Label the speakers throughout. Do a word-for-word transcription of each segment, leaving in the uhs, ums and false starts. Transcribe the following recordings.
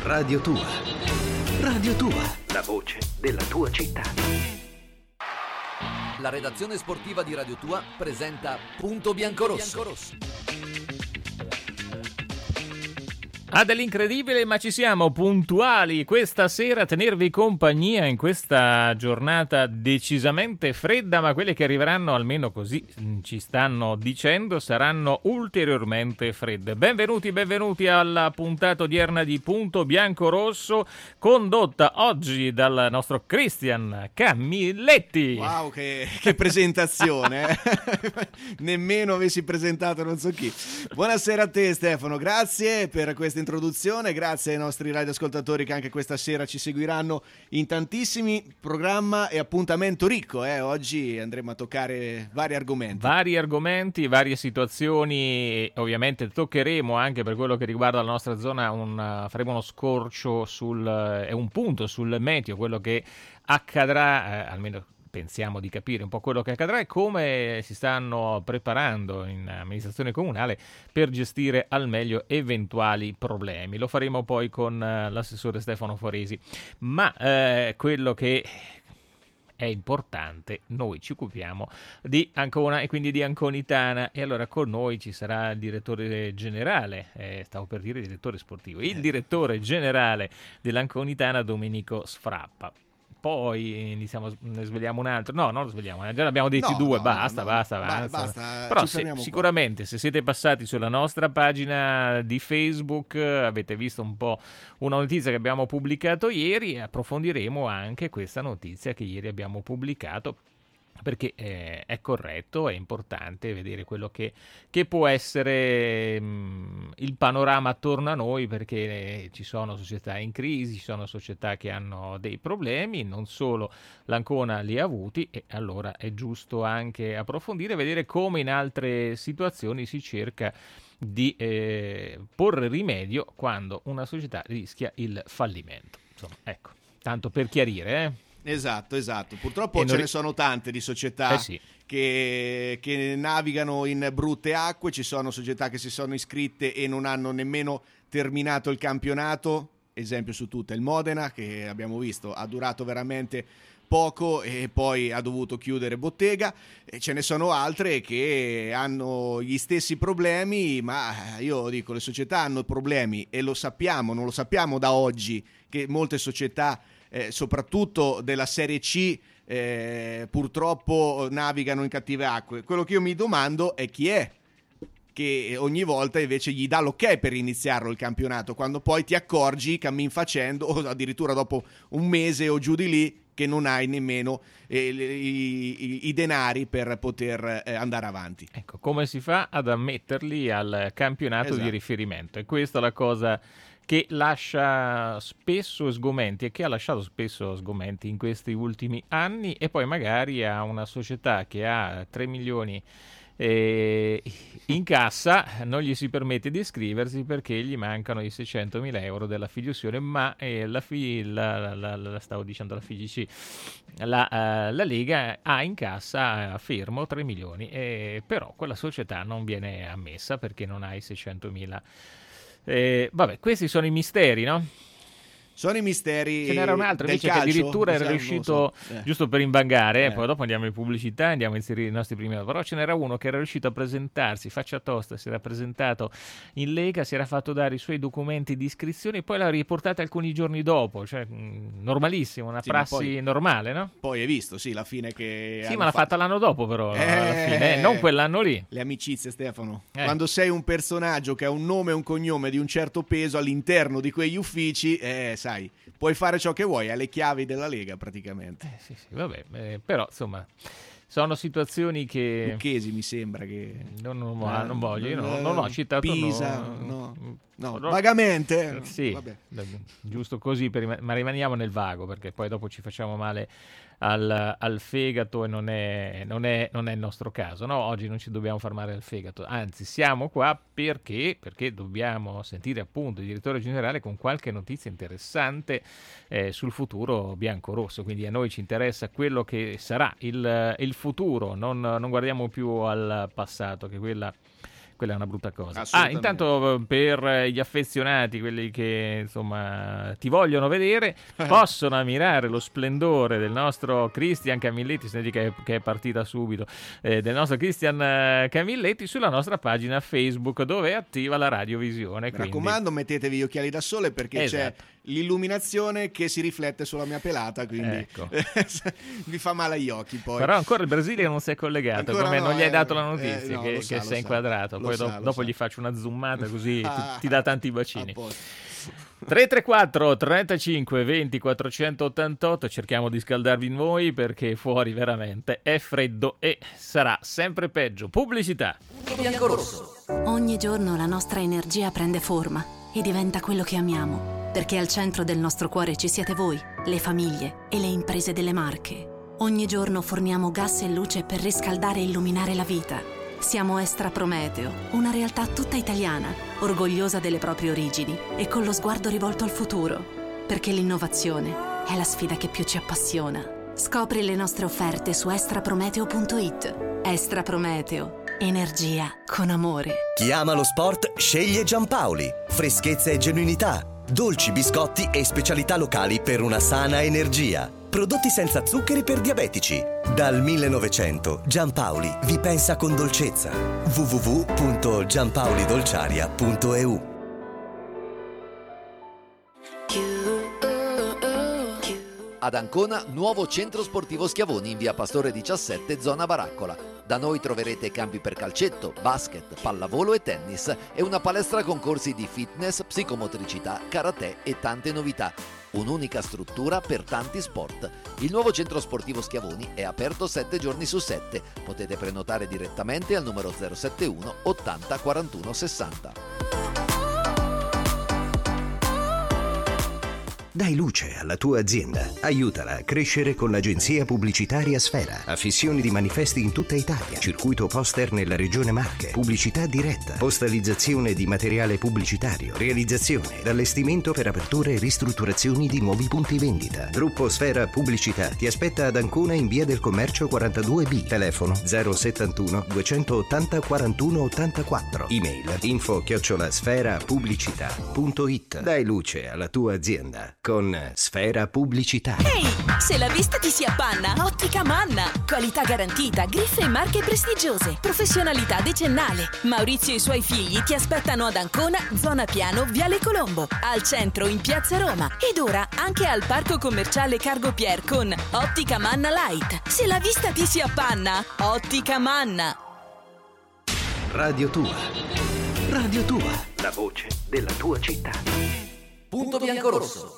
Speaker 1: Radio Tua. Radio Tua, la voce della tua città.
Speaker 2: La redazione sportiva di Radio Tua presenta Punto Biancorosso.
Speaker 3: Ha dell'incredibile, ma ci siamo puntuali questa sera a tenervi compagnia in questa giornata decisamente fredda, ma quelle che arriveranno, almeno così ci stanno dicendo, saranno ulteriormente fredde. Benvenuti, benvenuti alla puntata odierna di Punto Biancorosso, condotta oggi dal nostro Cristian Camilletti.
Speaker 4: Wow, che, che presentazione! eh? Nemmeno avessi presentato non so chi. Buonasera a te Stefano, grazie per questa introduzione, grazie ai nostri radioascoltatori che anche questa sera ci seguiranno in tantissimi, programma e appuntamento ricco, eh? Oggi andremo a toccare vari argomenti.
Speaker 3: Vari argomenti, varie situazioni, ovviamente toccheremo anche per quello che riguarda la nostra zona, un, faremo uno scorcio sul, è un punto sul meteo, quello che accadrà, eh, almeno pensiamo di capire un po' quello che accadrà e come si stanno preparando in amministrazione comunale per gestire al meglio eventuali problemi. Lo faremo poi con uh, l'assessore Stefano Foresi. Ma eh, quello che è importante, noi ci occupiamo di Ancona e quindi di Anconitana, e allora con noi ci sarà il direttore generale, eh, stavo per dire direttore sportivo, il direttore generale dell'Anconitana Domenico Sfrappa. Poi iniziamo, ne svegliamo un altro. No, non lo svegliamo, già ne abbiamo detti
Speaker 4: no,
Speaker 3: due,
Speaker 4: no,
Speaker 3: basta,
Speaker 4: no,
Speaker 3: basta,
Speaker 4: no,
Speaker 3: basta,
Speaker 4: basta.
Speaker 3: Però
Speaker 4: Ci
Speaker 3: se,
Speaker 4: fermiamo
Speaker 3: sicuramente qua. Se siete passati sulla nostra pagina di Facebook avete visto un po' una notizia che abbiamo pubblicato ieri e approfondiremo anche questa notizia che ieri abbiamo pubblicato, perché eh, è corretto, è importante vedere quello che, che può essere mh, il panorama attorno a noi, perché eh, ci sono società in crisi, ci sono società che hanno dei problemi, non solo l'Ancona li ha avuti, e allora è giusto anche approfondire, vedere come in altre situazioni si cerca di eh, porre rimedio quando una società rischia il fallimento. Insomma, ecco, tanto per chiarire, eh.
Speaker 4: Esatto, esatto. Purtroppo
Speaker 3: E
Speaker 4: ce
Speaker 3: noi...
Speaker 4: ne sono tante di società
Speaker 3: eh sì.
Speaker 4: che, che navigano in brutte acque, ci sono società che si sono iscritte e non hanno nemmeno terminato il campionato, esempio su tutte il Modena, che abbiamo visto ha durato veramente poco e poi ha dovuto chiudere bottega, e ce ne sono altre che hanno gli stessi problemi, ma io dico le società hanno problemi e lo sappiamo, non lo sappiamo da oggi che molte società Eh, soprattutto della Serie C eh, purtroppo navigano in cattive acque. Quello che io mi domando è chi è che ogni volta invece gli dà l'ok per iniziarlo il campionato, quando poi ti accorgi cammin facendo, o addirittura dopo un mese o giù di lì, che non hai nemmeno eh, i, i, i denari per poter eh, andare avanti.
Speaker 3: Ecco, come si fa ad ammetterli al campionato
Speaker 4: Esatto.
Speaker 3: di riferimento? E questa è la cosa che lascia spesso sgomenti e che ha lasciato spesso sgomenti in questi ultimi anni, e poi magari a una società che ha tre milioni eh, in cassa non gli si permette di iscriversi perché gli mancano i seicentomila euro della fiduzione, ma eh, la, fi, la, la, la, la stavo dicendo la F I G C, la, uh, la Lega ha in cassa uh, fermo tre milioni, eh, però quella società non viene ammessa perché non ha i seicentomila. Eh, vabbè, questi sono i misteri, no?
Speaker 4: Sono i misteri.
Speaker 3: Ce n'era un altro invece
Speaker 4: calcio,
Speaker 3: che addirittura era
Speaker 4: diciamo,
Speaker 3: riuscito,
Speaker 4: so. eh.
Speaker 3: giusto per invangare,
Speaker 4: Eh.
Speaker 3: poi dopo andiamo in pubblicità, andiamo a inserire i nostri primi, però ce n'era uno che era riuscito a presentarsi faccia tosta, si era presentato in Lega, si era fatto dare i suoi documenti di iscrizione e poi l'ha riportata alcuni giorni dopo, cioè mh, normalissimo, una
Speaker 4: Sì,
Speaker 3: prassi
Speaker 4: poi-
Speaker 3: normale, no?
Speaker 4: Poi hai visto, sì, la fine che
Speaker 3: Sì,
Speaker 4: hanno
Speaker 3: ma l'ha
Speaker 4: fatto.
Speaker 3: fatta l'anno dopo però,
Speaker 4: Eh.
Speaker 3: alla fine, eh, non quell'anno lì.
Speaker 4: Le amicizie, Stefano.
Speaker 3: Eh.
Speaker 4: Quando sei un personaggio che ha un nome e un cognome di un certo peso all'interno di quegli uffici, eh, sai, puoi fare ciò che vuoi, hai le chiavi della Lega praticamente.
Speaker 3: Eh, sì, sì, vabbè, eh, però insomma sono situazioni che
Speaker 4: Lucchesi mi sembra che...
Speaker 3: non, non,
Speaker 4: Eh,
Speaker 3: non voglio, io non,
Speaker 4: eh,
Speaker 3: non ho citato
Speaker 4: Pisa,
Speaker 3: no,
Speaker 4: no, no,
Speaker 3: no.
Speaker 4: vagamente.
Speaker 3: Sì,
Speaker 4: Vabbè.
Speaker 3: giusto così, per rim- ma rimaniamo nel vago perché poi dopo ci facciamo male al, al fegato e non è, non, è, non è il nostro caso, no? Oggi non ci dobbiamo far male al fegato, anzi siamo qua perché, perché dobbiamo sentire appunto il direttore generale con qualche notizia interessante eh, sul futuro bianco-rosso, quindi a noi ci interessa quello che sarà il, il futuro, non, non guardiamo più al passato, che quella quella è una brutta cosa. Ah, intanto per gli affezionati, quelli che insomma ti vogliono vedere, possono ammirare lo splendore del nostro Cristian Camilletti, senti che, che è partita subito, eh, del nostro Cristian Camilletti sulla nostra pagina Facebook, dove è attiva la radiovisione.
Speaker 4: Mi
Speaker 3: quindi...
Speaker 4: raccomando, mettetevi gli occhiali da sole, perché
Speaker 3: esatto.
Speaker 4: c'è l'illuminazione che si riflette sulla mia pelata, quindi
Speaker 3: ecco.
Speaker 4: vi fa male agli occhi poi.
Speaker 3: Però ancora il Brasile non si è collegato, come
Speaker 4: no,
Speaker 3: non gli hai
Speaker 4: eh,
Speaker 3: dato la notizia
Speaker 4: eh, no,
Speaker 3: che,
Speaker 4: sa,
Speaker 3: che si è
Speaker 4: sa,
Speaker 3: inquadrato, poi
Speaker 4: sa,
Speaker 3: do- dopo
Speaker 4: sa.
Speaker 3: gli faccio una zoomata così ti, ti dà tanti bacini.
Speaker 4: Ah,
Speaker 3: tre tre quattro trentacinque venti quattrocentottantotto, cerchiamo di scaldarvi noi perché fuori veramente è freddo e sarà sempre peggio. Pubblicità.
Speaker 2: Biancorosso.
Speaker 5: Ogni giorno la nostra energia prende forma e diventa quello che amiamo, perché al centro del nostro cuore ci siete voi, le famiglie e le imprese delle Marche. Ogni giorno forniamo gas e luce per riscaldare e illuminare la vita. Siamo Estra Prometeo, una realtà tutta italiana, orgogliosa delle proprie origini e con lo sguardo rivolto al futuro, perché l'innovazione è la sfida che più ci appassiona. Scopri le nostre offerte su estraprometeo punto it. Estra Prometeo, energia con amore.
Speaker 6: Chi ama lo sport sceglie Giampaoli. Freschezza e genuinità, dolci, biscotti e specialità locali per una sana energia. Prodotti senza zuccheri per diabetici. Dal millenovecento Giampaoli vi pensa con dolcezza. w w w punto giampaolidolciaria punto e u.
Speaker 2: Ad Ancona, nuovo centro sportivo Schiavoni in via Pastore diciassette, zona Baraccola. Da noi troverete campi per calcetto, basket, pallavolo e tennis e una palestra con corsi di fitness, psicomotricità, karate e tante novità. Un'unica struttura per tanti sport. Il nuovo centro sportivo Schiavoni è aperto sette giorni su sette. Potete prenotare direttamente al numero zero sette uno ottanta quarantuno sessanta.
Speaker 1: Dai luce alla tua azienda. Aiutala a crescere con l'agenzia pubblicitaria Sfera. Affissioni di manifesti in tutta Italia. Circuito poster nella regione Marche. Pubblicità diretta. Postalizzazione di materiale pubblicitario. Realizzazione ed allestimento per aperture e ristrutturazioni di nuovi punti vendita. Gruppo Sfera Pubblicità ti aspetta ad Ancona in via del Commercio quarantadue B. Telefono zero settantuno duecentottanta quarantuno ottantaquattro. Email info chiocciola sfera pubblicità punto it. Dai luce alla tua azienda con Sfera Pubblicità.
Speaker 7: Ehi, hey, se la vista ti si appanna, Ottica Manna. Qualità garantita, griffe e marche prestigiose, professionalità decennale. Maurizio e i suoi figli ti aspettano ad Ancona, zona Piano, Viale Colombo, al centro in Piazza Roma ed ora anche al Parco Commerciale Cargo Pier con Ottica Manna Light. Se la vista ti si appanna, Ottica Manna.
Speaker 1: Radio Tua. Radio Tua, la voce della tua città.
Speaker 2: Punto Biancorosso.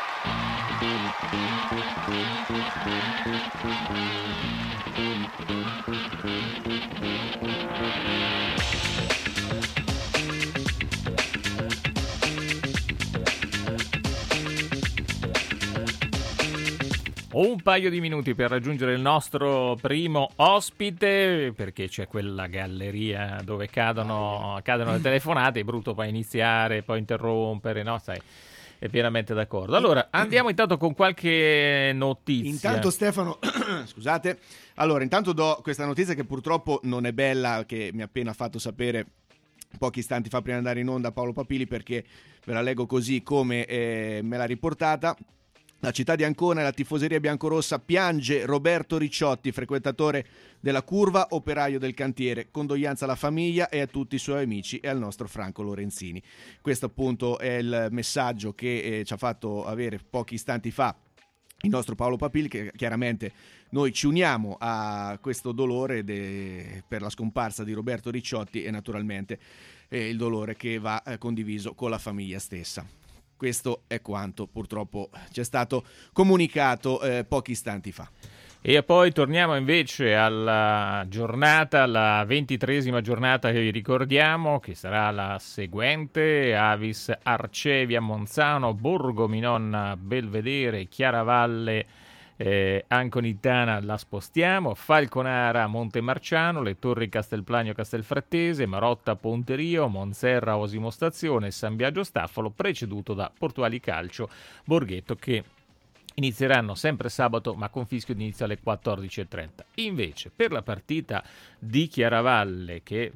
Speaker 3: Un paio di minuti per raggiungere il nostro primo ospite, perché c'è quella galleria dove cadono, cadono le telefonate, è brutto poi iniziare, poi interrompere, no? Sai, è pienamente d'accordo. Allora, andiamo intanto con qualche notizia.
Speaker 4: Intanto Stefano, scusate, allora intanto do questa notizia che purtroppo non è bella, che mi ha appena fatto sapere pochi istanti fa prima di andare in onda Paolo Papili, perché ve la leggo così come eh, me l'ha riportata. La città di Ancona e la tifoseria biancorossa piange Roberto Ricciotti, frequentatore della curva, operaio del cantiere. Condoglianza alla famiglia e a tutti i suoi amici e al nostro Franco Lorenzini. Questo appunto è il messaggio che eh, ci ha fatto avere pochi istanti fa il nostro Paolo Papili, che chiaramente noi ci uniamo a questo dolore de... per la scomparsa di Roberto Ricciotti e naturalmente eh, il dolore che va eh, condiviso con la famiglia stessa. Questo è quanto purtroppo ci è stato comunicato eh, pochi istanti fa.
Speaker 3: E poi torniamo invece alla giornata, la ventitreesima giornata che vi ricordiamo, che sarà la seguente: Avis Arcevia Monzano, Borgo Minonna Belvedere, Chiaravalle eh, Anconittana la spostiamo, Falconara Montemarciano, Le Torri Castelplanio Castelfrattese, Marotta Ponterio, Monserra Osimo Stazione, San Biagio Staffolo, preceduto da Portuali Calcio Borghetto, che inizieranno sempre sabato, ma con fischio di inizio alle quattordici e trenta. Invece, per la partita di Chiaravalle, che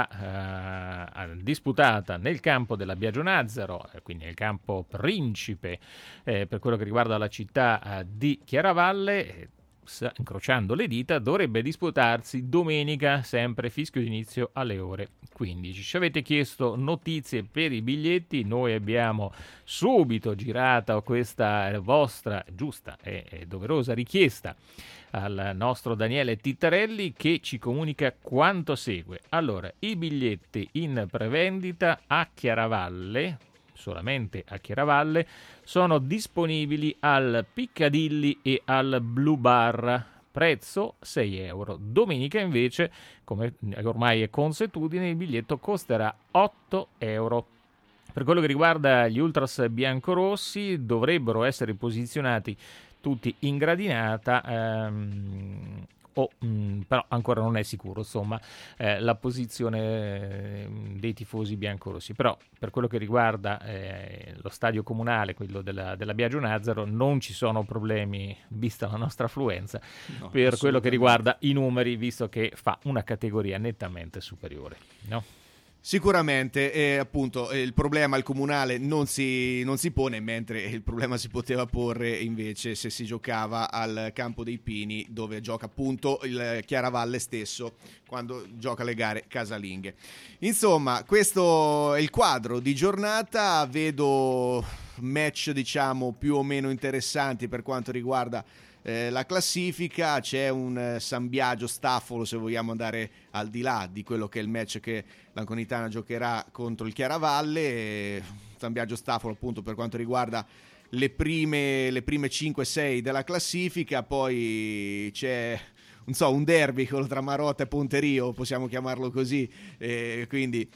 Speaker 3: verrà eh, disputata nel campo della Biagio Nazzaro, eh, quindi nel campo principe, eh, per quello che riguarda la città eh, di Chiaravalle, eh, incrociando le dita, dovrebbe disputarsi domenica, sempre fischio di inizio alle ore quindici. Ci avete chiesto notizie per i biglietti, noi abbiamo subito girato questa vostra giusta e, e doverosa richiesta al nostro Daniele Tittarelli, che ci comunica quanto segue. Allora, i biglietti in prevendita a Chiaravalle, solamente a Chiaravalle, sono disponibili al Piccadilly e al Blue Bar, prezzo sei euro. Domenica invece, come ormai è consuetudine, il biglietto costerà otto euro. Per quello che riguarda gli ultras biancorossi, dovrebbero essere posizionati tutti in gradinata, ehm, Oh, mh, però ancora non è sicuro, insomma, eh, la posizione eh, dei tifosi biancorossi. Però per quello che riguarda eh, lo stadio comunale, quello della, della Biagio Nazzaro, non ci sono problemi, vista la nostra affluenza, no, per quello che riguarda i numeri, visto che fa una categoria nettamente superiore, no?
Speaker 4: Sicuramente, eh, appunto, eh, il problema al comunale non si, non si pone, mentre il problema si poteva porre invece se si giocava al Campo dei Pini, dove gioca appunto il Chiaravalle stesso quando gioca le gare casalinghe. Insomma, questo è il quadro di giornata. Vedo match, diciamo, più o meno interessanti per quanto riguarda Eh, la classifica. C'è un eh, San Biagio Staffolo, se vogliamo andare al di là di quello che è il match che l'Anconitana giocherà contro il Chiaravalle. eh, San Biagio Staffolo appunto per quanto riguarda le prime le prime cinque sei della classifica. Poi c'è non so, un derby, quello tra Marotta e Ponterio, possiamo chiamarlo così, eh, quindi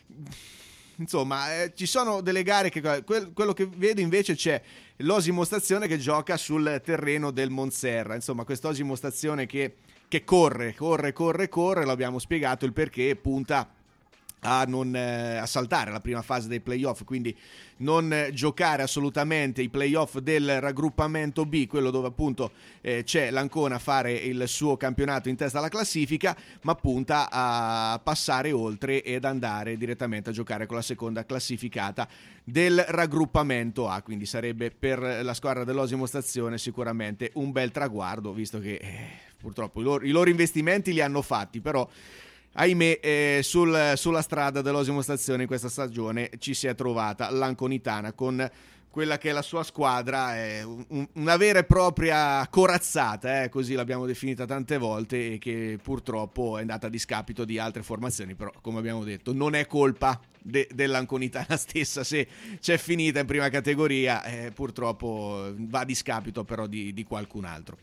Speaker 4: insomma, eh, ci sono delle gare che quel, quello che vedo invece c'è l'Osimo Stazione che gioca sul terreno del Monserra. Insomma, quest'Osimo Stazione che, che corre, corre, corre, corre, l'abbiamo spiegato il perché, punta a non eh, a saltare la prima fase dei playoff, quindi non eh, giocare assolutamente i playoff del raggruppamento B, quello dove appunto eh, c'è l'Ancona a fare il suo campionato in testa alla classifica, ma punta a passare oltre ed andare direttamente a giocare con la seconda classificata del raggruppamento A, quindi sarebbe per la squadra dell'Osimo Stazione sicuramente un bel traguardo, visto che eh, purtroppo i loro, i loro investimenti li hanno fatti, però ahimè, eh, sul, sulla strada dell'Osimo Stazione in questa stagione ci si è trovata l'Anconitana con quella che è la sua squadra, è un, una vera e propria corazzata, eh, così l'abbiamo definita tante volte, e che purtroppo è andata a discapito di altre formazioni. Però, come abbiamo detto, non è colpa de, dell'Anconitana stessa se c'è finita in prima categoria, eh, purtroppo va a discapito però di, di qualcun altro.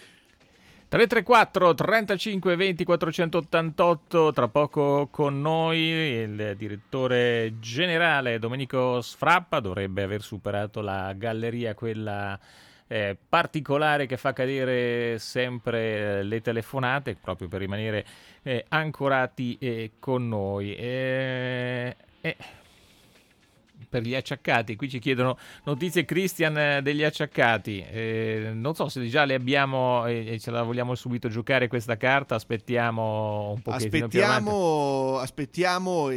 Speaker 3: tre tre quattro trentacinque venti quattrocentottantotto, tra poco con noi il direttore generale Domenico Sfrappa, dovrebbe aver superato la galleria, quella eh, particolare che fa cadere sempre le telefonate, proprio per rimanere eh, ancorati eh, con noi. Eh, eh. Per gli acciaccati, qui ci chiedono notizie, Christian, degli acciaccati, eh, non so se già le abbiamo e eh, ce la vogliamo subito giocare questa carta, aspettiamo un pochettino
Speaker 4: aspettiamo,
Speaker 3: più avanti.
Speaker 4: Aspettiamo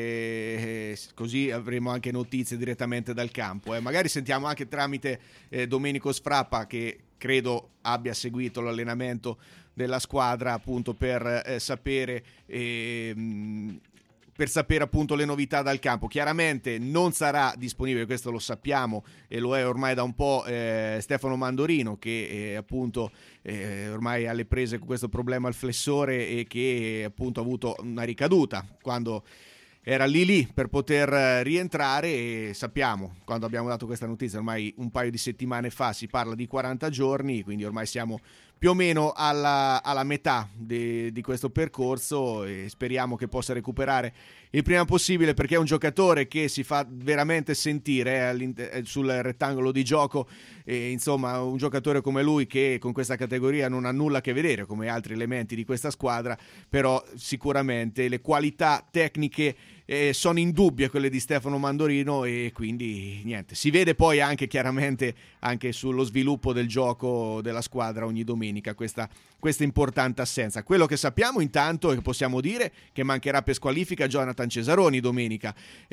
Speaker 4: e così avremo anche notizie direttamente dal campo, eh. Magari sentiamo anche tramite eh, Domenico Sfrappa, che credo abbia seguito l'allenamento della squadra appunto per eh, sapere eh, per sapere appunto le novità dal campo. Chiaramente non sarà disponibile, questo lo sappiamo e lo è ormai da un po', eh, Stefano Mandorino, che eh, appunto eh, ormai è alle prese con questo problema al flessore e che appunto ha avuto una ricaduta quando era lì lì per poter rientrare, e sappiamo, quando abbiamo dato questa notizia ormai un paio di settimane fa, si parla di quaranta giorni, quindi ormai siamo più o meno alla, alla metà de, di questo percorso, e speriamo che possa recuperare il prima possibile, perché è un giocatore che si fa veramente sentire eh, sul rettangolo di gioco, e insomma un giocatore come lui che con questa categoria non ha nulla a che vedere come altri elementi di questa squadra, però sicuramente le qualità tecniche eh, sono indubbie quelle di Stefano Mandorino, e quindi niente, si vede poi anche chiaramente anche sullo sviluppo del gioco della squadra ogni domenica questa, questa importante assenza. Quello che sappiamo intanto e che possiamo dire che mancherà per squalifica Jonathan Cesaroni domenica,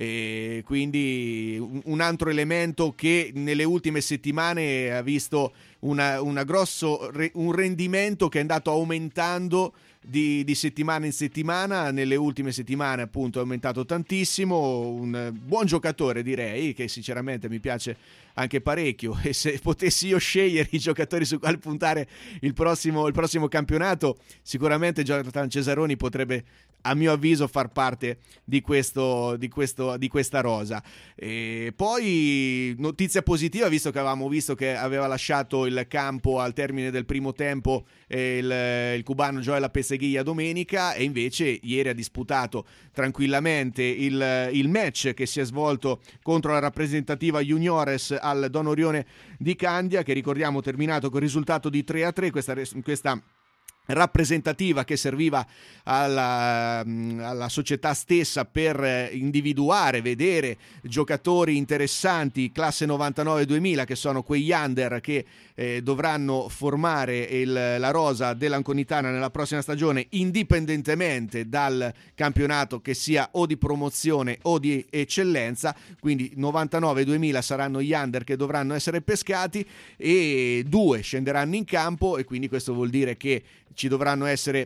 Speaker 4: e quindi un, un altro elemento che nelle ultime settimane ha visto una, una grosso re, un rendimento che è andato aumentando Di, di settimana in settimana. Nelle ultime settimane appunto è aumentato tantissimo, un buon giocatore direi, che sinceramente mi piace anche parecchio, e se potessi io scegliere i giocatori su quali puntare il prossimo, il prossimo campionato, sicuramente Jonathan Cesaroni potrebbe, a mio avviso, far parte di questo, di questo, di questa rosa. E poi notizia positiva, visto che avevamo visto che aveva lasciato il campo al termine del primo tempo eh, il, il cubano Joel Apeseguilla domenica, e invece ieri ha disputato tranquillamente il, il match che si è svolto contro la rappresentativa Juniores al Don Orione di Candia, che ricordiamo terminato con il risultato di tre a tre. Questa, questa rappresentativa che serviva alla, alla società stessa per individuare, vedere giocatori interessanti classe novantanove duemila, che sono quegli under che eh, dovranno formare il, la rosa dell'Anconitana nella prossima stagione, indipendentemente dal campionato che sia o di promozione o di eccellenza. Quindi novantanove duemila saranno gli under che dovranno essere pescati, e due scenderanno in campo, e quindi questo vuol dire che ci dovranno essere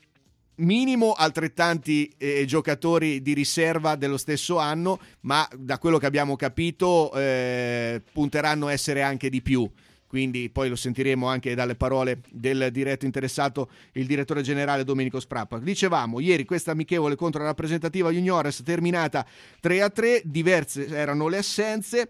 Speaker 4: minimo altrettanti eh, giocatori di riserva dello stesso anno, ma da quello che abbiamo capito eh, punteranno a essere anche di più. Quindi poi lo sentiremo anche dalle parole del diretto interessato, il direttore generale Domenico Sprappa. Dicevamo, ieri questa amichevole contro la rappresentativa Juniores terminata tre a tre, diverse erano le assenze,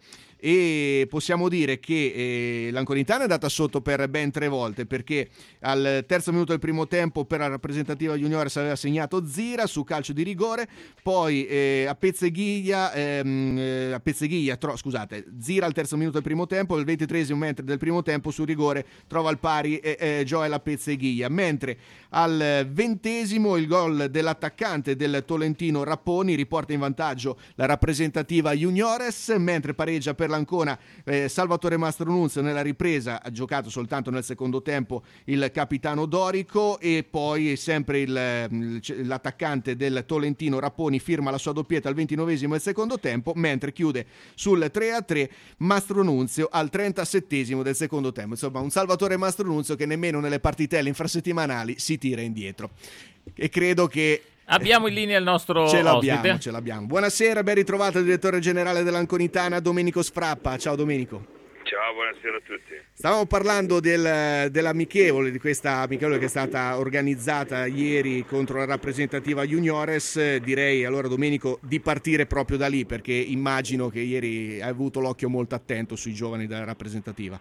Speaker 4: e possiamo dire che eh, l'Anconitana è andata sotto per ben tre volte, perché al terzo minuto del primo tempo per la rappresentativa Juniores aveva segnato Zira su calcio di rigore, poi eh, a Pezzeghiglia ehm, eh, a Pezzeghiglia tro- scusate Zira al terzo minuto del primo tempo, il ventitreesimo mentre del primo tempo su rigore trova il pari eh, eh, Joel a Pezzeghiglia, mentre al ventesimo il gol dell'attaccante del Tolentino Rapponi riporta in vantaggio la rappresentativa Juniores, mentre pareggia per l'Ancona eh, Salvatore Mastronunzio nella ripresa, ha giocato soltanto nel secondo tempo il capitano Dorico, e poi sempre il, l'attaccante del Tolentino Rapponi firma la sua doppietta al ventinovesimo del secondo tempo, mentre chiude sul tre a tre Mastronunzio al trentasettesimo del secondo tempo. Insomma, un Salvatore Mastronunzio che nemmeno nelle partitelle infrasettimanali si tira indietro, e credo che
Speaker 3: abbiamo in linea il nostro
Speaker 4: ce l'abbiamo,
Speaker 3: ospite.
Speaker 4: ce l'abbiamo. Buonasera, ben ritrovato il direttore generale dell'Anconitana Domenico Sprappa. Ciao Domenico.
Speaker 8: Ciao, buonasera a tutti.
Speaker 4: Stavamo parlando del, dell'amichevole, di questa amichevole che è stata organizzata ieri contro la rappresentativa Juniores. Direi allora, Domenico, di partire proprio da lì, perché immagino che ieri hai avuto l'occhio molto attento sui giovani della rappresentativa.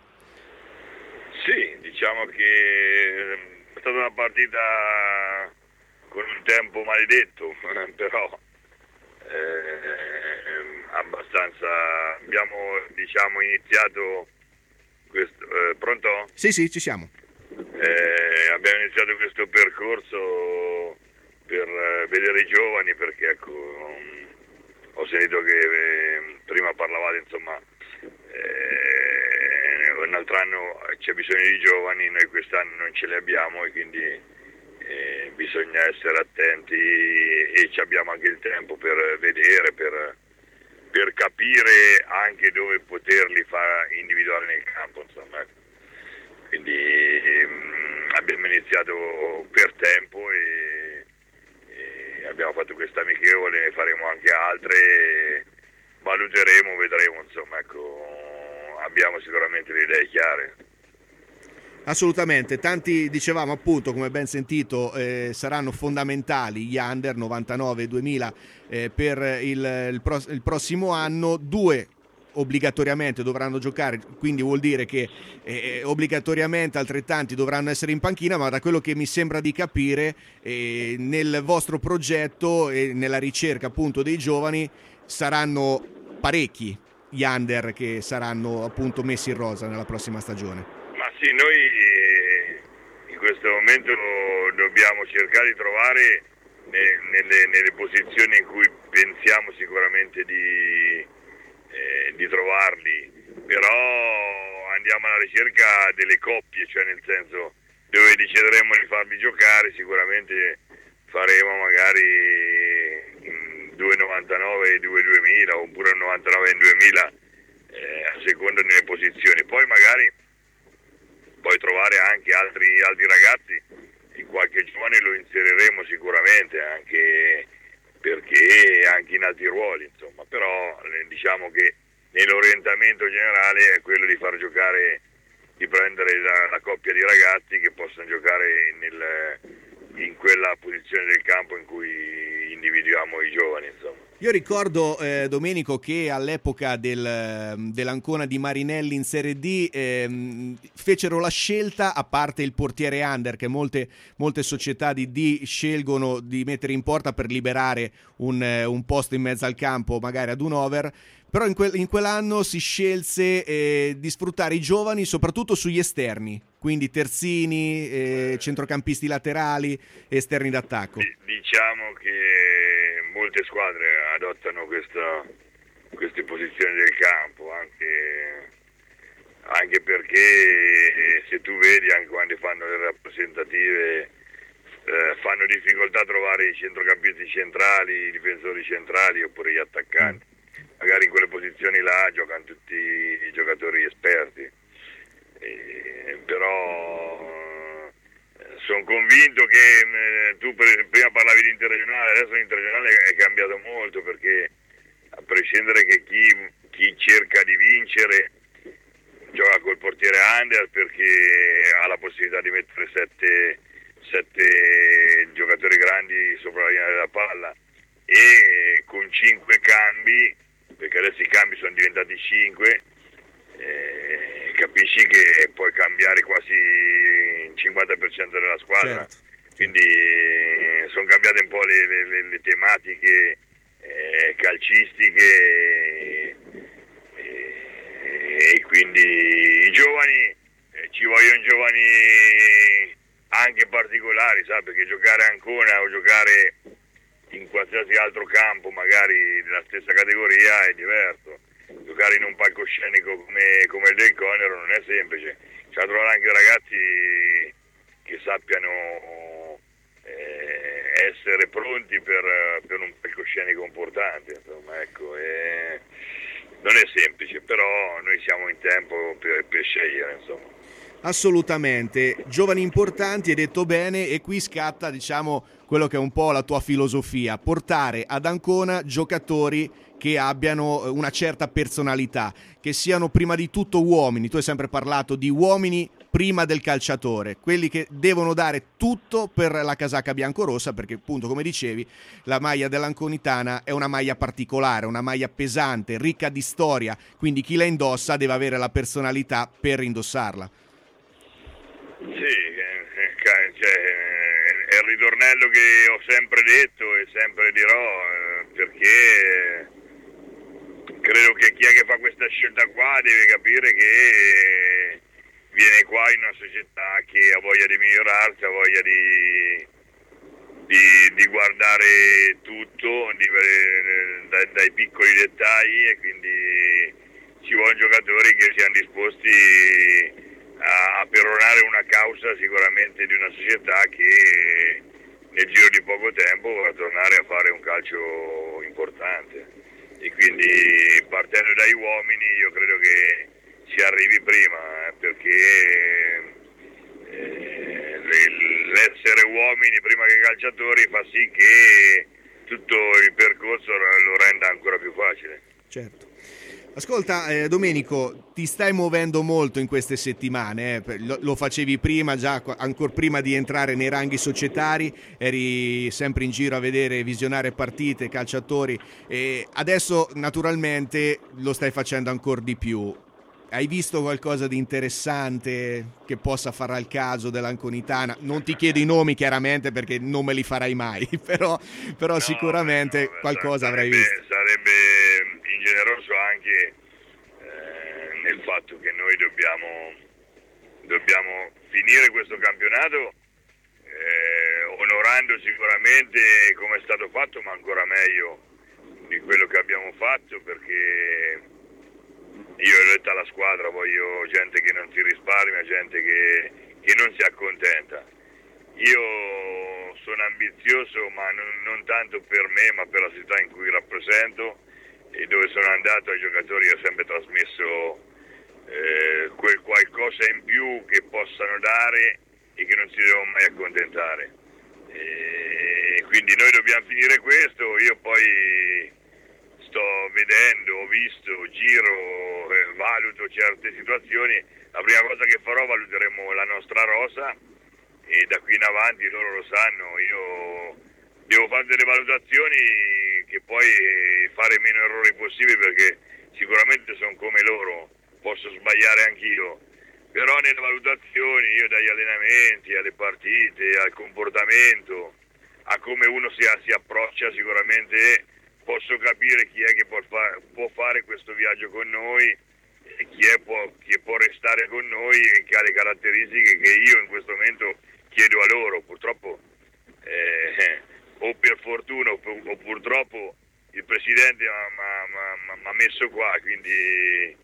Speaker 8: Sì, diciamo che è stata una partita con un tempo maledetto, però eh, abbastanza abbiamo diciamo iniziato questo eh, pronto?
Speaker 4: Sì, sì, ci siamo.
Speaker 8: Eh, abbiamo iniziato questo percorso per eh, vedere i giovani, perché ecco, um, ho sentito che eh, prima parlavate, insomma, eh, un altro anno c'è bisogno di giovani, noi quest'anno non ce li abbiamo, e quindi Eh, bisogna essere attenti, e ci abbiamo anche il tempo per vedere, per, per capire anche dove poterli far individuare nel campo, insomma. Quindi ehm, abbiamo iniziato per tempo, e, e abbiamo fatto questa amichevole, ne faremo anche altre, e valuteremo, vedremo, insomma, ecco, abbiamo sicuramente le idee chiare.
Speaker 4: Assolutamente, tanti, dicevamo appunto, come ben sentito, eh, saranno fondamentali gli under novantanove duemila eh, per il, il, pro, il prossimo anno. Due obbligatoriamente dovranno giocare, quindi vuol dire che eh, obbligatoriamente altrettanti dovranno essere in panchina, ma da quello che mi sembra di capire eh, nel vostro progetto e nella ricerca appunto dei giovani saranno parecchi gli under che saranno appunto messi in rosa nella prossima stagione.
Speaker 8: Sì, noi in questo momento dobbiamo cercare di trovare ne, nelle, nelle posizioni in cui pensiamo sicuramente di, eh, di trovarli, però andiamo alla ricerca delle coppie, cioè nel senso dove decideremo di farli giocare sicuramente faremo magari due novantanove e due duemila oppure un novantanove e duemila eh, a seconda delle posizioni, poi magari puoi trovare anche altri, altri ragazzi, in qualche giovane lo inseriremo sicuramente anche perché anche in altri ruoli, insomma, però eh, diciamo che nell'orientamento generale è quello di far giocare, di prendere la, la coppia di ragazzi che possano giocare nel, in quella posizione del campo in cui individuiamo i giovani, insomma.
Speaker 4: Io ricordo, eh, Domenico, che all'epoca del, dell'Ancona di Marinelli in Serie D ehm, fecero la scelta, a parte il portiere under, che molte, molte società di D scelgono di mettere in porta per liberare un, un posto in mezzo al campo, magari ad un over, però in, quel, in quell'anno si scelse eh, di sfruttare i giovani soprattutto sugli esterni, quindi terzini, eh, centrocampisti laterali, esterni d'attacco.
Speaker 8: Diciamo che molte squadre adottano questa, queste posizioni del campo, anche, anche perché se tu vedi anche quando fanno le rappresentative eh, fanno difficoltà a trovare i centrocampisti centrali, i difensori centrali oppure gli attaccanti. Magari in quelle posizioni là giocano tutti i giocatori esperti, eh, però eh, sono convinto che eh, tu per, prima parlavi di interregionale, adesso l'interregionale è cambiato molto, perché a prescindere che chi, chi cerca di vincere gioca col portiere under perché ha la possibilità di mettere sette, sette giocatori grandi sopra la linea della palla, e con cinque cambi, perché adesso i cambi sono diventati cinque, eh, capisci che puoi cambiare quasi il cinquanta per cento della squadra. Certo. Quindi eh, sono cambiate un po' le, le, le tematiche eh, calcistiche e, e, e quindi i giovani, eh, ci vogliono giovani anche particolari, sai, perché giocare a Ancona o giocare in qualsiasi altro campo magari della stessa categoria è diverso. Giocare in un palcoscenico come, come il del Conero non è semplice, c'è da trovare anche ragazzi che sappiano eh, essere pronti per, per un palcoscenico importante, insomma, ecco, eh, non è semplice, però noi siamo in tempo per, per scegliere, insomma.
Speaker 4: Assolutamente, giovani importanti, hai detto bene, e qui scatta, diciamo, quello che è un po' la tua filosofia, portare ad Ancona giocatori che abbiano una certa personalità, che siano prima di tutto uomini. Tu hai sempre parlato di uomini prima del calciatore, quelli che devono dare tutto per la casacca biancorossa, perché appunto, come dicevi, la maglia dell'Anconitana è una maglia particolare, una maglia pesante, ricca di storia, quindi chi la indossa deve avere la personalità per indossarla.
Speaker 8: Sì, cioè, è il ritornello che ho sempre detto e sempre dirò, perché credo che chi è che fa questa scelta qua deve capire che viene qua in una società che ha voglia di migliorarsi, ha voglia di, di, di guardare tutto di, dai, dai piccoli dettagli, e quindi ci vogliono giocatori che siano disposti a perorare una causa sicuramente di una società che nel giro di poco tempo va a tornare a fare un calcio importante, e quindi partendo dai uomini io credo che si arrivi prima, eh, perché eh, l'essere uomini prima che calciatori fa sì che tutto il percorso lo renda ancora più facile.
Speaker 4: Certo. Ascolta, eh, Domenico, ti stai muovendo molto in queste settimane, eh? lo, lo facevi prima, già ancora prima di entrare nei ranghi societari, eri sempre in giro a vedere, visionare partite, calciatori, e adesso naturalmente lo stai facendo ancora di più. Hai visto qualcosa di interessante che possa fare al caso dell'Anconitana? Non ti chiedo i nomi chiaramente perché non me li farai mai, però, però no, sicuramente no, qualcosa
Speaker 8: sarebbe,
Speaker 4: avrai visto.
Speaker 8: Sarebbe ingeneroso anche eh, nel fatto che noi dobbiamo, dobbiamo finire questo campionato eh, onorando sicuramente come è stato fatto, ma ancora meglio di quello che abbiamo fatto, perché io ho detto alla squadra, voglio gente che non si risparmia, gente che, che non si accontenta. Io sono ambizioso, ma non, non tanto per me, ma per la città in cui rappresento, e dove sono andato ai giocatori ho sempre trasmesso eh, quel qualcosa in più che possano dare e che non si devono mai accontentare. E quindi noi dobbiamo finire questo. Io poi sto vedendo, ho visto, giro, eh, valuto certe situazioni. La prima cosa che farò, valuteremo la nostra rosa, e da qui in avanti loro lo sanno, io devo fare delle valutazioni che poi fare meno errori possibili, perché sicuramente sono come loro, posso sbagliare anch'io, però nelle valutazioni io, dagli allenamenti alle partite, al comportamento, a come uno si, si approccia, sicuramente posso capire chi è che può, fa, può fare questo viaggio con noi e chi è può, chi può restare con noi e che ha le caratteristiche che io in questo momento chiedo a loro. Purtroppo eh, o per fortuna o, o purtroppo il presidente mi ha messo qua, quindi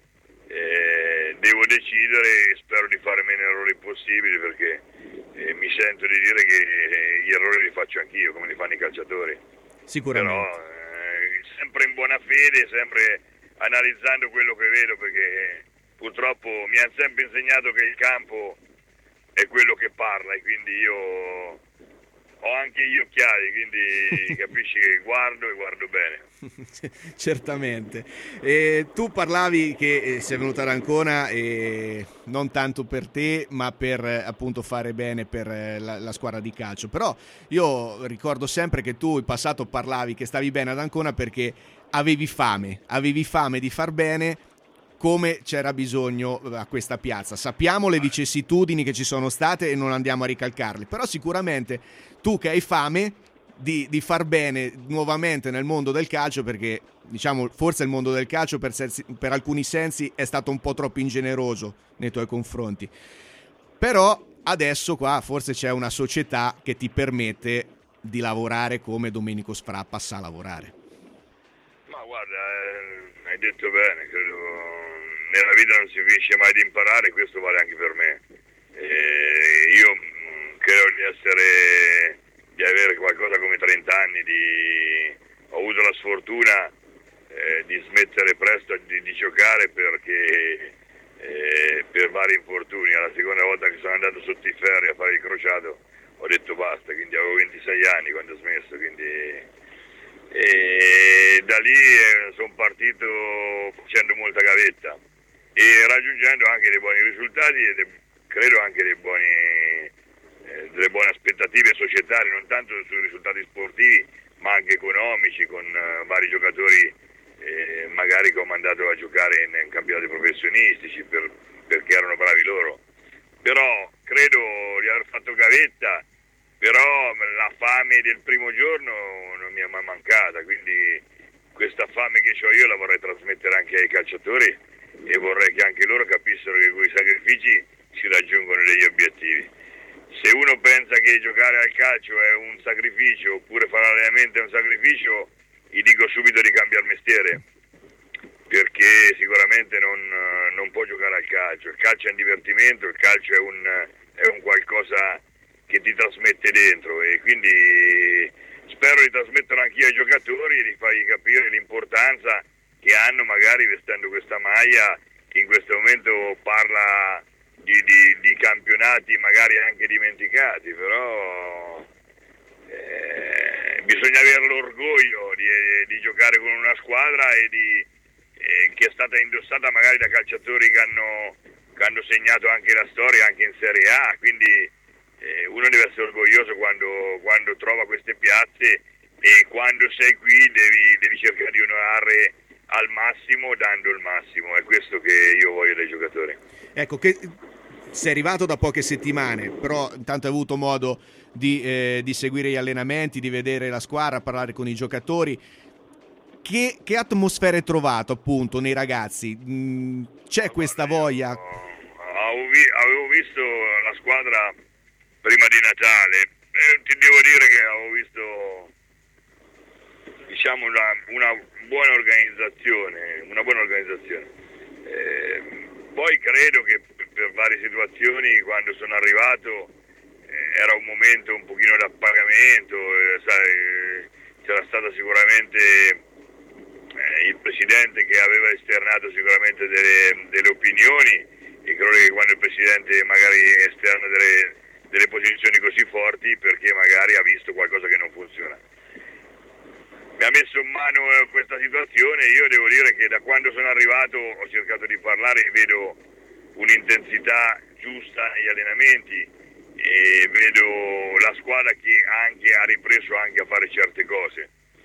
Speaker 8: eh, devo decidere, e spero di fare meno errori possibili, perché eh, mi sento di dire che eh, gli errori li faccio anch'io come li fanno i calciatori.
Speaker 4: Sicuramente.
Speaker 8: Però eh, sempre in buona fede, sempre analizzando quello che vedo, perché purtroppo mi hanno sempre insegnato che il campo è quello che parla, e quindi io ho anche gli occhiali, quindi capisci che guardo e guardo bene.
Speaker 4: Certamente. E tu parlavi che sei venuto ad Ancona e non tanto per te, ma per appunto fare bene per la, la squadra di calcio. Però io ricordo sempre che tu in passato parlavi che stavi bene ad Ancona perché avevi fame, avevi fame di far bene, come c'era bisogno a questa piazza. Sappiamo le vicissitudini che ci sono state e non andiamo a ricalcarle, però sicuramente tu che hai fame di, di far bene nuovamente nel mondo del calcio, perché diciamo forse il mondo del calcio per, sensi, per alcuni sensi è stato un po' troppo ingeneroso nei tuoi confronti, però adesso qua forse c'è una società che ti permette di lavorare come Domenico Sfrappa sa lavorare.
Speaker 8: Ma guarda, eh, hai detto bene, credo nella vita non si finisce mai di imparare, questo vale anche per me. Eh, io mh, credo di essere, di avere qualcosa come trenta anni, di, ho avuto la sfortuna eh, di smettere presto di, di giocare perché eh, per vari infortuni. Alla seconda volta che sono andato sotto i ferri a fare il crociato ho detto basta, quindi avevo ventisei anni quando ho smesso, quindi e da lì eh, sono partito facendo molta gavetta e raggiungendo anche dei buoni risultati e de- credo anche dei buoni, eh, delle buone aspettative societarie, non tanto sui risultati sportivi ma anche economici, con uh, vari giocatori eh, magari che ho mandato a giocare in, in campionati professionistici per, perché erano bravi loro. Però credo di aver fatto gavetta, però la fame del primo giorno non mi è mai mancata, quindi questa fame che ho io la vorrei trasmettere anche ai calciatori e vorrei che anche loro capissero che con i sacrifici si raggiungono degli obiettivi. Se uno pensa che giocare al calcio è un sacrificio oppure fare allenamento è un sacrificio, gli dico subito di cambiare mestiere, perché sicuramente non, non può giocare al calcio. Il calcio è un divertimento, il calcio è un, è un qualcosa che ti trasmette dentro, e quindi spero di trasmetterlo anch'io ai giocatori e di fargli capire l'importanza che hanno magari vestendo questa maglia che in questo momento parla di, di, di campionati magari anche dimenticati, però eh, bisogna avere l'orgoglio di, di giocare con una squadra e di, eh, che è stata indossata magari da calciatori che hanno, che hanno segnato anche la storia anche in Serie A, quindi eh, uno deve essere orgoglioso quando, quando trova queste piazze, e quando sei qui devi, devi cercare di onorare al massimo dando il massimo. È questo che io voglio dai giocatori.
Speaker 4: Ecco, che sei arrivato da poche settimane, però intanto hai avuto modo di, eh, di seguire gli allenamenti, di vedere la squadra, parlare con i giocatori. Che, che atmosfera hai trovato appunto nei ragazzi? Mm, c'è questa voglia?
Speaker 8: Avevo visto la squadra prima di Natale, eh, ti devo dire che avevo visto, diciamo, una, una buona organizzazione, una buona organizzazione. Eh, poi credo che per varie situazioni, quando sono arrivato, eh, era un momento un pochino d'appagamento, eh, sai, c'era stata sicuramente eh, il presidente che aveva esternato sicuramente delle, delle opinioni, e credo che quando il presidente magari esterna delle, delle posizioni così forti, perché magari ha visto qualcosa che non funziona. Mi ha messo in mano questa situazione e io devo dire che da quando sono arrivato ho cercato di parlare e vedo un'intensità giusta negli allenamenti e vedo la squadra che anche ha ripreso anche a fare certe cose.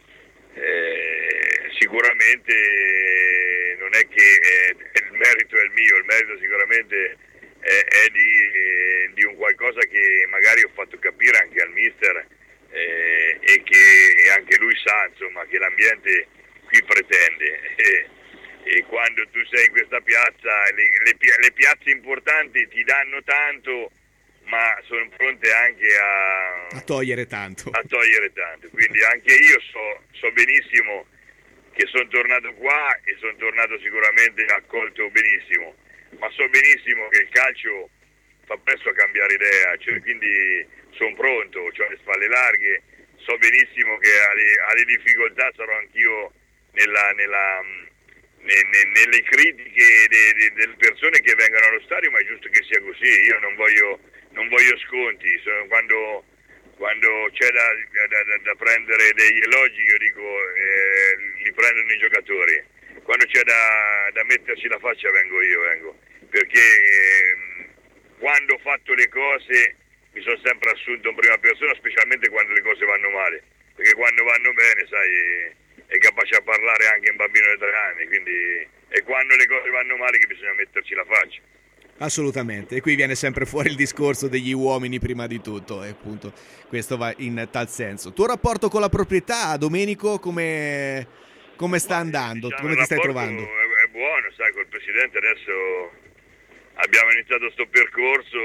Speaker 8: Eh, sicuramente non è che eh, il merito è il mio, il merito sicuramente è, è di, eh, di un qualcosa che magari ho fatto capire anche al mister, eh, e che anche lui sa, insomma, che l'ambiente qui pretende, e, e quando tu sei in questa piazza le, le, le piazze importanti ti danno tanto, ma sono pronte anche a,
Speaker 4: a togliere tanto.
Speaker 8: A togliere tanto. Quindi anche io so, so benissimo che sono tornato qua e sono tornato sicuramente accolto benissimo, ma so benissimo che il calcio fa presto a cambiare idea, cioè, quindi sono pronto, ho le spalle larghe, so benissimo che alle, alle difficoltà sarò anch'io nella, nella, ne, ne, nelle critiche de, de, delle persone che vengono allo stadio, ma è giusto che sia così. Io non voglio non voglio sconti, quando, quando c'è da, da, da, da prendere degli elogi, io dico eh, li prendono i giocatori, quando c'è da, da metterci la faccia vengo io, vengo, perché eh, quando ho fatto le cose mi sono sempre assunto in prima persona, specialmente quando le cose vanno male, perché quando vanno bene, sai, è capace a parlare anche un bambino di tre anni, quindi è quando le cose vanno male che bisogna metterci la faccia.
Speaker 4: Assolutamente, e qui viene sempre fuori il discorso degli uomini prima di tutto, e appunto questo va in tal senso. Tuo rapporto con la proprietà, Domenico, come, come sta andando?
Speaker 8: Diciamo,
Speaker 4: come ti stai trovando?
Speaker 8: È, è buono, sai, col presidente adesso abbiamo iniziato sto percorso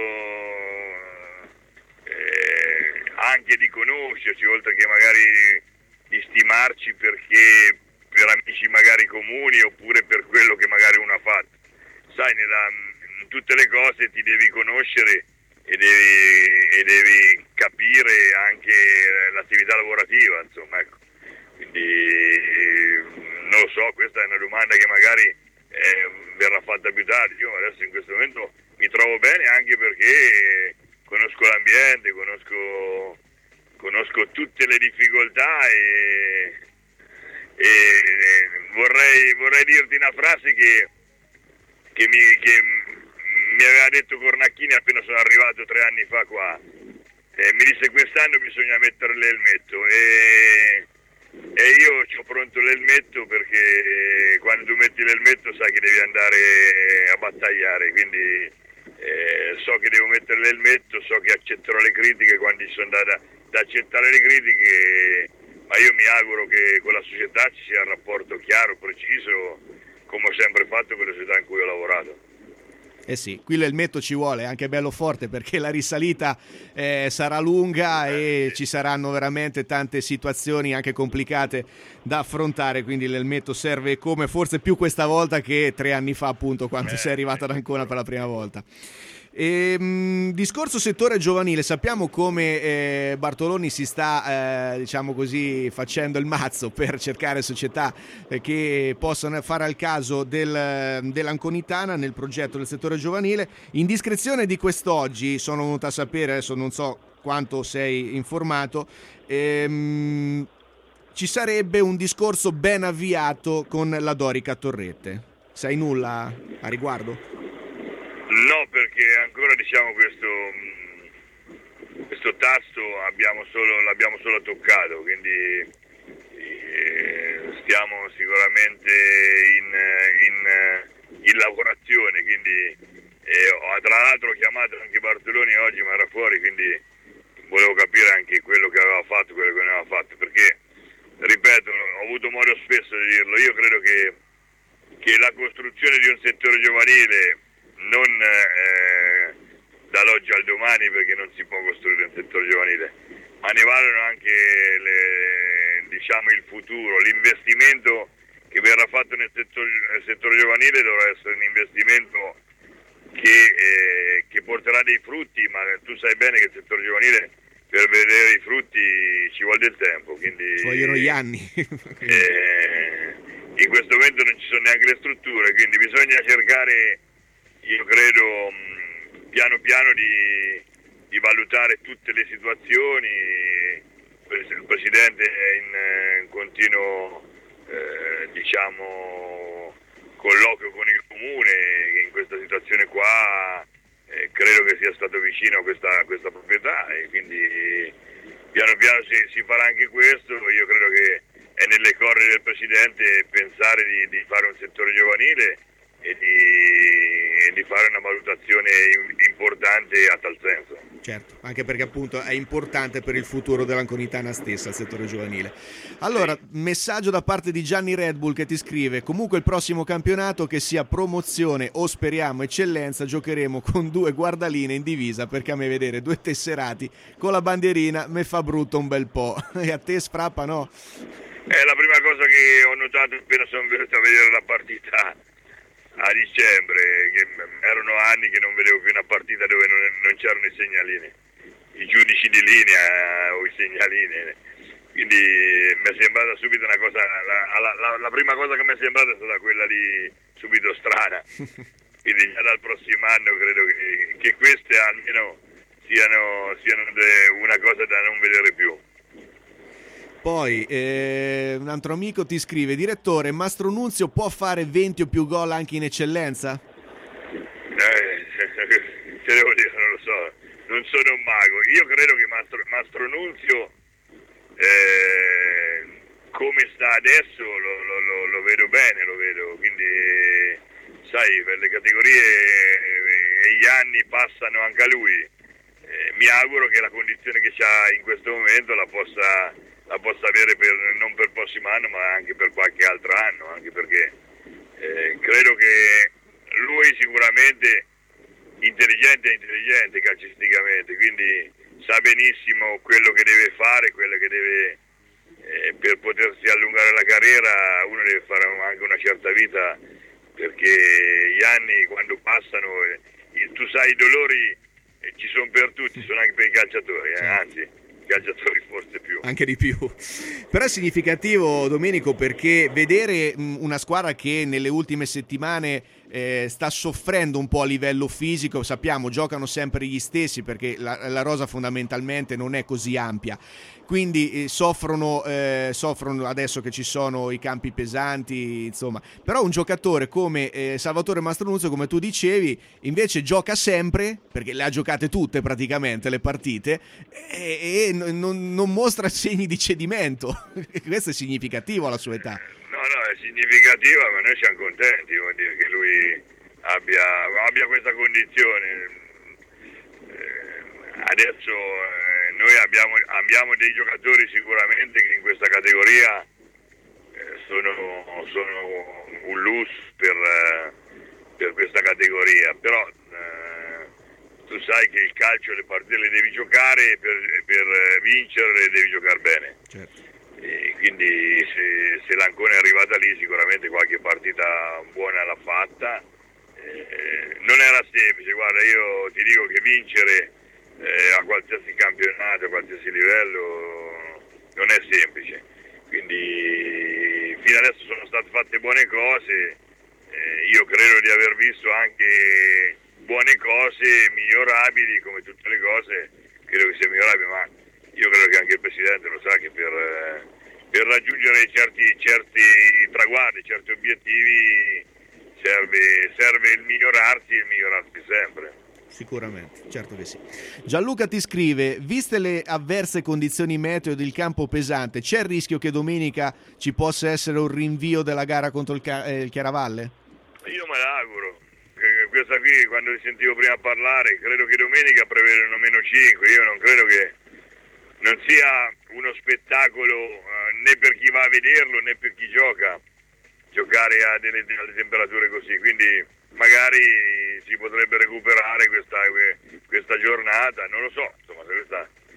Speaker 8: eh, anche di conoscerci, oltre che magari di stimarci perché per amici magari comuni oppure per quello che magari uno ha fatto. Sai, nella tutte le cose ti devi conoscere e devi, e devi capire anche l'attività lavorativa, insomma, ecco. Quindi non lo so, questa è una domanda che magari eh, verrà fatta più tardi. Io adesso in questo momento mi trovo bene anche perché conosco l'ambiente, conosco, conosco tutte le difficoltà e, e vorrei, vorrei dirti una frase che, che mi... Che, mi aveva detto Cornacchini appena sono arrivato tre anni fa qua, eh, mi disse quest'anno bisogna mettere l'elmetto e, e io ho pronto l'elmetto perché quando tu metti l'elmetto sai che devi andare a battagliare, quindi eh, so che devo mettere l'elmetto, so che accetterò le critiche quando ci sono da, da, da accettare le critiche, ma io mi auguro che con la società ci sia un rapporto chiaro, preciso, come ho sempre fatto con le società in cui ho lavorato.
Speaker 4: Eh sì, qui l'elmetto ci vuole, anche bello forte, perché la risalita eh, sarà lunga e ci saranno veramente tante situazioni anche complicate da affrontare, quindi l'elmetto serve come forse più questa volta che tre anni fa, appunto, quando sei arrivato ad Ancona per la prima volta. E, mh, discorso settore giovanile, sappiamo come eh, Bartoloni si sta eh, diciamo così facendo il mazzo per cercare società eh, che possano fare al caso del, dell'Anconitana nel progetto del settore giovanile. Indiscrezione di quest'oggi, sono venuto a sapere, adesso non so quanto sei informato, ehm, ci sarebbe un discorso ben avviato con la Dorica Torrette. Sai nulla a riguardo?
Speaker 8: No, perché ancora diciamo questo, questo tasto abbiamo solo, l'abbiamo solo toccato, quindi eh, stiamo sicuramente in, in, in lavorazione, quindi eh, tra l'altro ho chiamato anche Bartoloni oggi, ma era fuori, quindi volevo capire anche quello che aveva fatto, quello che non aveva fatto, perché ripeto, ho avuto modo spesso di dirlo, io credo che, che la costruzione di un settore giovanile non eh, dall'oggi al domani, perché non si può costruire un settore giovanile, ma ne valgono anche le, diciamo il futuro, l'investimento che verrà fatto nel settore, nel settore giovanile dovrà essere un investimento che, eh, che porterà dei frutti, ma tu sai bene che il settore giovanile per vedere i frutti ci vuole del tempo, quindi
Speaker 4: ci vogliono gli anni.
Speaker 8: eh, in questo momento non ci sono neanche le strutture, quindi bisogna cercare, io credo, mh, piano piano di, di valutare tutte le situazioni. Il Presidente è in, in continuo eh, diciamo colloquio con il Comune, che in questa situazione qua eh, credo che sia stato vicino a questa, questa proprietà, e quindi piano piano si, si farà anche questo. Io credo che è nelle corde del Presidente pensare di, di fare un settore giovanile e di, e di fare una valutazione importante a tal senso.
Speaker 4: Certo, anche perché appunto è importante per il futuro dell'Anconitana stessa il settore giovanile. Allora, messaggio da parte di Gianni Red Bull che ti scrive: comunque il prossimo campionato, che sia promozione o speriamo eccellenza, giocheremo con due guardaline in divisa, perché a me vedere due tesserati con la bandierina me fa brutto un bel po'. E a te Sprappa no?
Speaker 8: È la prima cosa che ho notato appena sono venuto a vedere la partita a dicembre, che erano anni che non vedevo più una partita dove non, non c'erano i segnalini, i giudici di linea o i segnalini, quindi mi è sembrata subito una cosa, la, la, la, la prima cosa che mi è sembrata è stata quella lì subito strana, quindi già dal prossimo anno credo che, che queste almeno siano, siano de, una cosa da non vedere più.
Speaker 4: Poi eh, un altro amico ti scrive: direttore, Mastro Nunzio può fare venti o più gol anche in eccellenza?
Speaker 8: Eh, te devo dire, non lo so, non sono un mago. Io credo che Mastro, Mastro Nunzio eh, come sta adesso lo, lo, lo, lo vedo bene, lo vedo, quindi sai, per le categorie e gli anni passano anche a lui. Eh, mi auguro che la condizione che ha in questo momento la possa la possa avere per, non per il prossimo anno, ma anche per qualche altro anno, anche perché eh, credo che lui sicuramente intelligente è intelligente calcisticamente, quindi sa benissimo quello che deve fare, quello che deve eh, per potersi allungare la carriera. Uno deve fare anche una certa vita, perché gli anni quando passano, eh, tu sai, i dolori eh, ci sono per tutti, sono anche per i calciatori, eh, anzi calciatori forse più.
Speaker 4: Anche di più. Però è significativo, Domenico, perché vedere una squadra che nelle ultime settimane eh, sta soffrendo un po' a livello fisico, sappiamo, giocano sempre gli stessi perché la, la rosa fondamentalmente non è così ampia, quindi eh, soffrono, eh, soffrono adesso che ci sono i campi pesanti, insomma. Però un giocatore come eh, Salvatore Mastronuzzo, come tu dicevi, invece gioca sempre, perché le ha giocate tutte praticamente le partite, e, e non, non mostra segni di cedimento. Questo è significativo alla sua età.
Speaker 8: No, no, è significativa, ma noi siamo contenti, vuol dire che lui abbia, abbia questa condizione. Eh, adesso eh, noi abbiamo, abbiamo dei giocatori sicuramente che in questa categoria eh, sono, sono un lusso per, eh, per questa categoria, però eh, tu sai che il calcio, le partite le devi giocare, per, per vincere le devi giocare bene.
Speaker 4: Certo.
Speaker 8: E quindi se, se l'Ancona è arrivata lì sicuramente qualche partita buona l'ha fatta. Eh, non era semplice, guarda, io ti dico che vincere eh, a qualsiasi campionato, a qualsiasi livello non è semplice, quindi fino adesso sono state fatte buone cose, eh, io credo di aver visto anche buone cose migliorabili, come tutte le cose credo che sia migliorabile, ma io credo che anche il Presidente lo sa che per, per raggiungere certi, certi traguardi, certi obiettivi serve, serve il migliorarsi e il migliorarsi sempre.
Speaker 4: Sicuramente, certo che sì. Gianluca ti scrive: viste le avverse condizioni meteo del campo pesante, c'è il rischio che domenica ci possa essere un rinvio della gara contro il, eh, il Chiaravalle?
Speaker 8: Io me l'auguro. Questa qui, quando ti sentivo prima parlare, credo che domenica prevedono meno cinque. Io non credo che non sia uno spettacolo eh, né per chi va a vederlo né per chi gioca, giocare a delle, delle temperature così, quindi magari si potrebbe recuperare questa, questa giornata, non lo so, insomma, questa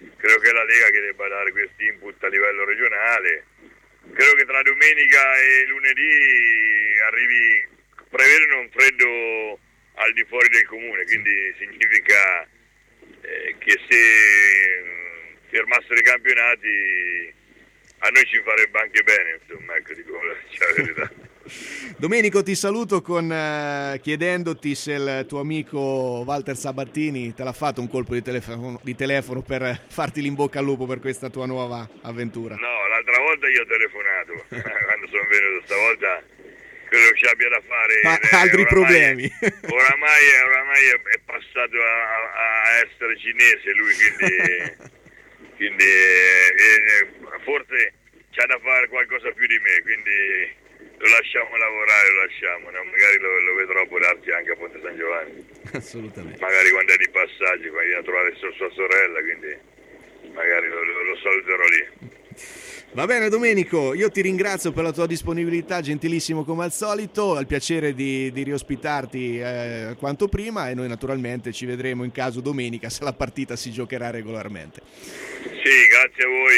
Speaker 8: credo che è la Lega che debba dare questi input a livello regionale. Credo che tra domenica e lunedì arrivi, prevedono un freddo al di fuori del comune, quindi significa eh, che se mh, fermassero i campionati a noi ci farebbe anche bene, insomma, ecco, dico la verità.
Speaker 4: Domenico, ti saluto con eh, chiedendoti se il tuo amico Walter Sabattini te l'ha fatto un colpo di telefono, di telefono per farti l'in bocca al lupo per questa tua nuova avventura.
Speaker 8: No, l'altra volta io ho telefonato, quando sono venuto, stavolta credo che ci abbia da fare.
Speaker 4: Ma
Speaker 8: eh,
Speaker 4: altri
Speaker 8: oramai,
Speaker 4: problemi.
Speaker 8: Oramai, oramai è passato a, a essere cinese lui, quindi, quindi eh, forse c'ha da fare qualcosa più di me, quindi lo lasciamo lavorare, lo lasciamo, no? Magari lo, lo vedrò a darsi anche a Ponte San Giovanni.
Speaker 4: Assolutamente.
Speaker 8: Magari quando è di passaggio, quando viene a trovare sua sorella, quindi magari lo, lo, lo saluterò lì.
Speaker 4: Va bene Domenico, io ti ringrazio per la tua disponibilità, gentilissimo come al solito, ho il piacere di, di riospitarti eh, quanto prima e noi naturalmente ci vedremo in caso domenica se la partita si giocherà regolarmente.
Speaker 8: Sì, grazie a voi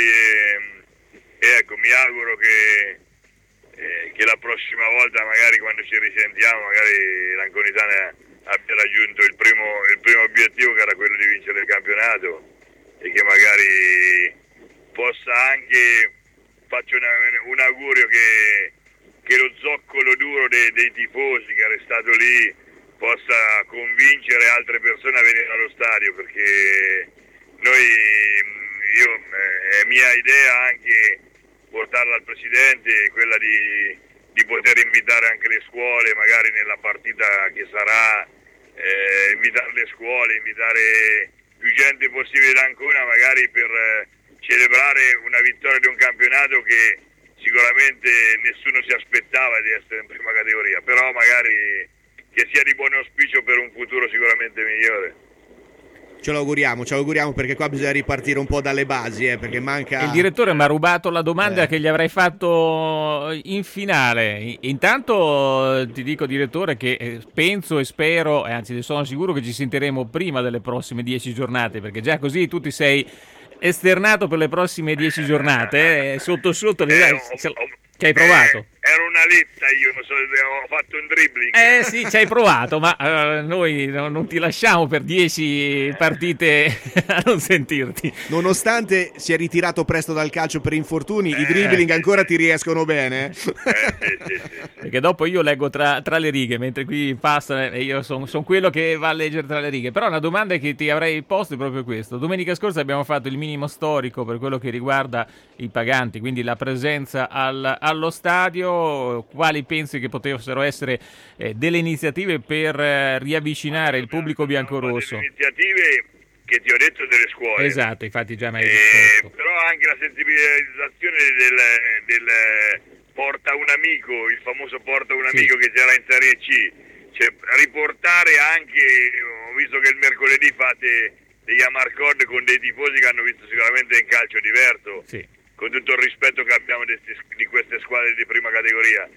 Speaker 8: e, e ecco, mi auguro che, eh, che la prossima volta, magari quando ci risentiamo, magari l'Anconitana abbia raggiunto il primo, il primo obiettivo, che era quello di vincere il campionato, e che magari possa anche, faccio una, un augurio che, che lo zoccolo duro dei, dei tifosi che è restato lì possa convincere altre persone a venire allo stadio, perché noi, io, è mia idea anche portarla al Presidente, quella di, di poter invitare anche le scuole, magari nella partita che sarà, eh, invitare le scuole, invitare più gente possibile da Ancona, magari per eh, celebrare una vittoria di un campionato che sicuramente nessuno si aspettava di essere in prima categoria, però magari che sia di buon auspicio per un futuro sicuramente migliore.
Speaker 4: Ce lo auguriamo, ce lo auguriamo, perché qua bisogna ripartire un po' dalle basi, eh, perché manca...
Speaker 3: Il direttore mi ha rubato la domanda
Speaker 4: eh.
Speaker 3: che gli avrei fatto in finale. Intanto ti dico, direttore, che penso e spero, e anzi sono sicuro che ci sentiremo prima delle prossime dieci giornate, perché già così tu ti sei esternato per le prossime dieci giornate, eh, sotto sotto
Speaker 8: Eh,
Speaker 3: eh,
Speaker 8: ho, ho,
Speaker 3: che hai provato.
Speaker 8: Eh, ero una letta io, so, ho fatto un dribbling.
Speaker 3: Eh sì, ci hai provato, ma uh, noi no, non ti lasciamo per dieci partite a non sentirti.
Speaker 4: Nonostante sia ritirato presto dal calcio per infortuni,
Speaker 8: eh,
Speaker 4: i dribbling
Speaker 8: eh,
Speaker 4: ancora ti riescono bene.
Speaker 8: Eh, sì, sì, sì, sì.
Speaker 3: Perché dopo io leggo tra, tra le righe, mentre qui passa e io sono son quello che va a leggere tra le righe. Però una domanda che ti avrei posto è proprio questo. Domenica scorsa abbiamo fatto il minimo storico per quello che riguarda i paganti, quindi la presenza al, allo stadio. Quali pensi che potessero essere eh, delle iniziative per eh, riavvicinare il pubblico biancorosso?
Speaker 8: Delle iniziative che ti ho detto delle scuole.
Speaker 3: Esatto, infatti già mi hai
Speaker 8: eh,
Speaker 3: risposto.
Speaker 8: Però anche la sensibilizzazione del, del porta un amico, il famoso porta un amico sì. che c'era in Serie C, cioè riportare anche, ho visto che il mercoledì fate degli Amarcord con dei tifosi che hanno visto sicuramente in calcio diverso. Sì. Con tutto il rispetto che abbiamo di, di queste squadre di prima categoria,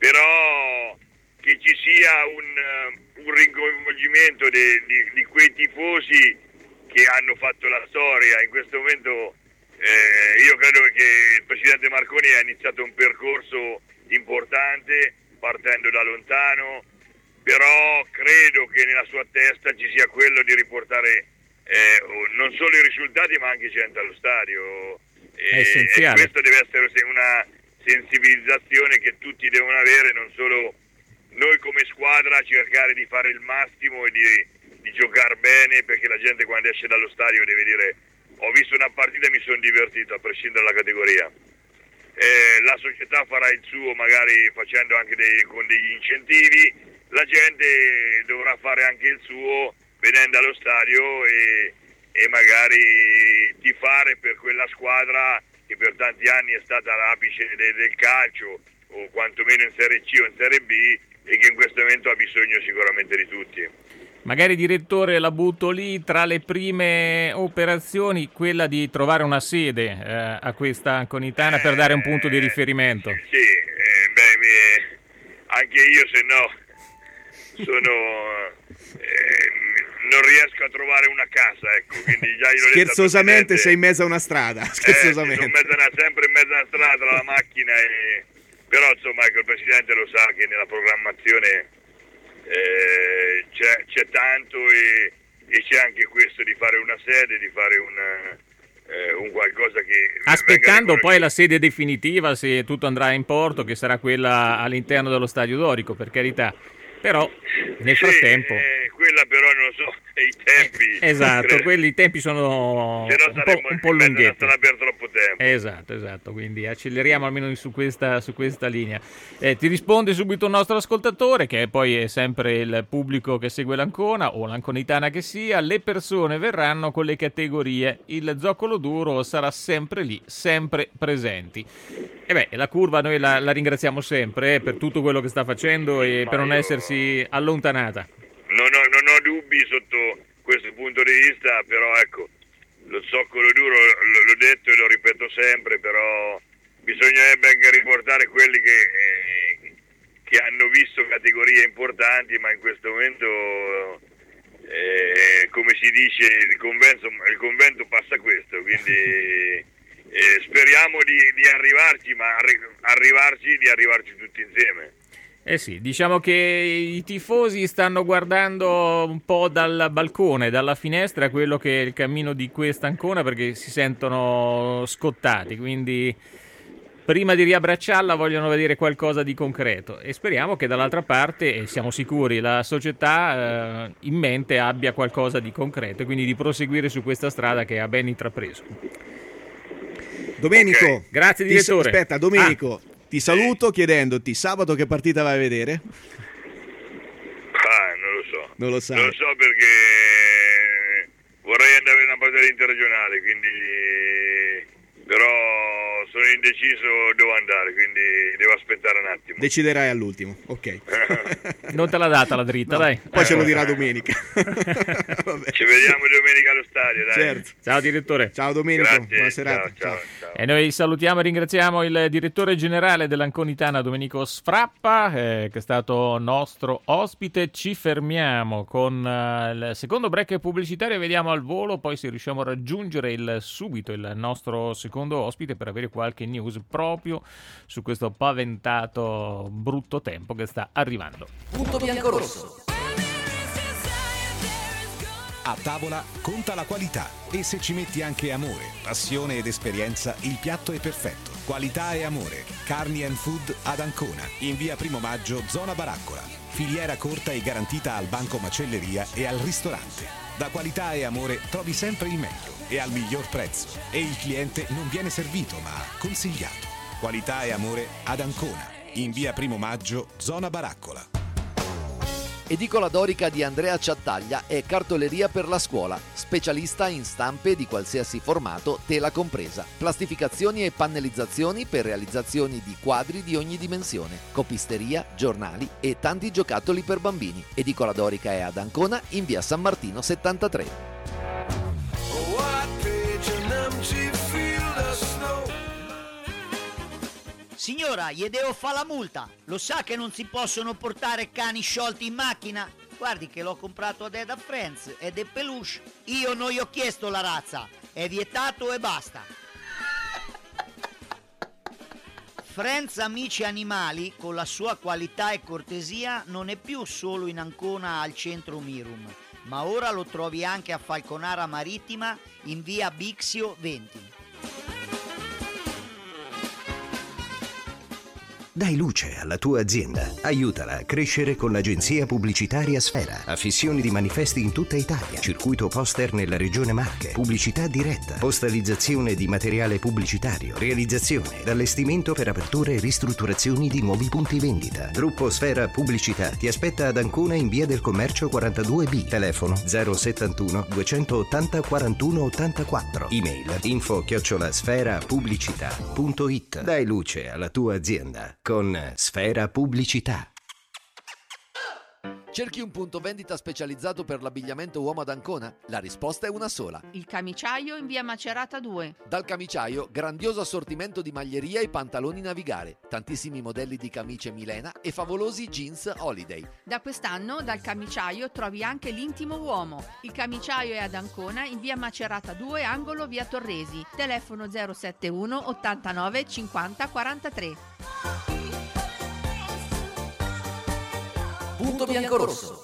Speaker 8: però che ci sia un, un ricoinvolgimento di, di, di quei tifosi che hanno fatto la storia. In questo momento eh, io credo che il Presidente Marconi ha iniziato un percorso importante partendo da lontano, però credo che nella sua testa ci sia quello di riportare eh, non solo i risultati ma anche gente allo stadio.
Speaker 3: È essenziale.
Speaker 8: E questo deve essere una sensibilizzazione che tutti devono avere, non solo noi come squadra, cercare di fare il massimo e di, di giocare bene, perché la gente quando esce dallo stadio deve dire ho visto una partita e mi sono divertito a prescindere dalla categoria. Eh, la società farà il suo, magari facendo anche dei, con degli incentivi, la gente dovrà fare anche il suo venendo allo stadio e e magari tifare per quella squadra che per tanti anni è stata l'apice de- del calcio, o quantomeno in Serie C o in Serie B, e che in questo momento ha bisogno sicuramente di tutti.
Speaker 3: Magari, direttore, la butto lì, tra le prime operazioni quella di trovare una sede eh, a questa Anconitana per dare un punto di riferimento.
Speaker 8: Eh, sì, eh, beh, mi, anche io se no sono... Eh, non riesco a trovare una casa, ecco, quindi già io
Speaker 4: scherzosamente sei in mezzo a una strada, scherzosamente.
Speaker 8: Eh, sono mezzo una, sempre in mezzo a una strada tra la macchina e... però insomma ecco, il Presidente lo sa che nella programmazione eh, c'è, c'è tanto e, e c'è anche questo di fare una sede, di fare un, eh, un qualcosa che...
Speaker 3: Aspettando poi la sede definitiva, se tutto andrà in porto, che sarà quella all'interno dello Stadio Dorico, per carità. Però nel
Speaker 8: sì,
Speaker 3: frattempo
Speaker 8: eh, quella però non lo so, i tempi
Speaker 3: esatto,
Speaker 8: credo.
Speaker 3: quelli i tempi sono
Speaker 8: Se no
Speaker 3: un po', un po' lunghetti
Speaker 8: per troppo tempo.
Speaker 3: esatto, esatto, quindi acceleriamo almeno su questa, su questa linea. Eh, ti risponde subito il nostro ascoltatore, che poi è sempre il pubblico che segue l'Ancona o l'anconitana che sia: le persone verranno con le categorie, il zoccolo duro sarà sempre lì, sempre presenti. E beh, la curva noi la, la ringraziamo sempre eh, per tutto quello che sta facendo e
Speaker 8: Ma
Speaker 3: per non
Speaker 8: io...
Speaker 3: essersi allontanata.
Speaker 8: Non ho, non ho dubbi sotto questo punto di vista, però ecco, lo zoccolo duro l- l'ho detto e lo ripeto sempre, però bisognerebbe anche riportare quelli che, eh, che hanno visto categorie importanti, ma in questo momento, eh, come si dice, il convento, il convento passa questo, quindi... Eh, speriamo di, di arrivarci, ma arri- arrivarci di arrivarci tutti insieme.
Speaker 3: Eh sì, diciamo che i tifosi stanno guardando un po' dal balcone, dalla finestra, quello che è il cammino di questa Ancona, perché si sentono scottati, quindi prima di riabbracciarla vogliono vedere qualcosa di concreto e speriamo che dall'altra parte, e siamo sicuri, la società eh, in mente abbia qualcosa di concreto e quindi di proseguire su questa strada che ha ben intrapreso.
Speaker 4: Domenico,
Speaker 3: okay. Grazie direttore.
Speaker 4: Ti, aspetta, Domenico,
Speaker 3: ah.
Speaker 4: ti saluto chiedendoti sabato che partita vai a vedere?
Speaker 8: Ah, non lo so.
Speaker 4: Non lo sai.
Speaker 8: Non lo so perché vorrei andare in una partita interregionale, quindi però sono indeciso dove andare, quindi devo aspettare un attimo.
Speaker 4: Deciderai all'ultimo, ok.
Speaker 3: Non te l'ha data la dritta, no, dai.
Speaker 4: Poi ce lo dirà domenica.
Speaker 8: Ci vediamo domenica allo stadio, dai.
Speaker 4: Certo.
Speaker 3: Ciao direttore.
Speaker 4: Ciao Domenico,
Speaker 8: Grazie,
Speaker 4: buona serata.
Speaker 8: Ciao, ciao, ciao.
Speaker 3: E noi salutiamo e ringraziamo il direttore generale dell'Anconitana, Domenico Sfrappa, eh, che è stato nostro ospite. Ci fermiamo con uh, il secondo break pubblicitario, vediamo al volo, poi se riusciamo a raggiungere il, subito il nostro secondo ospite per avere qualche news proprio su questo paventato brutto tempo che sta arrivando.
Speaker 2: Punto bianco-rosso.
Speaker 9: A tavola conta la qualità e se ci metti anche amore, passione ed esperienza, il piatto è perfetto. Qualità e amore. Carni and Food ad Ancona, in via Primo Maggio, zona Baraccola. Filiera corta e garantita al banco macelleria e al ristorante. Da Qualità e Amore trovi sempre il meglio e al miglior prezzo. E il cliente non viene servito ma consigliato. Qualità e Amore ad Ancona, in via Primo Maggio, zona Baraccola.
Speaker 2: Edicola Dorica di Andrea Ciattaglia è cartoleria per la scuola, specialista in stampe di qualsiasi formato, tela compresa, plastificazioni e pannellizzazioni per realizzazioni di quadri di ogni dimensione, copisteria, giornali e tanti giocattoli per bambini. Edicola Dorica è ad Ancona in via San Martino settantatré.
Speaker 10: Signora, gli devo fare la multa. Lo sa che non si possono portare cani sciolti in macchina? Guardi che l'ho comprato ad Eda Friends ed è peluche. Io non gli ho chiesto la razza. È vietato e basta. Friends Amici Animali, con la sua qualità e cortesia, non è più solo in Ancona al centro Mirum, ma ora lo trovi anche a Falconara Marittima in via Bixio venti.
Speaker 1: Dai luce alla tua azienda. Aiutala a crescere con l'agenzia pubblicitaria Sfera. Affissioni di manifesti in tutta Italia. Circuito poster nella regione Marche. Pubblicità diretta. Postalizzazione di materiale pubblicitario. Realizzazione ed allestimento per aperture e ristrutturazioni di nuovi punti vendita. Gruppo Sfera Pubblicità ti aspetta ad Ancona in via del Commercio quarantadue B. Telefono zero settantuno duecentottanta quarantuno ottantaquattro. Email info chiocciola sfera pubblicità punto it. Dai luce alla tua azienda con Sfera Pubblicità.
Speaker 2: Cerchi un punto vendita specializzato per l'abbigliamento uomo ad Ancona? La risposta è una sola.
Speaker 11: Il Camiciaio in via Macerata due.
Speaker 2: Dal Camiciaio, grandioso assortimento di maglieria e pantaloni Navigare, tantissimi modelli di camicie Milena e favolosi jeans Holiday.
Speaker 11: Da quest'anno dal Camiciaio trovi anche l'intimo uomo. Il Camiciaio è ad Ancona in via Macerata due, angolo via Torresi. Telefono zero sette uno ottantanove cinquanta quarantatré.
Speaker 2: Punto biancorosso.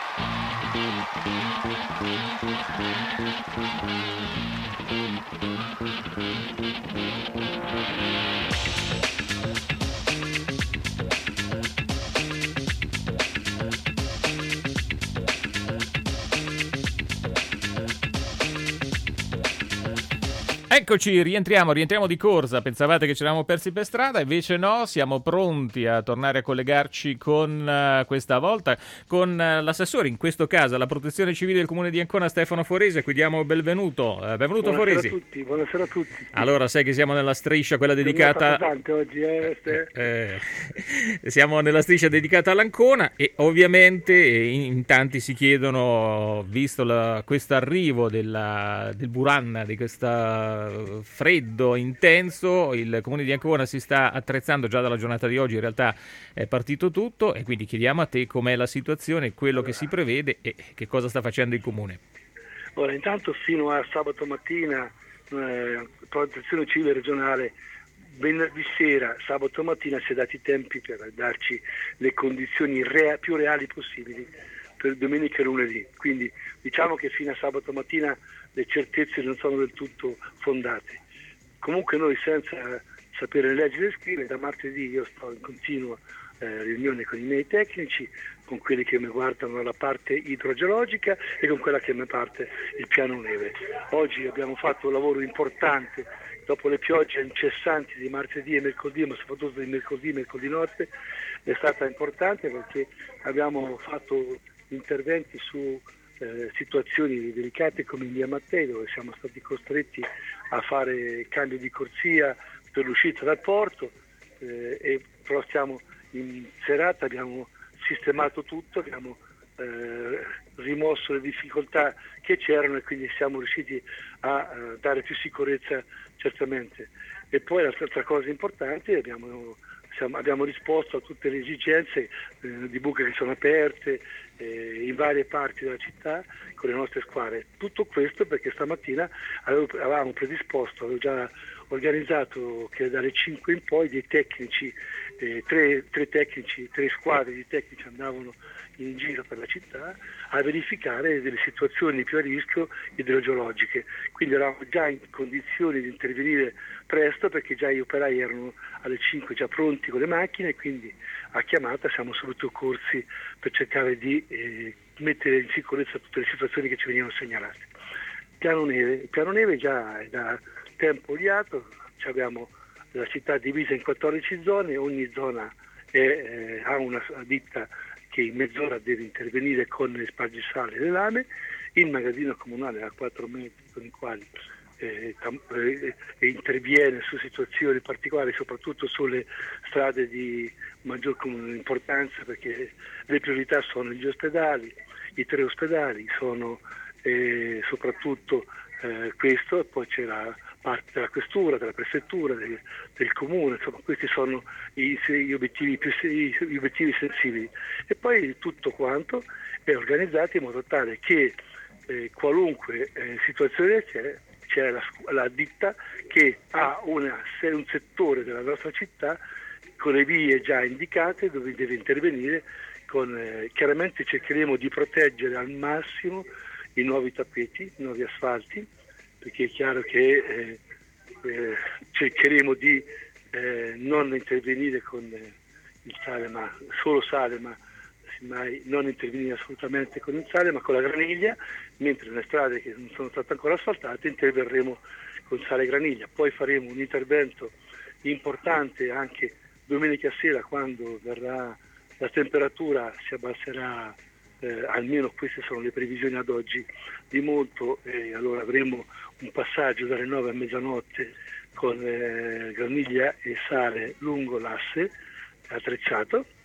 Speaker 3: Eccoci, rientriamo, rientriamo di corsa. Pensavate che ci eravamo persi per strada, invece no, siamo pronti a tornare a collegarci con uh, questa volta con uh, l'assessore, in questo caso alla Protezione Civile del Comune di Ancona, Stefano Foresi, a cui diamo il benvenuto. Uh, benvenuto
Speaker 12: buonasera
Speaker 3: Foresi.
Speaker 12: A tutti, buonasera a tutti.
Speaker 3: Allora, sai che siamo nella striscia, quella dedicata...
Speaker 12: Oggi, eh,
Speaker 3: eh, siamo nella striscia dedicata all'Ancona e ovviamente in, in tanti si chiedono, visto questo arrivo della, del Buran, di questa freddo intenso, il Comune di Ancona si sta attrezzando già dalla giornata di oggi, in realtà è partito tutto e quindi chiediamo a te com'è la situazione, quello che si prevede e che cosa sta facendo il Comune.
Speaker 12: Ora, intanto fino a sabato mattina eh, Protezione Civile regionale, venerdì sera, sabato mattina si è dati i tempi per darci le condizioni rea- più reali possibili per domenica e lunedì, quindi diciamo che fino a sabato mattina le certezze non sono del tutto fondate. Comunque noi, senza sapere leggere e scrivere, da martedì io sto in continua eh, riunione con i miei tecnici, con quelli che mi guardano la parte idrogeologica e con quella che mi parte il piano neve. Oggi abbiamo fatto un lavoro importante dopo le piogge incessanti di martedì e mercoledì, ma soprattutto di mercoledì e mercoledì notte. È stata importante perché abbiamo fatto interventi su eh, situazioni delicate come in via Mattei, dove siamo stati costretti a fare cambio di corsia per l'uscita dal porto, eh, e però stiamo in serata, abbiamo sistemato tutto, abbiamo eh, rimosso le difficoltà che c'erano e quindi siamo riusciti a eh, dare più sicurezza certamente. E poi l'altra cosa importante, abbiamo Siamo, abbiamo risposto a tutte le esigenze eh, di buche che sono aperte eh, in varie parti della città con le nostre squadre. Tutto questo perché stamattina avevo, avevamo predisposto, avevo già organizzato che dalle cinque in poi dei tecnici, eh, tre, tre tecnici, tre squadre di tecnici andavano in giro per la città a verificare delle situazioni più a rischio idrogeologiche. Quindi eravamo già in condizioni di intervenire presto perché già gli operai erano alle cinque già pronti con le macchine e quindi a chiamata siamo subito corsi per cercare di eh, mettere in sicurezza tutte le situazioni che ci venivano segnalate. Piano neve, il piano neve già è da tempo avviato, abbiamo la città divisa in quattordici zone, ogni zona è, eh, ha una ditta che in mezz'ora deve intervenire con le spargisale e le lame. Il magazzino comunale ha quattro metri con i quali eh, eh, interviene su situazioni particolari, soprattutto sulle strade di maggior importanza, perché le priorità sono gli ospedali, i tre ospedali sono eh, soprattutto eh, questo, e poi c'è la parte della questura, della prefettura, del, del comune, insomma questi sono i, gli, obiettivi più, gli obiettivi sensibili, e poi tutto quanto è organizzato in modo tale che eh, qualunque eh, situazione c'è, c'è la, la ditta che ha una, un settore della nostra città con le vie già indicate dove deve intervenire. Con, eh, chiaramente cercheremo di proteggere al massimo i nuovi tappeti, i nuovi asfalti, perché è chiaro che eh, eh, cercheremo di eh, non intervenire con eh, il sale, ma solo sale, ma mai non intervenire assolutamente con il sale, ma con la graniglia, mentre nelle strade che non sono state ancora asfaltate interverremo con sale e graniglia. Poi faremo un intervento importante anche domenica sera, quando verrà la temperatura si abbasserà, eh, almeno queste sono le previsioni ad oggi, di molto, e allora avremo un passaggio dalle nove a mezzanotte con eh, graniglia e sale lungo l'asse attrecciato,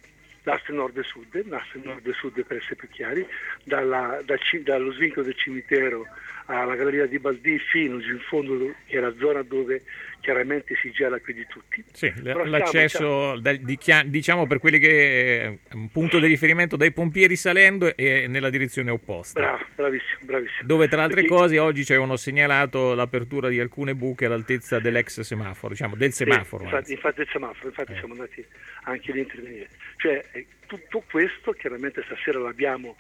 Speaker 12: l'asse nord e sud, l'asse nord e sud per essere più chiari, dalla, dal, dallo svincolo del cimitero alla galleria di Baldì fino giù in fondo, che è la zona dove chiaramente si gela più di tutti.
Speaker 3: Sì,
Speaker 12: Però
Speaker 3: l'accesso
Speaker 12: stiamo,
Speaker 3: da, di, diciamo per quelli che è un punto di riferimento dai pompieri salendo e nella direzione opposta.
Speaker 12: Bravo, bravissimo, bravissimo.
Speaker 3: Dove tra altre
Speaker 12: Perché,
Speaker 3: cose oggi ci avevano segnalato l'apertura di alcune buche all'altezza dell'ex semaforo, diciamo del semaforo.
Speaker 12: Sì, infatti, infatti il semaforo, infatti eh. siamo andati anche lì a intervenire. Cioè tutto questo chiaramente stasera l'abbiamo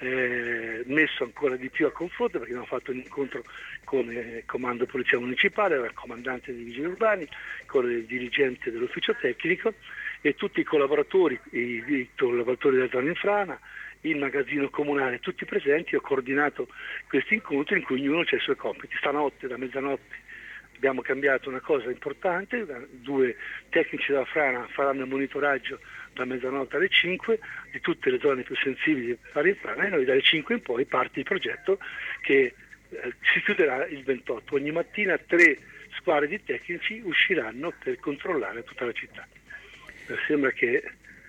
Speaker 12: Eh, messo ancora di più a confronto, perché abbiamo fatto un incontro con il comando polizia municipale, il comandante dei vigili urbani, con il dirigente dell'ufficio tecnico e tutti i collaboratori, i, i collaboratori della zona infrana, il magazzino comunale, tutti presenti. Ho coordinato questi incontri in cui ognuno ha i suoi compiti. Stanotte da mezzanotte abbiamo cambiato una cosa importante, due tecnici della frana faranno il monitoraggio da mezzanotte alle cinque di tutte le zone più sensibili per fare in frana, e noi dalle cinque in poi parte il progetto che eh, si chiuderà il ventotto. Ogni mattina tre squadre di tecnici usciranno per controllare tutta la città. Eh, sembra che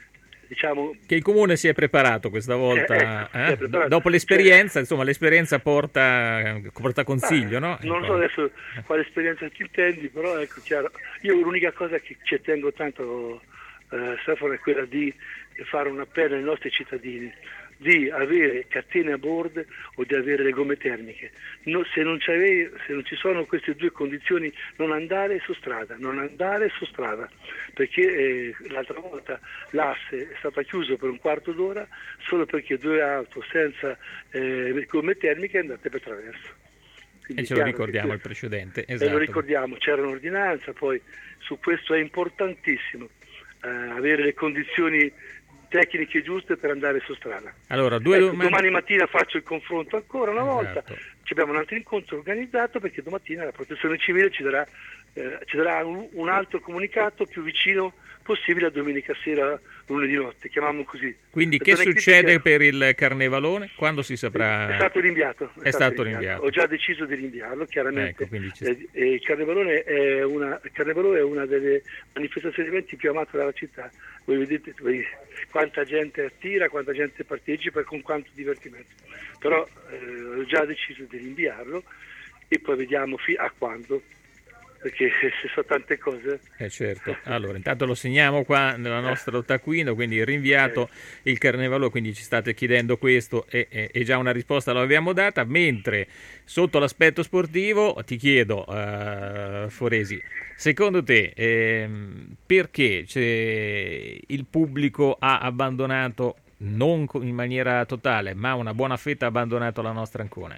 Speaker 12: diciamo
Speaker 3: che il comune si è preparato questa volta,
Speaker 12: eh, ecco,
Speaker 3: eh?
Speaker 12: preparato.
Speaker 3: Dopo l'esperienza,
Speaker 12: cioè,
Speaker 3: insomma l'esperienza porta, porta consiglio,
Speaker 12: eh,
Speaker 3: no?
Speaker 12: Non so adesso quale esperienza ti intendi, però ecco chiaro, io l'unica cosa che ci tengo tanto, eh, Stefano, è quella di fare un appello ai nostri cittadini di avere catene a bordo o di avere le gomme termiche. No, se, non se non ci sono queste due condizioni, non andare su strada, non andare su strada, perché eh, l'altra volta l'asse è stato chiuso per un quarto d'ora solo perché due auto senza eh, gomme termiche andate per traverso. Quindi
Speaker 3: e ce lo ricordiamo che, il precedente. Esatto.
Speaker 12: E lo ricordiamo, c'era un'ordinanza, poi su questo è importantissimo eh, avere le condizioni tecniche giuste per andare su strada.
Speaker 3: Allora, due
Speaker 12: ecco,
Speaker 3: domani...
Speaker 12: domani mattina faccio il confronto ancora una volta,
Speaker 3: esatto.
Speaker 12: Ci abbiamo un altro incontro organizzato perché domattina la protezione civile ci darà, eh, ci darà un, un altro comunicato più vicino possibile a domenica sera, lunedì notte, chiamiamo così.
Speaker 3: Quindi che succede che... per il Carnevalone? Quando si saprà?
Speaker 12: È stato rinviato.
Speaker 3: È, è stato, stato rinviato. rinviato.
Speaker 12: Ho già deciso di rinviarlo, chiaramente.
Speaker 3: Ecco, ci...
Speaker 12: eh, eh, il Carnevalone è una, il Carnevalone è una delle manifestazioni eventi più amate dalla città. Voi vedete voi, quanta gente attira, quanta gente partecipa e con quanto divertimento. Però eh, ho già deciso di rinviarlo e poi vediamo fi- a quando. Perché se sono tante cose.
Speaker 3: Eh certo, allora intanto lo segniamo qua nella nostra taccuino, quindi rinviato il Carnevalo, quindi ci state chiedendo questo e, e, e già una risposta l'abbiamo data, mentre sotto l'aspetto sportivo ti chiedo, uh, Foresi, secondo te eh, perché c'è, il pubblico ha abbandonato, non in maniera totale, ma una buona fetta ha abbandonato la nostra Ancona?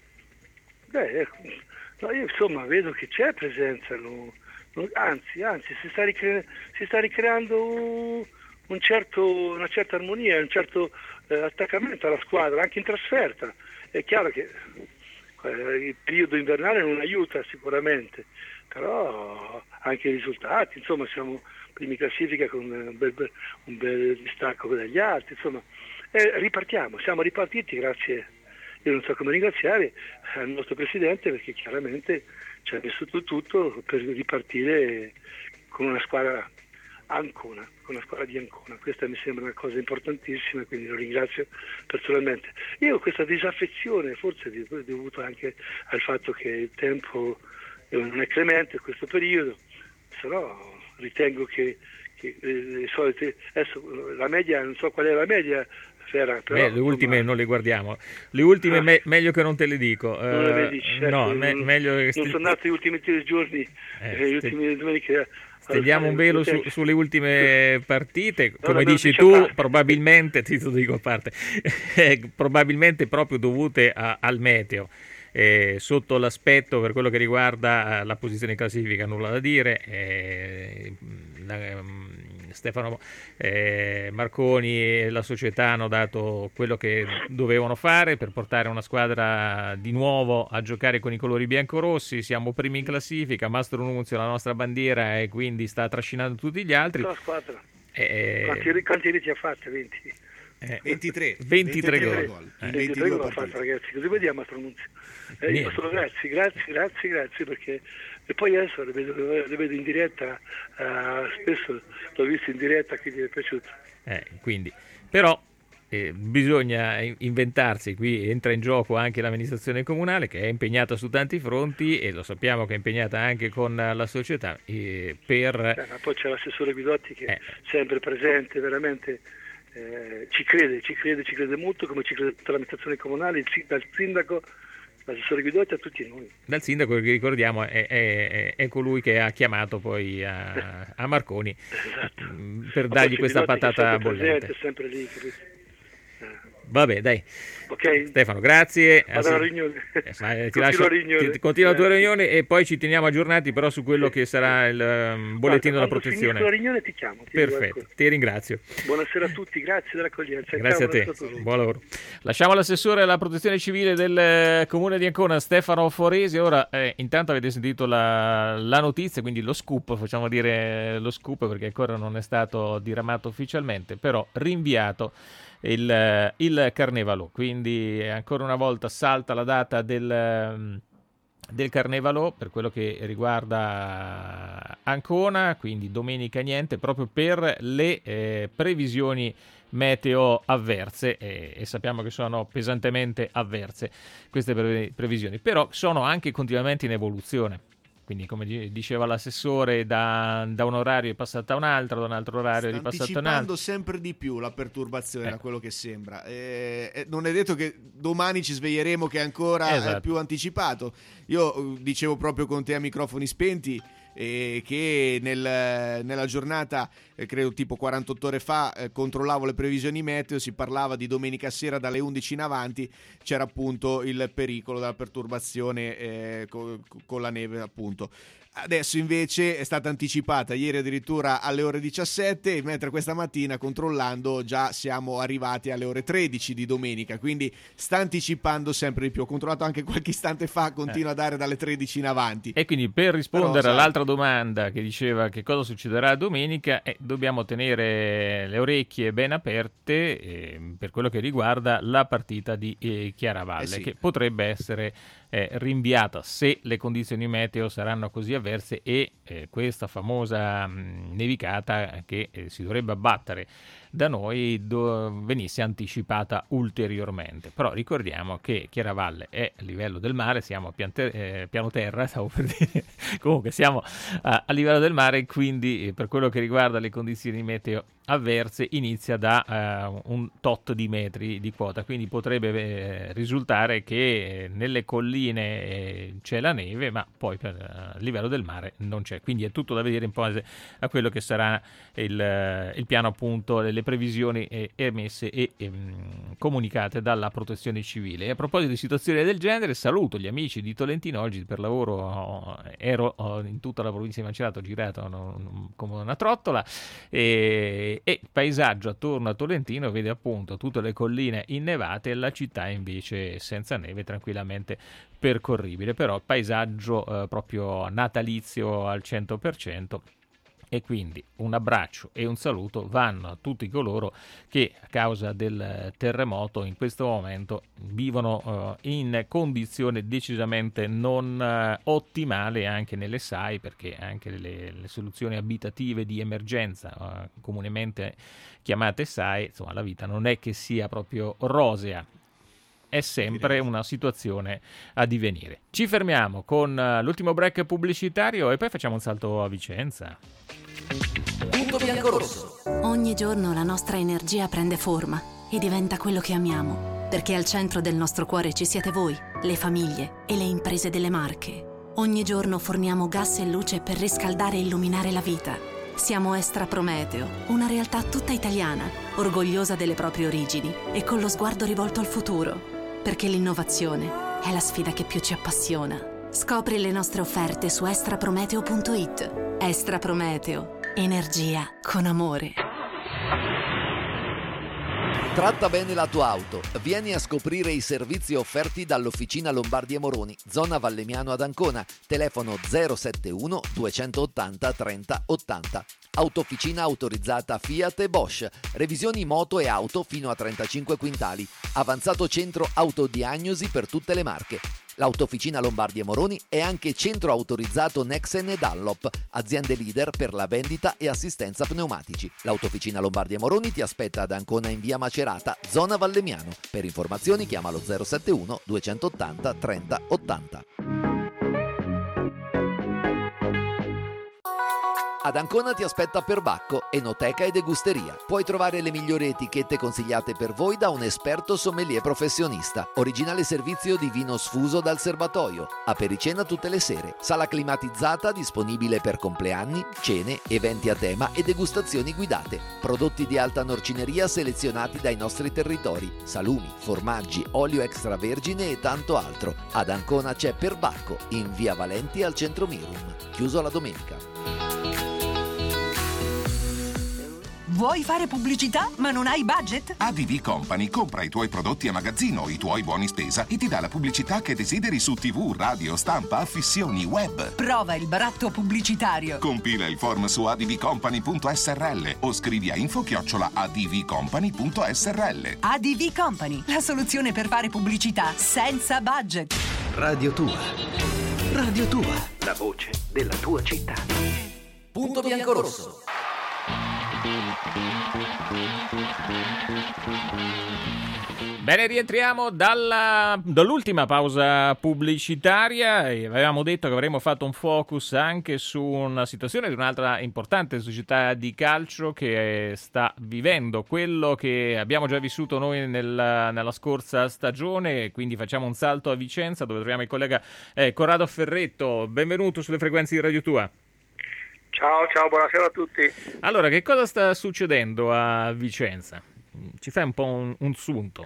Speaker 12: Beh, no, io insomma vedo che c'è presenza, no, no, anzi, anzi si, sta ricre- si sta ricreando un, un certo, una certa armonia, un certo eh, attaccamento alla squadra, anche in trasferta. È chiaro che eh, il periodo invernale non aiuta sicuramente, però anche i risultati, insomma siamo primi classifica con un bel, un bel distacco dagli altri, insomma eh, ripartiamo, siamo ripartiti grazie. Io non so come ringraziare il nostro Presidente perché chiaramente ci ha messo tutto per ripartire con una squadra Ancona, con una squadra di Ancona. Questa mi sembra una cosa importantissima, quindi lo ringrazio personalmente. Io ho questa disaffezione, forse dovuta anche al fatto che il tempo non è clemente in questo periodo, se no ritengo che, che le solite, adesso la media, non so qual è la media, Però,
Speaker 3: Beh, le ultime insomma... non le guardiamo, le ultime ah, me- meglio che non te le dico.
Speaker 12: Non uh, le dici, certo,
Speaker 3: no, me-
Speaker 12: non,
Speaker 3: meglio che
Speaker 12: sti... non sono andati gli ultimi tre giorni,
Speaker 3: eh,
Speaker 12: eh, gli ultimi domeniche.
Speaker 3: Stendiamo un velo su, sulle ultime partite,
Speaker 12: no,
Speaker 3: come dici tu, parte. probabilmente, ti dico a parte, probabilmente proprio dovute a, al meteo. Eh, sotto l'aspetto per quello che riguarda la posizione in classifica nulla da dire, eh, la, Stefano eh, Marconi e la società hanno dato quello che dovevano fare per portare una squadra di nuovo a giocare con i colori biancorossi. Siamo primi in classifica, Mastro Nunzio la nostra bandiera e quindi sta trascinando tutti gli altri.
Speaker 12: La squadra.
Speaker 3: Eh,
Speaker 12: quanti, quanti reti ha fatto? venti
Speaker 3: Eh,
Speaker 4: ventitré
Speaker 3: ventitré
Speaker 12: gol.
Speaker 4: gol.
Speaker 12: Eh. ventitré gol ha fatto, ragazzi, così vediamo Mastro Nunzio. Eh, io sono grazie, grazie, grazie, grazie perché e poi adesso le vedo, le vedo in diretta, uh, spesso l'ho visto in diretta, quindi mi è piaciuto.
Speaker 3: Eh, quindi, però eh, bisogna inventarsi, qui entra in gioco anche l'amministrazione comunale che è impegnata su tanti fronti e lo sappiamo che è impegnata anche con la società eh, per...
Speaker 12: Eh, ma poi c'è l'assessore Bidotti che eh. è sempre presente, veramente eh, ci crede, ci crede, ci crede molto, come ci crede tutta l'amministrazione comunale, il, dal sindaco, l'assessore Bidotti, a tutti noi.
Speaker 3: Dal sindaco che ricordiamo è, è, è colui che ha chiamato poi a, a Marconi
Speaker 12: esatto.
Speaker 3: per dargli questa
Speaker 12: Bidotti
Speaker 3: patata
Speaker 12: è
Speaker 3: bollente.
Speaker 12: Presente, è sempre lì, capito?
Speaker 3: Vabbè, dai.
Speaker 12: Okay.
Speaker 3: Stefano, grazie.
Speaker 12: Vado alla riunione.
Speaker 3: Eh, ti lascio,
Speaker 12: riunione.
Speaker 3: Ti, continua la tua riunione e poi ci teniamo aggiornati però su quello che sarà il um, bollettino della protezione.
Speaker 12: La riunione ti chiamo. Ti
Speaker 3: Perfetto, ti ringrazio.
Speaker 12: Buonasera a tutti, grazie dell'accoglienza.
Speaker 3: Grazie
Speaker 12: Ciao,
Speaker 3: a te, buon lavoro. Lasciamo l'assessore alla protezione civile del comune di Ancona, Stefano Foresi. Ora, eh, intanto avete sentito la, la notizia, quindi lo scoop, facciamo dire lo scoop perché ancora non è stato diramato ufficialmente, però rinviato il, il Carnevalo, quindi ancora una volta salta la data del, del Carnevalo per quello che riguarda Ancona, quindi domenica niente, proprio per le eh, previsioni meteo avverse e, e sappiamo che sono pesantemente avverse queste pre- previsioni, però sono anche continuamente in evoluzione. Quindi, come diceva l'assessore, da, da un orario è passata a un altro, da un altro orario è ripassato a un altro.
Speaker 4: Anticipando sempre di più la perturbazione, eh. da quello che sembra. Eh, eh, non è detto che domani ci sveglieremo che ancora esatto. è più anticipato. Io dicevo proprio con te a microfoni spenti eh, che nel, nella giornata, eh, credo tipo quarantotto ore fa, eh, controllavo le previsioni meteo, si parlava di domenica sera dalle undici in avanti, c'era appunto il pericolo della perturbazione eh, con, con la neve appunto. Adesso invece è stata anticipata ieri addirittura alle ore diciassette, mentre questa mattina controllando già siamo arrivati alle ore tredici di domenica, quindi sta anticipando sempre di più. Ho controllato anche qualche istante fa, continua eh. a dare dalle tredici in avanti.
Speaker 3: E quindi per rispondere
Speaker 4: Però,
Speaker 3: all'altra domanda che diceva che cosa succederà domenica, eh, dobbiamo tenere le orecchie ben aperte eh, per quello che riguarda la partita di eh, Chiaravalle, eh sì. che potrebbe essere eh, rinviata se le condizioni meteo saranno così avverse e eh, questa famosa mh, nevicata che eh, si dovrebbe abbattere da noi do, venisse anticipata ulteriormente. Però ricordiamo che Chiaravalle è a livello del mare, siamo a piante, eh, piano terra, stavo per dire, comunque siamo a, a livello del mare, quindi eh, per quello che riguarda le condizioni meteo avverse inizia da uh, un tot di metri di quota, quindi potrebbe eh, risultare che eh, nelle colline eh, c'è la neve, ma poi per uh, a livello del mare non c'è, quindi è tutto da vedere in base a quello che sarà il, il piano appunto, le previsioni eh, emesse e eh, comunicate dalla protezione civile. E a proposito di situazioni del genere, saluto gli amici di Tolentino. Oggi per lavoro oh, ero oh, in tutta la provincia di Macerata, ho girato no, no, come una trottola e e il paesaggio attorno a Tolentino vede appunto tutte le colline innevate e la città invece senza neve, tranquillamente percorribile, però il paesaggio eh, proprio natalizio al cento per cento. E quindi un abbraccio e un saluto vanno a tutti coloro che a causa del terremoto in questo momento vivono uh, in condizioni decisamente non uh, ottimali anche nelle S A I, perché anche le, le soluzioni abitative di emergenza, uh, comunemente chiamate S A I, insomma la vita non è che sia proprio rosea. È sempre una situazione a divenire. Ci fermiamo con uh, l'ultimo break pubblicitario e poi facciamo un salto a Vicenza.
Speaker 2: Punto biancorosso.
Speaker 5: Ogni giorno la nostra energia prende forma e diventa quello che amiamo, perché al centro del nostro cuore ci siete voi, le famiglie e le imprese delle Marche. Ogni giorno forniamo gas e luce per riscaldare e illuminare la vita. Siamo Estra Prometeo, una realtà tutta italiana, orgogliosa delle proprie origini e con lo sguardo rivolto al futuro, perché l'innovazione è la sfida che più ci appassiona. Scopri le nostre offerte su estraprometeo punto it. Estra Prometeo, energia con amore.
Speaker 2: Tratta bene la tua auto. Vieni a scoprire i servizi offerti dall'Officina Lombardi e Moroni, zona Vallemiano ad Ancona. Telefono zero sette uno duecentottanta trenta ottanta. Autofficina autorizzata Fiat e Bosch. Revisioni moto e auto fino a trentacinque quintali. Avanzato centro autodiagnosi per tutte le marche. L'autofficina Lombardi e Moroni è anche centro autorizzato Nexen e Dunlop, aziende leader per la vendita e assistenza pneumatici. L'autofficina Lombardi e Moroni ti aspetta ad Ancona in via Macerata, zona Vallemiano. Per informazioni chiama lo zero settantuno duecentottanta trenta ottanta. Ad Ancona ti aspetta Perbacco, enoteca e degusteria. Puoi trovare le migliori etichette consigliate per voi da un esperto sommelier professionista. Originale servizio di vino sfuso dal serbatoio. Apericena tutte le sere. Sala climatizzata disponibile per compleanni, cene, eventi a tema e degustazioni guidate. Prodotti di alta norcineria selezionati dai nostri territori. Salumi, formaggi, olio extravergine e tanto altro. Ad Ancona c'è Perbacco, in via Valenti al centro Mirum. Chiuso la domenica.
Speaker 13: Vuoi fare pubblicità ma non hai budget?
Speaker 14: A D V Company compra i tuoi prodotti a magazzino, i tuoi buoni spesa e ti dà la pubblicità che desideri su tivù, radio, stampa, affissioni, web.
Speaker 13: Prova il baratto pubblicitario.
Speaker 14: Compila il form su advcompany punto s r l o scrivi a info chiocciola advcompany punto s r l.
Speaker 13: A D V Company, la soluzione per fare pubblicità senza budget.
Speaker 1: Radio Tua. Radio Tua. La voce della tua città.
Speaker 2: Punto biancorosso.
Speaker 3: Bene, rientriamo dalla, dall'ultima pausa pubblicitaria e avevamo detto che avremmo fatto un focus anche su una situazione di un'altra importante società di calcio che sta vivendo quello che abbiamo già vissuto noi nella, nella scorsa stagione, quindi facciamo un salto a Vicenza dove troviamo il collega eh, Corrado Ferretto. Benvenuto sulle frequenze di Radio Tua.
Speaker 15: Ciao, ciao, buonasera a tutti.
Speaker 3: Allora, che cosa sta succedendo a Vicenza? Ci fai un po' un, un sunto.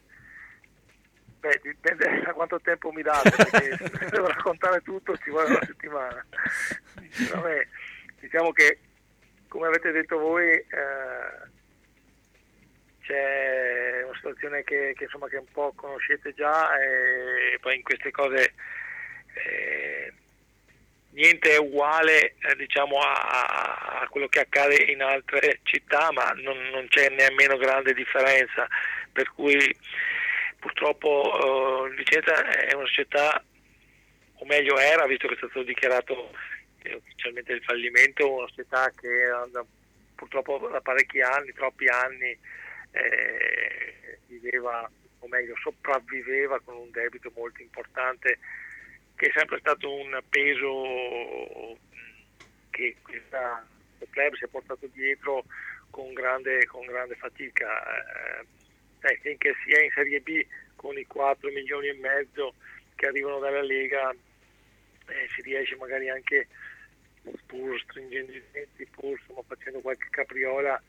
Speaker 15: Beh, dipende da quanto tempo mi date, perché se devo raccontare tutto ci vuole una settimana. Vabbè, diciamo che, come avete detto voi, eh, c'è una situazione che, che, insomma, che un po' conoscete già, e poi in queste cose eh, niente è uguale eh, diciamo a, a quello che accade in altre città, ma non, non c'è nemmeno grande differenza, per cui purtroppo uh, Vicenza è una società, o meglio era, visto che è stato dichiarato eh, ufficialmente il fallimento, una società che anda, purtroppo da parecchi anni, troppi anni, eh, viveva, o meglio sopravviveva con un debito molto importante, che è sempre stato un peso che questa, questo club si è portato dietro con grande, con grande fatica. Eh, eh, finché si è in Serie B con i quattro milioni e mezzo che arrivano dalla Lega, eh, si riesce magari anche, pur stringendo i denti, pur insomma, facendo qualche capriola,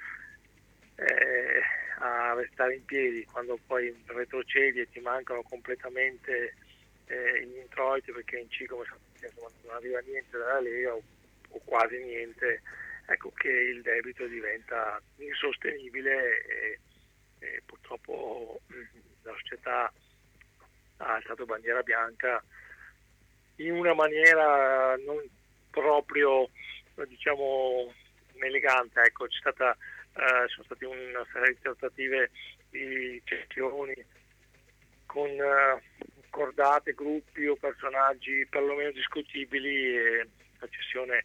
Speaker 15: eh, a restare in piedi. Quando poi retrocedi e ti mancano completamente eh, gli introiti, perché in C, come sapete, insomma, non arriva niente dalla Lega o, o quasi niente, ecco che il debito diventa insostenibile e E purtroppo la società ha alzato bandiera bianca in una maniera non proprio, diciamo, elegante. Ecco, c'è stata, eh, sono state una serie di trattative di gestioni con eh, cordate, gruppi o personaggi perlomeno discutibili, e la cessione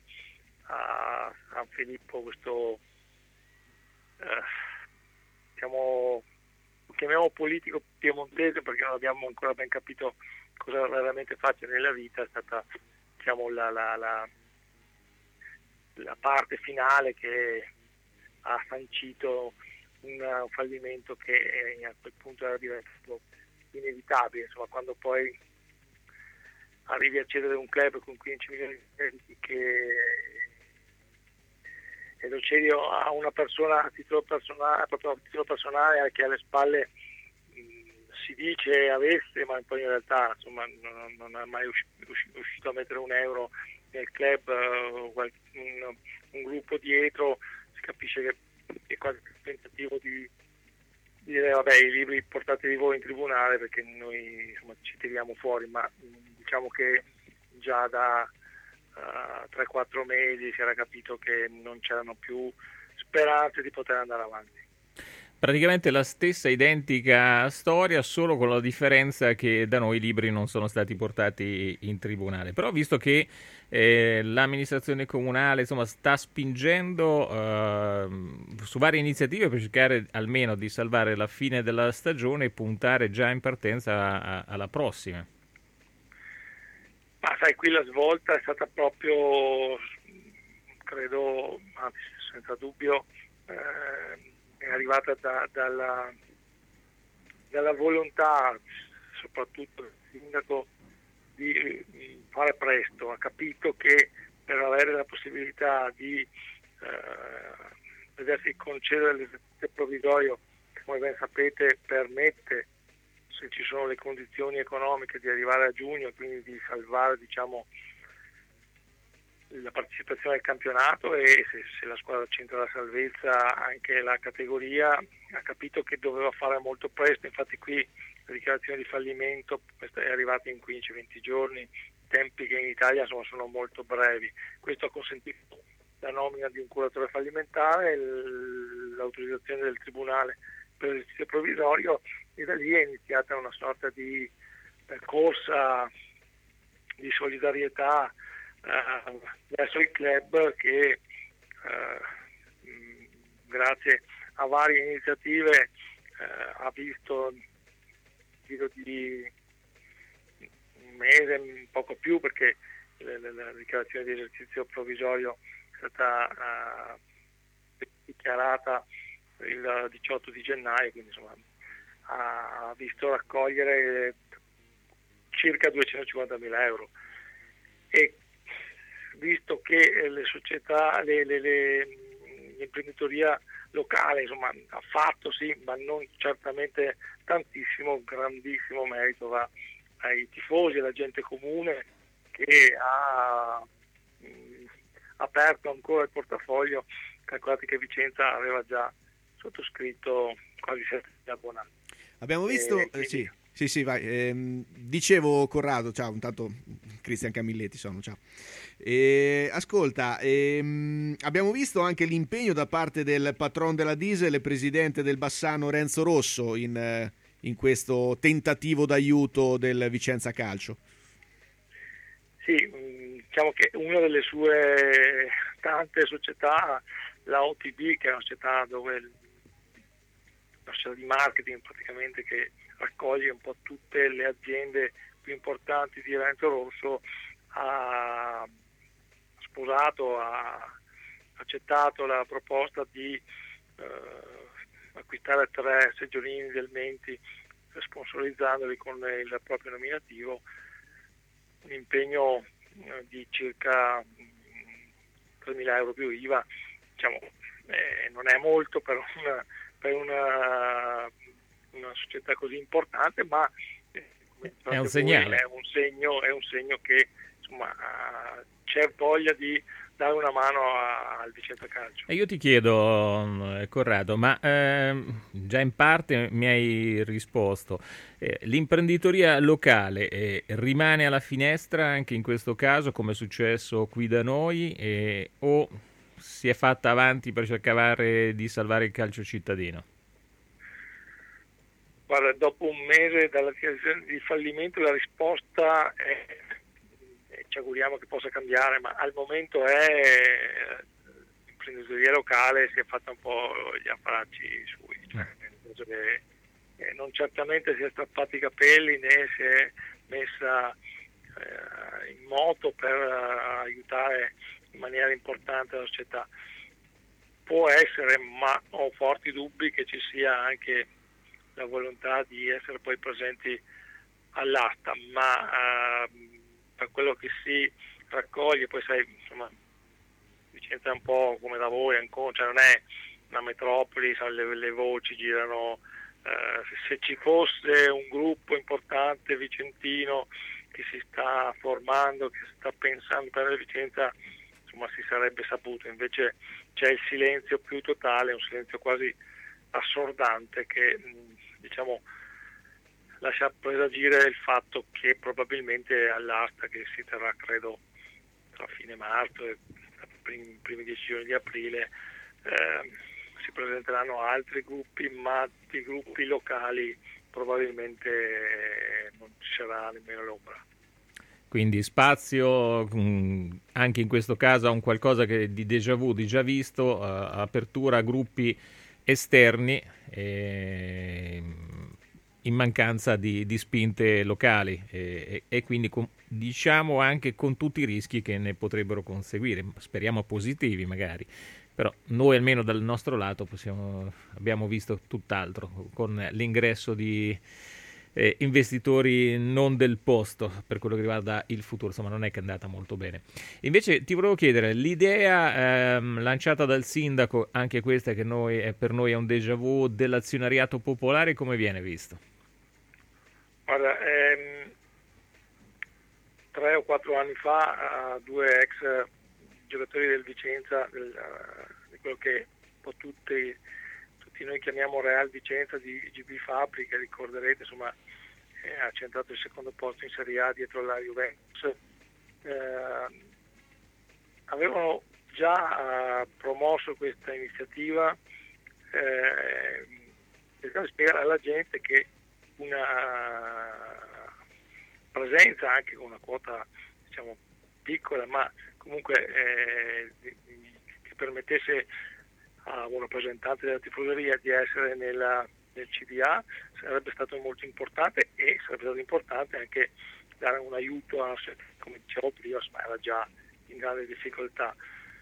Speaker 15: a San Filippo, questo eh, diciamo, lo chiamiamo politico piemontese perché non abbiamo ancora ben capito cosa veramente faccia nella vita, è stata, diciamo, la, la, la, la parte finale che ha sancito un, un fallimento che a quel punto era diventato inevitabile. Insomma, quando poi arrivi a cedere un club con quindici milioni di euro che e lo cedi a una persona a titolo personale, proprio a titolo personale, che alle spalle mh, si dice avesse, ma poi in realtà insomma non, non è mai riuscito a mettere un euro nel club, uh, un, un gruppo dietro, si capisce che è quasi un tentativo di, di dire vabbè, i libri portatevi voi in tribunale perché noi insomma ci tiriamo fuori, ma mh, diciamo che già da Uh, tre quattro mesi si era capito che non c'erano più speranze di poter andare avanti.
Speaker 3: praticamente la stessa identica storia, solo con la differenza che da noi i libri non sono stati portati in tribunale. Però visto che eh, l'amministrazione comunale insomma sta spingendo eh, su varie iniziative per cercare almeno di salvare la fine della stagione e puntare già in partenza a, a, alla prossima.
Speaker 15: Ma sai, qui la svolta è stata proprio, credo, anzi senza dubbio, eh, è arrivata da, dalla, dalla volontà, soprattutto del sindaco, di fare presto. Ha capito che per avere la possibilità di eh, vedersi concedere l'esercizio provvisorio, che come ben sapete permette, se ci sono le condizioni economiche, di arrivare a giugno e quindi di salvare, diciamo, la partecipazione al campionato, e se, se la squadra centra la salvezza anche la categoria. Ha capito che doveva fare molto presto, infatti qui la dichiarazione di fallimento è arrivata in quindici venti giorni, tempi che in Italia insomma sono molto brevi. Questo ha consentito la nomina di un curatore fallimentare, l'autorizzazione del tribunale per l'esercizio provvisorio, e da lì è iniziata una sorta di eh, corsa di solidarietà eh, verso il club che eh, mh, grazie a varie iniziative eh, ha visto un giro di un mese, un poco più, perché la, la, la dichiarazione di esercizio provvisorio è stata uh, dichiarata il diciotto di gennaio, quindi insomma ha visto raccogliere circa duecentocinquantamila euro, e visto che le società, le, le, le, l'imprenditoria locale insomma ha fatto sì, ma non certamente tantissimo, grandissimo merito va ai tifosi, alla gente comune che ha mh, aperto ancora il portafoglio. Calcolate che Vicenza aveva già sottoscritto quasi settemila abbonati.
Speaker 4: Abbiamo visto, eh, quindi... sì, sì, sì, vai. Ehm, dicevo, Corrado, ciao, intanto Cristian Camilletti sono, ciao. E, ascolta, ehm, abbiamo visto anche l'impegno da parte del patron della Diesel e presidente del Bassano Renzo Rosso in, in questo tentativo d'aiuto del Vicenza Calcio.
Speaker 15: Sì, diciamo che una delle sue tante società, la O T B, che è una società dove una società di marketing praticamente che raccoglie un po' tutte le aziende più importanti di Renzo Rosso, ha sposato, ha accettato la proposta di eh, acquistare tre seggiolini del Menti, sponsorizzandoli con il proprio nominativo, un impegno eh, di circa tremila euro più I V A. Diciamo, eh, non è molto per una, per una, una società così importante, ma eh,
Speaker 3: è un segnale,
Speaker 15: è un segno, è un segno che insomma c'è voglia di dare una mano a, al Vicenza Calcio.
Speaker 3: E io ti chiedo, Corrado, ma ehm, già in parte mi hai risposto, eh, l'imprenditoria locale eh, rimane alla finestra anche in questo caso, come è successo qui da noi, eh, o si è fatta avanti per cercare di salvare il calcio cittadino?
Speaker 15: Guarda, dopo un mese dalla dichiarazione di fallimento la risposta è, e ci auguriamo che possa cambiare, ma al momento è l'imprenditoria locale si è fatta un po' gli apparacci sui, cioè, nel senso che eh, non certamente si è strappati i capelli né si è messa eh, in moto per uh, aiutare in maniera importante la società. Può essere, ma ho forti dubbi che ci sia anche la volontà di essere poi presenti all'asta, ma uh, per quello che si raccoglie, poi sai, insomma, Vicenza è un po' come da voi, ancora, cioè non è una metropoli, sai, le, le voci girano, uh, se, se ci fosse un gruppo importante vicentino che si sta formando, che sta pensando per Vicenza, insomma si sarebbe saputo. Invece c'è il silenzio più totale, un silenzio quasi assordante che diciamo lascia presagire il fatto che probabilmente all'asta, che si terrà credo tra fine marzo e i primi, primi dieci giorni di aprile, eh, si presenteranno altri gruppi, ma di gruppi locali probabilmente non ci sarà nemmeno l'ombra.
Speaker 3: Quindi spazio mh, anche in questo caso a un qualcosa che di déjà vu, di già visto, uh, apertura a gruppi esterni eh, in mancanza di, di spinte locali e, e, e quindi con, diciamo anche con tutti i rischi che ne potrebbero conseguire, speriamo positivi magari. Però noi almeno dal nostro lato possiamo, abbiamo visto tutt'altro con l'ingresso di eh, investitori non del posto per quello che riguarda il futuro, insomma non è che è andata molto bene. Invece ti volevo chiedere, l'idea ehm, lanciata dal sindaco, anche questa che noi, è, per noi è un déjà vu, dell'azionariato popolare, come viene visto?
Speaker 15: Guarda, ehm, tre o quattro anni fa uh, due ex giocatori del Vicenza, del, uh, di quello che un po' tutti, tutti noi chiamiamo Real Vicenza di G B Fabri, che ricorderete, insomma, eh, ha centrato il secondo posto in Serie A dietro la Juventus, eh, avevano già uh, promosso questa iniziativa eh, per spiegare alla gente che una presenza anche con una quota, diciamo, piccola, ma comunque eh, che permettesse a un rappresentante della tifoseria di essere nella, nel C D A sarebbe stato molto importante, e sarebbe stato importante anche dare un aiuto a, come dicevo prima, ma era già in grande difficoltà.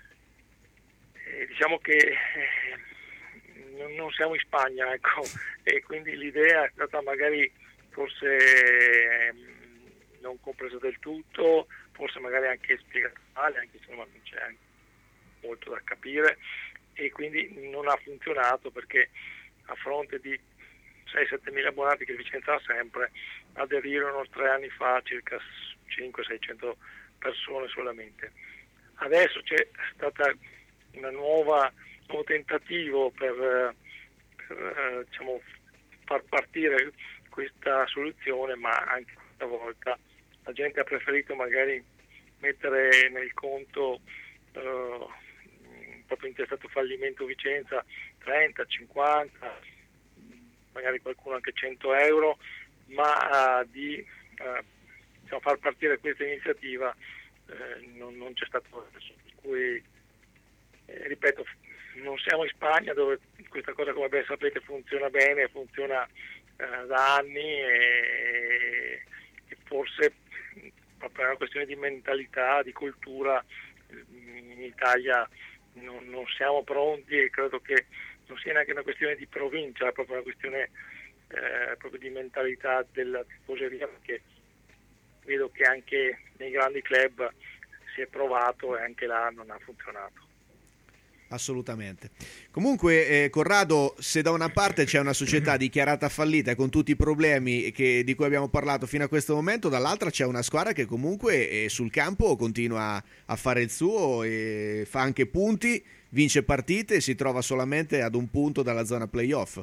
Speaker 15: E diciamo che eh, non, non siamo in Spagna, ecco, e quindi l'idea è stata magari forse eh, non compresa del tutto, forse magari anche spiegata male, anche se non c'è anche molto da capire, e quindi non ha funzionato, perché a fronte di sei sette mila abbonati che Vicenza ha sempre, aderirono tre anni fa circa cinquecento seicento persone solamente. Adesso c'è stata una nuova, un nuovo tentativo per, per diciamo, far partire questa soluzione, ma anche questa volta la gente ha preferito magari mettere nel conto uh, proprio intestato fallimento Vicenza trenta, cinquanta, magari qualcuno anche cento euro, ma uh, di uh, diciamo, far partire questa iniziativa uh, non, non c'è stato, per cui eh, ripeto, non siamo in Spagna dove questa cosa, come ben sapete, funziona bene, funziona uh, da anni, e, e forse per una questione di mentalità, di cultura, in Italia non, non siamo pronti, e credo che non sia neanche una questione di provincia, è proprio una questione eh, proprio di mentalità della tifoseria, perché vedo che anche nei grandi club si è provato e anche là non ha funzionato.
Speaker 4: Assolutamente. Comunque, eh, Corrado, se da una parte c'è una società dichiarata fallita con tutti i problemi che, di cui abbiamo parlato fino a questo momento, dall'altra c'è una squadra che comunque eh, sul campo continua a fare il suo e fa anche punti, vince partite e si trova solamente ad un punto dalla zona playoff.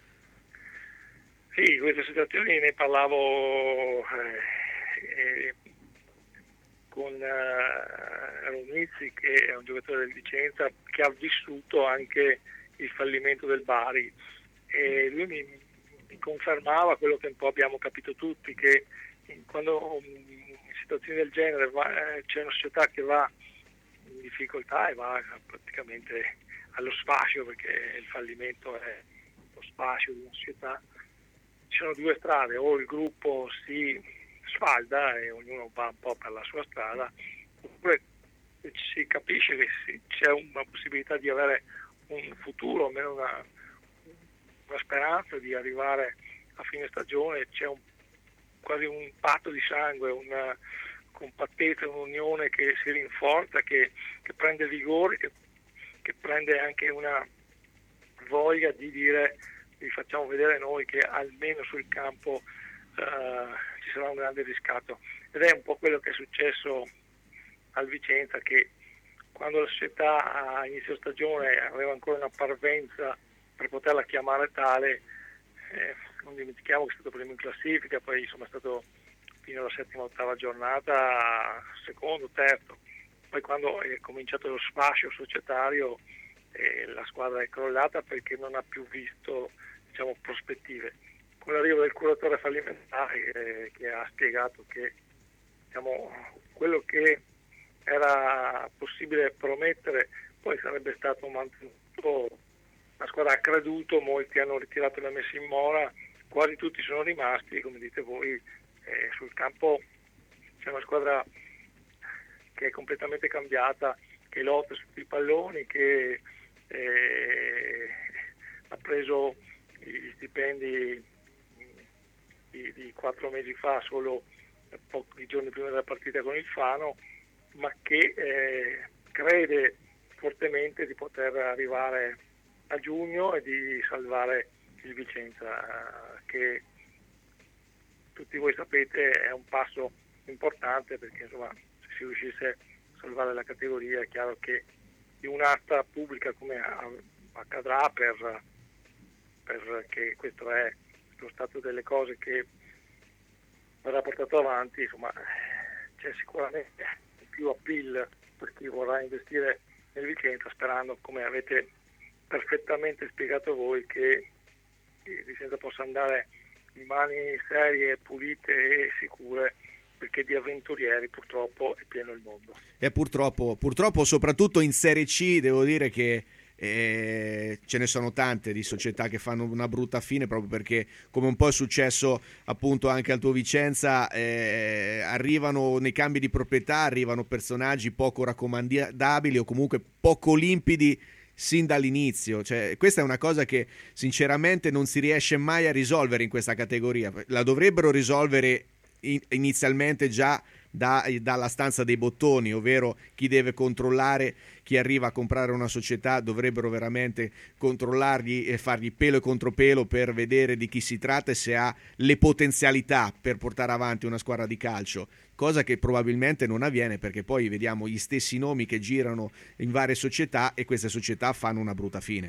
Speaker 15: Sì, queste situazioni ne parlavo eh, eh, con uh, Ronizzi, che è un giocatore del Vicenza che ha vissuto anche il fallimento del Bari, e lui mi, mi confermava quello che un po' abbiamo capito tutti, che quando in situazioni del genere va, c'è una società che va in difficoltà e va praticamente allo sfascio, perché il fallimento è lo sfascio di una società, ci sono due strade: o il gruppo si sfalda e ognuno va un po' per la sua strada, oppure si capisce che si, c'è una possibilità di avere un futuro, almeno una, una speranza di arrivare a fine stagione, c'è un, quasi un patto di sangue, una compattezza, un'unione che si rinforza, che, che prende vigore, che, che prende anche una voglia di dire: vi facciamo vedere noi che almeno sul campo Uh, ci sarà un grande riscatto. Ed è un po' quello che è successo al Vicenza, che quando la società a inizio stagione aveva ancora una parvenza per poterla chiamare tale, eh, non dimentichiamo che è stato primo in classifica, poi insomma è stato fino alla settima ottava giornata secondo, terzo, poi quando è cominciato lo sfascio societario e la squadra è crollata perché non ha più visto, diciamo, prospettive. Con l'arrivo del curatore fallimentare eh, che ha spiegato che, diciamo, quello che era possibile promettere poi sarebbe stato mantenuto, la squadra ha creduto, molti hanno ritirato le messe in mora, quasi tutti sono rimasti, come dite voi, eh, sul campo c'è una squadra che è completamente cambiata, che lotta sui palloni, che eh, ha preso gli stipendi di, di quattro mesi fa, solo pochi giorni prima della partita con il Fano, ma che eh, crede fortemente di poter arrivare a giugno e di salvare il Vicenza, che tutti voi sapete è un passo importante, perché insomma se si riuscisse a salvare la categoria è chiaro che di un'asta pubblica, come accadrà, per perché questo è lo stato delle cose che verrà portato avanti, insomma c'è sicuramente più appeal per chi vorrà investire nel Vicenza, sperando, come avete perfettamente spiegato voi, che il Vicenza possa andare in mani serie, pulite e sicure, perché di avventurieri purtroppo è pieno il mondo.
Speaker 4: E purtroppo, purtroppo soprattutto in Serie C devo dire che eh, ce ne sono tante di società che fanno una brutta fine, proprio perché, come un po' è successo appunto anche al tuo Vicenza, eh, arrivano nei cambi di proprietà, arrivano personaggi poco raccomandabili o comunque poco limpidi sin dall'inizio. Cioè, questa è una cosa che sinceramente non si riesce mai a risolvere in questa categoria. La dovrebbero risolvere in- inizialmente già da, dalla stanza dei bottoni, ovvero chi deve controllare chi arriva a comprare una società. Dovrebbero veramente controllargli e fargli pelo e contropelo per vedere di chi si tratta e se ha le potenzialità per portare avanti una squadra di calcio, cosa che probabilmente non avviene, perché poi vediamo gli stessi nomi che girano in varie società e queste società fanno una brutta fine.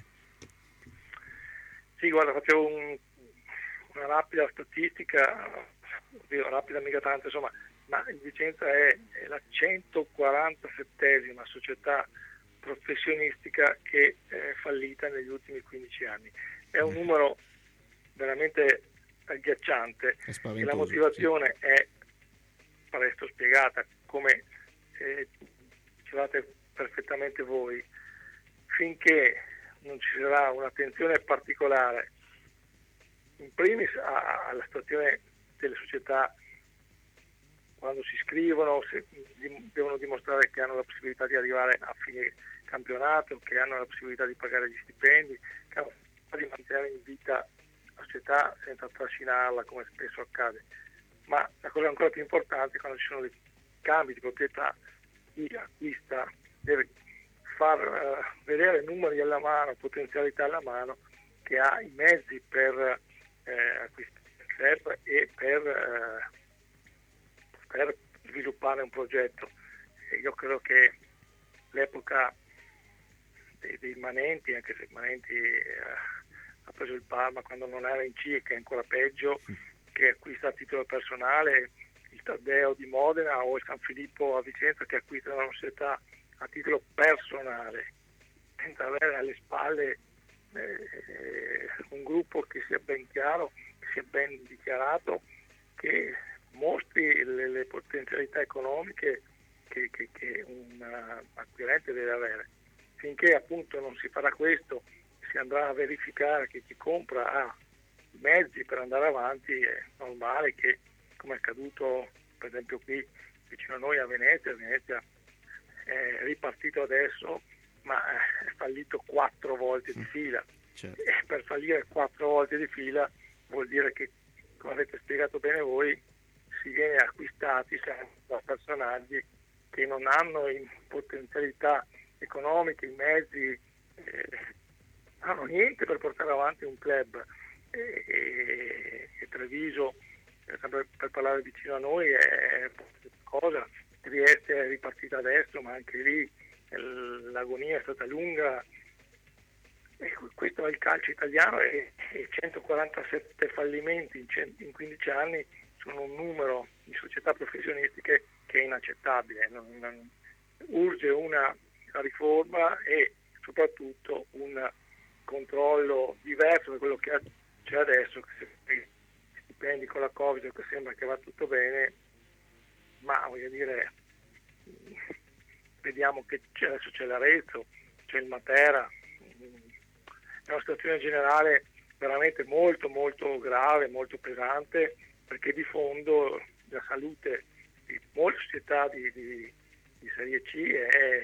Speaker 15: Sì, guarda, facevo un, una rapida statistica, oddio, rapida mica tanto, insomma, ma il Vicenza è, è la centoquarantasettesima società professionistica che è fallita negli ultimi quindici anni. È un numero veramente agghiacciante e la motivazione sì. è presto spiegata, come eh, dicevate perfettamente voi. Finché non ci sarà un'attenzione particolare in primis alla situazione delle società quando si iscrivono, se devono dimostrare che hanno la possibilità di arrivare a fine campionato, che hanno la possibilità di pagare gli stipendi, che hanno la possibilità di mantenere in vita la società senza trascinarla come spesso accade. Ma la cosa ancora più importante, quando ci sono dei cambi di proprietà, chi acquista deve far uh, vedere numeri alla mano, potenzialità alla mano, che ha i mezzi per eh, acquistare il club e per, eh, per sviluppare un progetto. E io credo che l'epoca dei, dei Manenti, anche se Manenti eh, ha preso il Parma quando non era in C e che è ancora peggio, che acquista a titolo personale, il Taddeo di Modena o il San Filippo a Vicenza che acquistano una società a titolo personale, senza avere alle spalle eh, un gruppo che sia ben chiaro, che sia ben dichiarato, che mostri le, le potenzialità economiche che, che, che un acquirente deve avere. Finché appunto non si farà questo, si andrà a verificare che chi compra ha mezzi per andare avanti, è normale che, come è accaduto per esempio qui vicino a noi a Venezia, Venezia è ripartito adesso, ma è fallito quattro volte di fila. Certo. E per fallire quattro volte di fila vuol dire che, come avete spiegato bene voi, si viene acquistati da personaggi che non hanno in potenzialità economiche, i mezzi, eh, hanno niente per portare avanti un club. E, e, e Treviso, sempre per parlare vicino a noi, è cosa. Trieste è ripartita adesso, ma anche lì l'agonia è stata lunga. E questo è il calcio italiano, e, e centoquarantasette fallimenti in, cent- in quindici anni sono un numero di società professionistiche che è inaccettabile. Non, non, urge una riforma e soprattutto un controllo diverso da quello che c'è adesso, che se stipendi con la Covid che sembra che va tutto bene, ma voglio dire, vediamo che c'è, adesso c'è l'Arezzo, c'è il Matera, è una situazione generale veramente molto molto grave, molto pesante, perché di fondo la salute di molte società di, di, di Serie C è,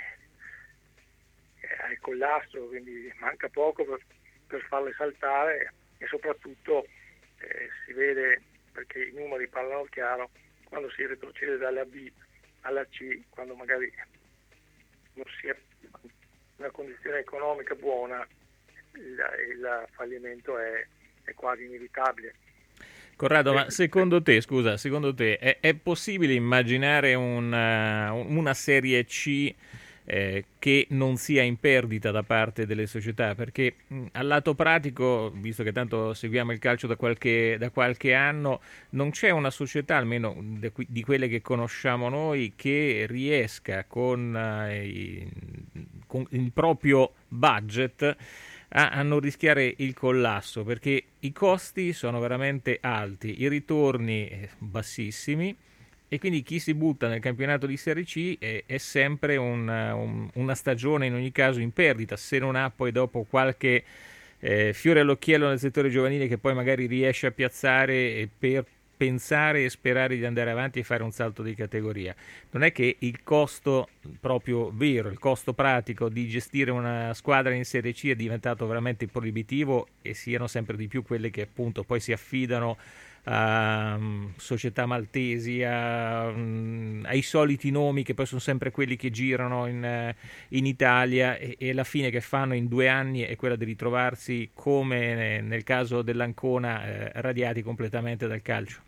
Speaker 15: è al collasso, quindi manca poco per, per farle saltare, e soprattutto eh, si vede, perché i numeri parlano chiaro, quando si retrocede dalla B alla C, quando magari non si è in una condizione economica buona, il, il fallimento è, è quasi inevitabile.
Speaker 3: Corrado, ma secondo te, scusa, secondo te è, è possibile immaginare una, una Serie C eh, che non sia in perdita da parte delle società? Perché mh, al lato pratico, visto che tanto seguiamo il calcio da qualche, da qualche anno, non c'è una società, almeno de, di quelle che conosciamo noi, che riesca con, eh, i, con il proprio budget a, a non rischiare il collasso, perché i costi sono veramente alti, i ritorni bassissimi, e quindi chi si butta nel campionato di Serie C è, è sempre un, un, una stagione in ogni caso in perdita, se non ha poi dopo qualche eh, fiore all'occhiello nel settore giovanile che poi magari riesce a piazzare per pensare e sperare di andare avanti e fare un salto di categoria. Non è che il costo proprio vero, il costo pratico di gestire una squadra in Serie C è diventato veramente proibitivo, e siano sempre di più quelle che appunto poi si affidano a um, società maltesi, a, um, ai soliti nomi che poi sono sempre quelli che girano in, in Italia, e, e la fine che fanno in due anni è quella di ritrovarsi, come nel caso dell'Ancona, eh, radiati completamente dal calcio.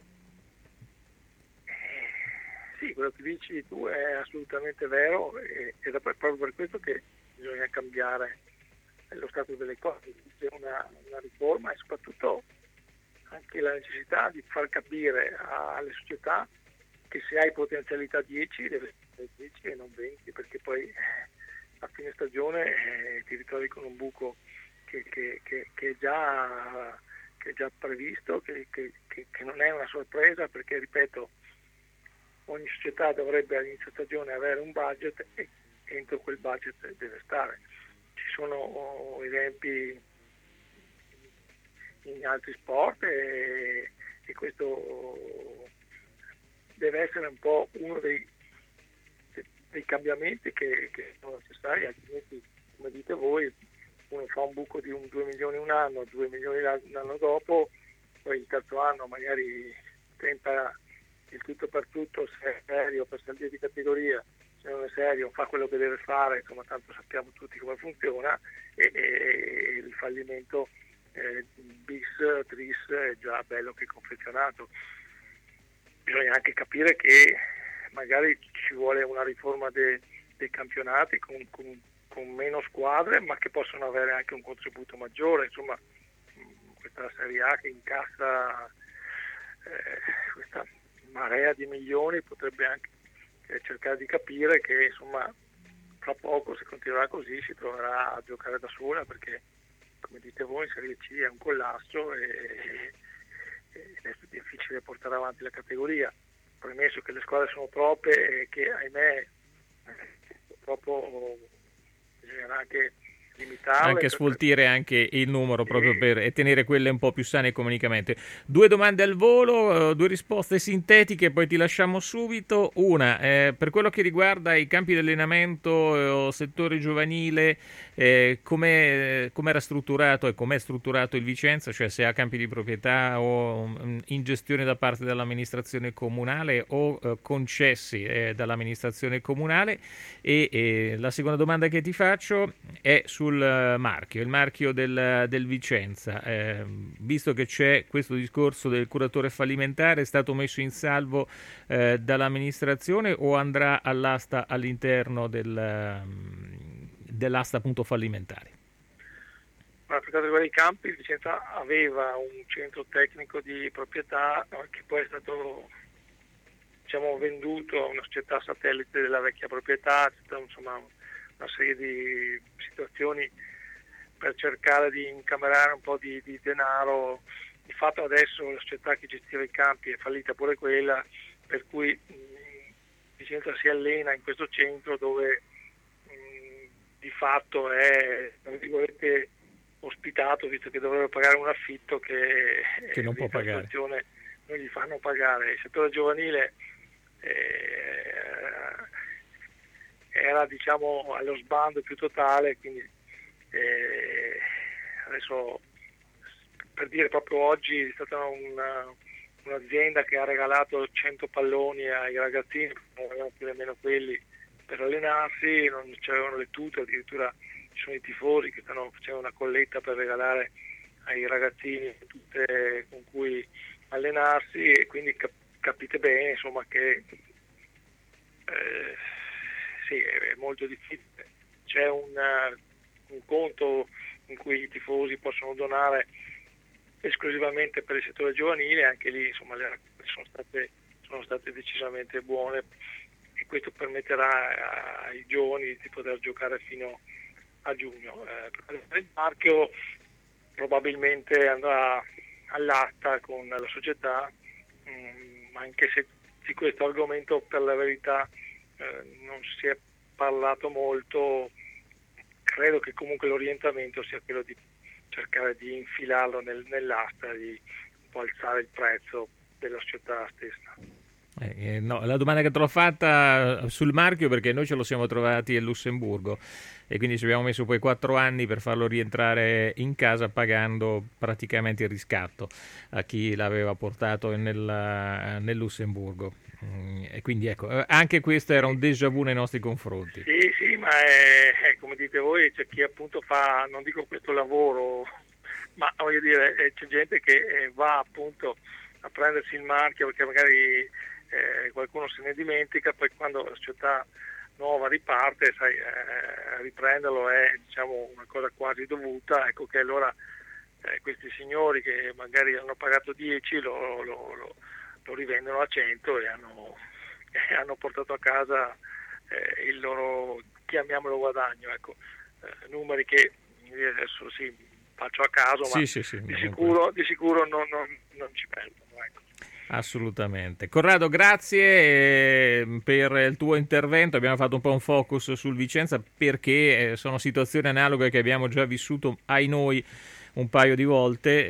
Speaker 15: Sì, quello che dici tu è assolutamente vero, e, ed è proprio per questo che bisogna cambiare lo stato delle cose, c'è una, una riforma, e soprattutto anche la necessità di far capire alle società che se hai potenzialità dieci deve essere dieci e non venti, perché poi a fine stagione eh, ti ritrovi con un buco che, che, che, che, è, già, che è già previsto, che, che, che, che non è una sorpresa, perché ripeto, ogni società dovrebbe all'inizio stagione avere un budget, e entro quel budget deve stare. Ci sono esempi in altri sport, e, e questo deve essere un po' uno dei, dei cambiamenti che, che sono necessari, altrimenti, come dite voi, uno fa un buco di un due milioni un anno, due milioni l'anno dopo, poi il terzo anno magari tenta il tutto per tutto, se è serio per salire di categoria, se non è serio fa quello che deve fare, insomma tanto sappiamo tutti come funziona, e, e il fallimento Eh, bis, tris è già bello che confezionato. Bisogna anche capire che magari ci vuole una riforma de, dei campionati con, con, con meno squadre, ma che possono avere anche un contributo maggiore. Insomma, questa Serie A che incassa eh, questa marea di milioni potrebbe anche eh, cercare di capire che insomma fra poco, se continuerà così, si troverà a giocare da sola, perché come dite voi in Serie C è un collasso e, e è difficile portare avanti la categoria, premesso che le squadre sono troppe e che ahimè purtroppo bisognerà anche limitarle,
Speaker 3: anche sfoltire anche il numero, proprio per e tenere quelle un po' più sane economicamente. Due domande al volo, due risposte sintetiche, poi ti lasciamo subito. Una, eh, per quello che riguarda i campi di allenamento, eh, settore giovanile, eh, come era strutturato e com'è strutturato il Vicenza, cioè se ha campi di proprietà o um, in gestione da parte dell'amministrazione comunale o eh, concessi eh, dall'amministrazione comunale. E, e la seconda domanda che ti faccio è sul marchio, il marchio del, del Vicenza, eh, visto che c'è questo discorso del curatore fallimentare, è stato messo in salvo eh, dall'amministrazione o andrà all'asta all'interno del, dell'asta appunto fallimentare?
Speaker 15: Per quanto riguarda i campi, il Vicenza aveva un centro tecnico di proprietà che poi è stato diciamo venduto a una società satellite della vecchia proprietà, c'è stata insomma una serie di situazioni per cercare di incamerare un po' di, di denaro. Di fatto adesso la società che gestiva i campi è fallita pure quella, per cui mh, Vicenza si allena in questo centro dove mh, di fatto è, tra virgolette, ospitato, visto che dovrebbe pagare un affitto che,
Speaker 3: che non può pagare,
Speaker 15: non gli fanno pagare. Il settore giovanile eh, era, diciamo, allo sbando più totale, quindi eh, adesso, per dire, proprio oggi è stata una, un'azienda che ha regalato cento palloni ai ragazzini, non avevano più nemmeno quelli per allenarsi, non c'erano le tute, addirittura ci sono i tifosi che stanno facendo una colletta per regalare ai ragazzini tutte con cui allenarsi, e quindi cap- capite bene, insomma, che eh, sì, è molto difficile. C'è un, uh, un conto in cui i tifosi possono donare esclusivamente per il settore giovanile, anche lì, insomma, le raccolte sono state, sono state decisamente buone, e questo permetterà ai giovani di poter giocare fino a giugno. Eh, il marchio probabilmente andrà all'asta con la società, mh, anche se di questo argomento, per la verità, eh, non si è parlato molto. Credo che comunque l'orientamento sia quello di cercare di infilarlo nel, nell'asta, di un po' alzare il prezzo della società stessa.
Speaker 3: Eh, no, la domanda che te l'ho fatta sul marchio, perché noi ce lo siamo trovati a Lussemburgo e quindi ci abbiamo messo poi quattro anni per farlo rientrare in casa, pagando praticamente il riscatto a chi l'aveva portato nel, nel Lussemburgo. Mm, e quindi ecco, anche questo era un déjà vu nei nostri confronti.
Speaker 15: Sì, sì, ma è, è, come dite voi, c'è chi appunto fa, non dico questo lavoro, ma voglio dire, c'è gente che va appunto a prendersi il marchio perché magari Eh, qualcuno se ne dimentica, poi quando la società nuova riparte, sai, eh, riprenderlo è, diciamo, una cosa quasi dovuta. Ecco che allora eh, questi signori che magari hanno pagato dieci lo, lo, lo, lo rivendono a cento e hanno, eh, hanno portato a casa eh, il loro, chiamiamolo, guadagno. Ecco, eh, numeri che adesso sì, faccio a caso,
Speaker 3: sì,
Speaker 15: ma
Speaker 3: sì, sì,
Speaker 15: di, sicuro, di sicuro non, non, non ci perdono. Ecco.
Speaker 3: Assolutamente. Corrado, grazie per il tuo intervento. Abbiamo fatto un po' un focus sul Vicenza perché sono situazioni analoghe che abbiamo già vissuto, ai noi, un paio di volte.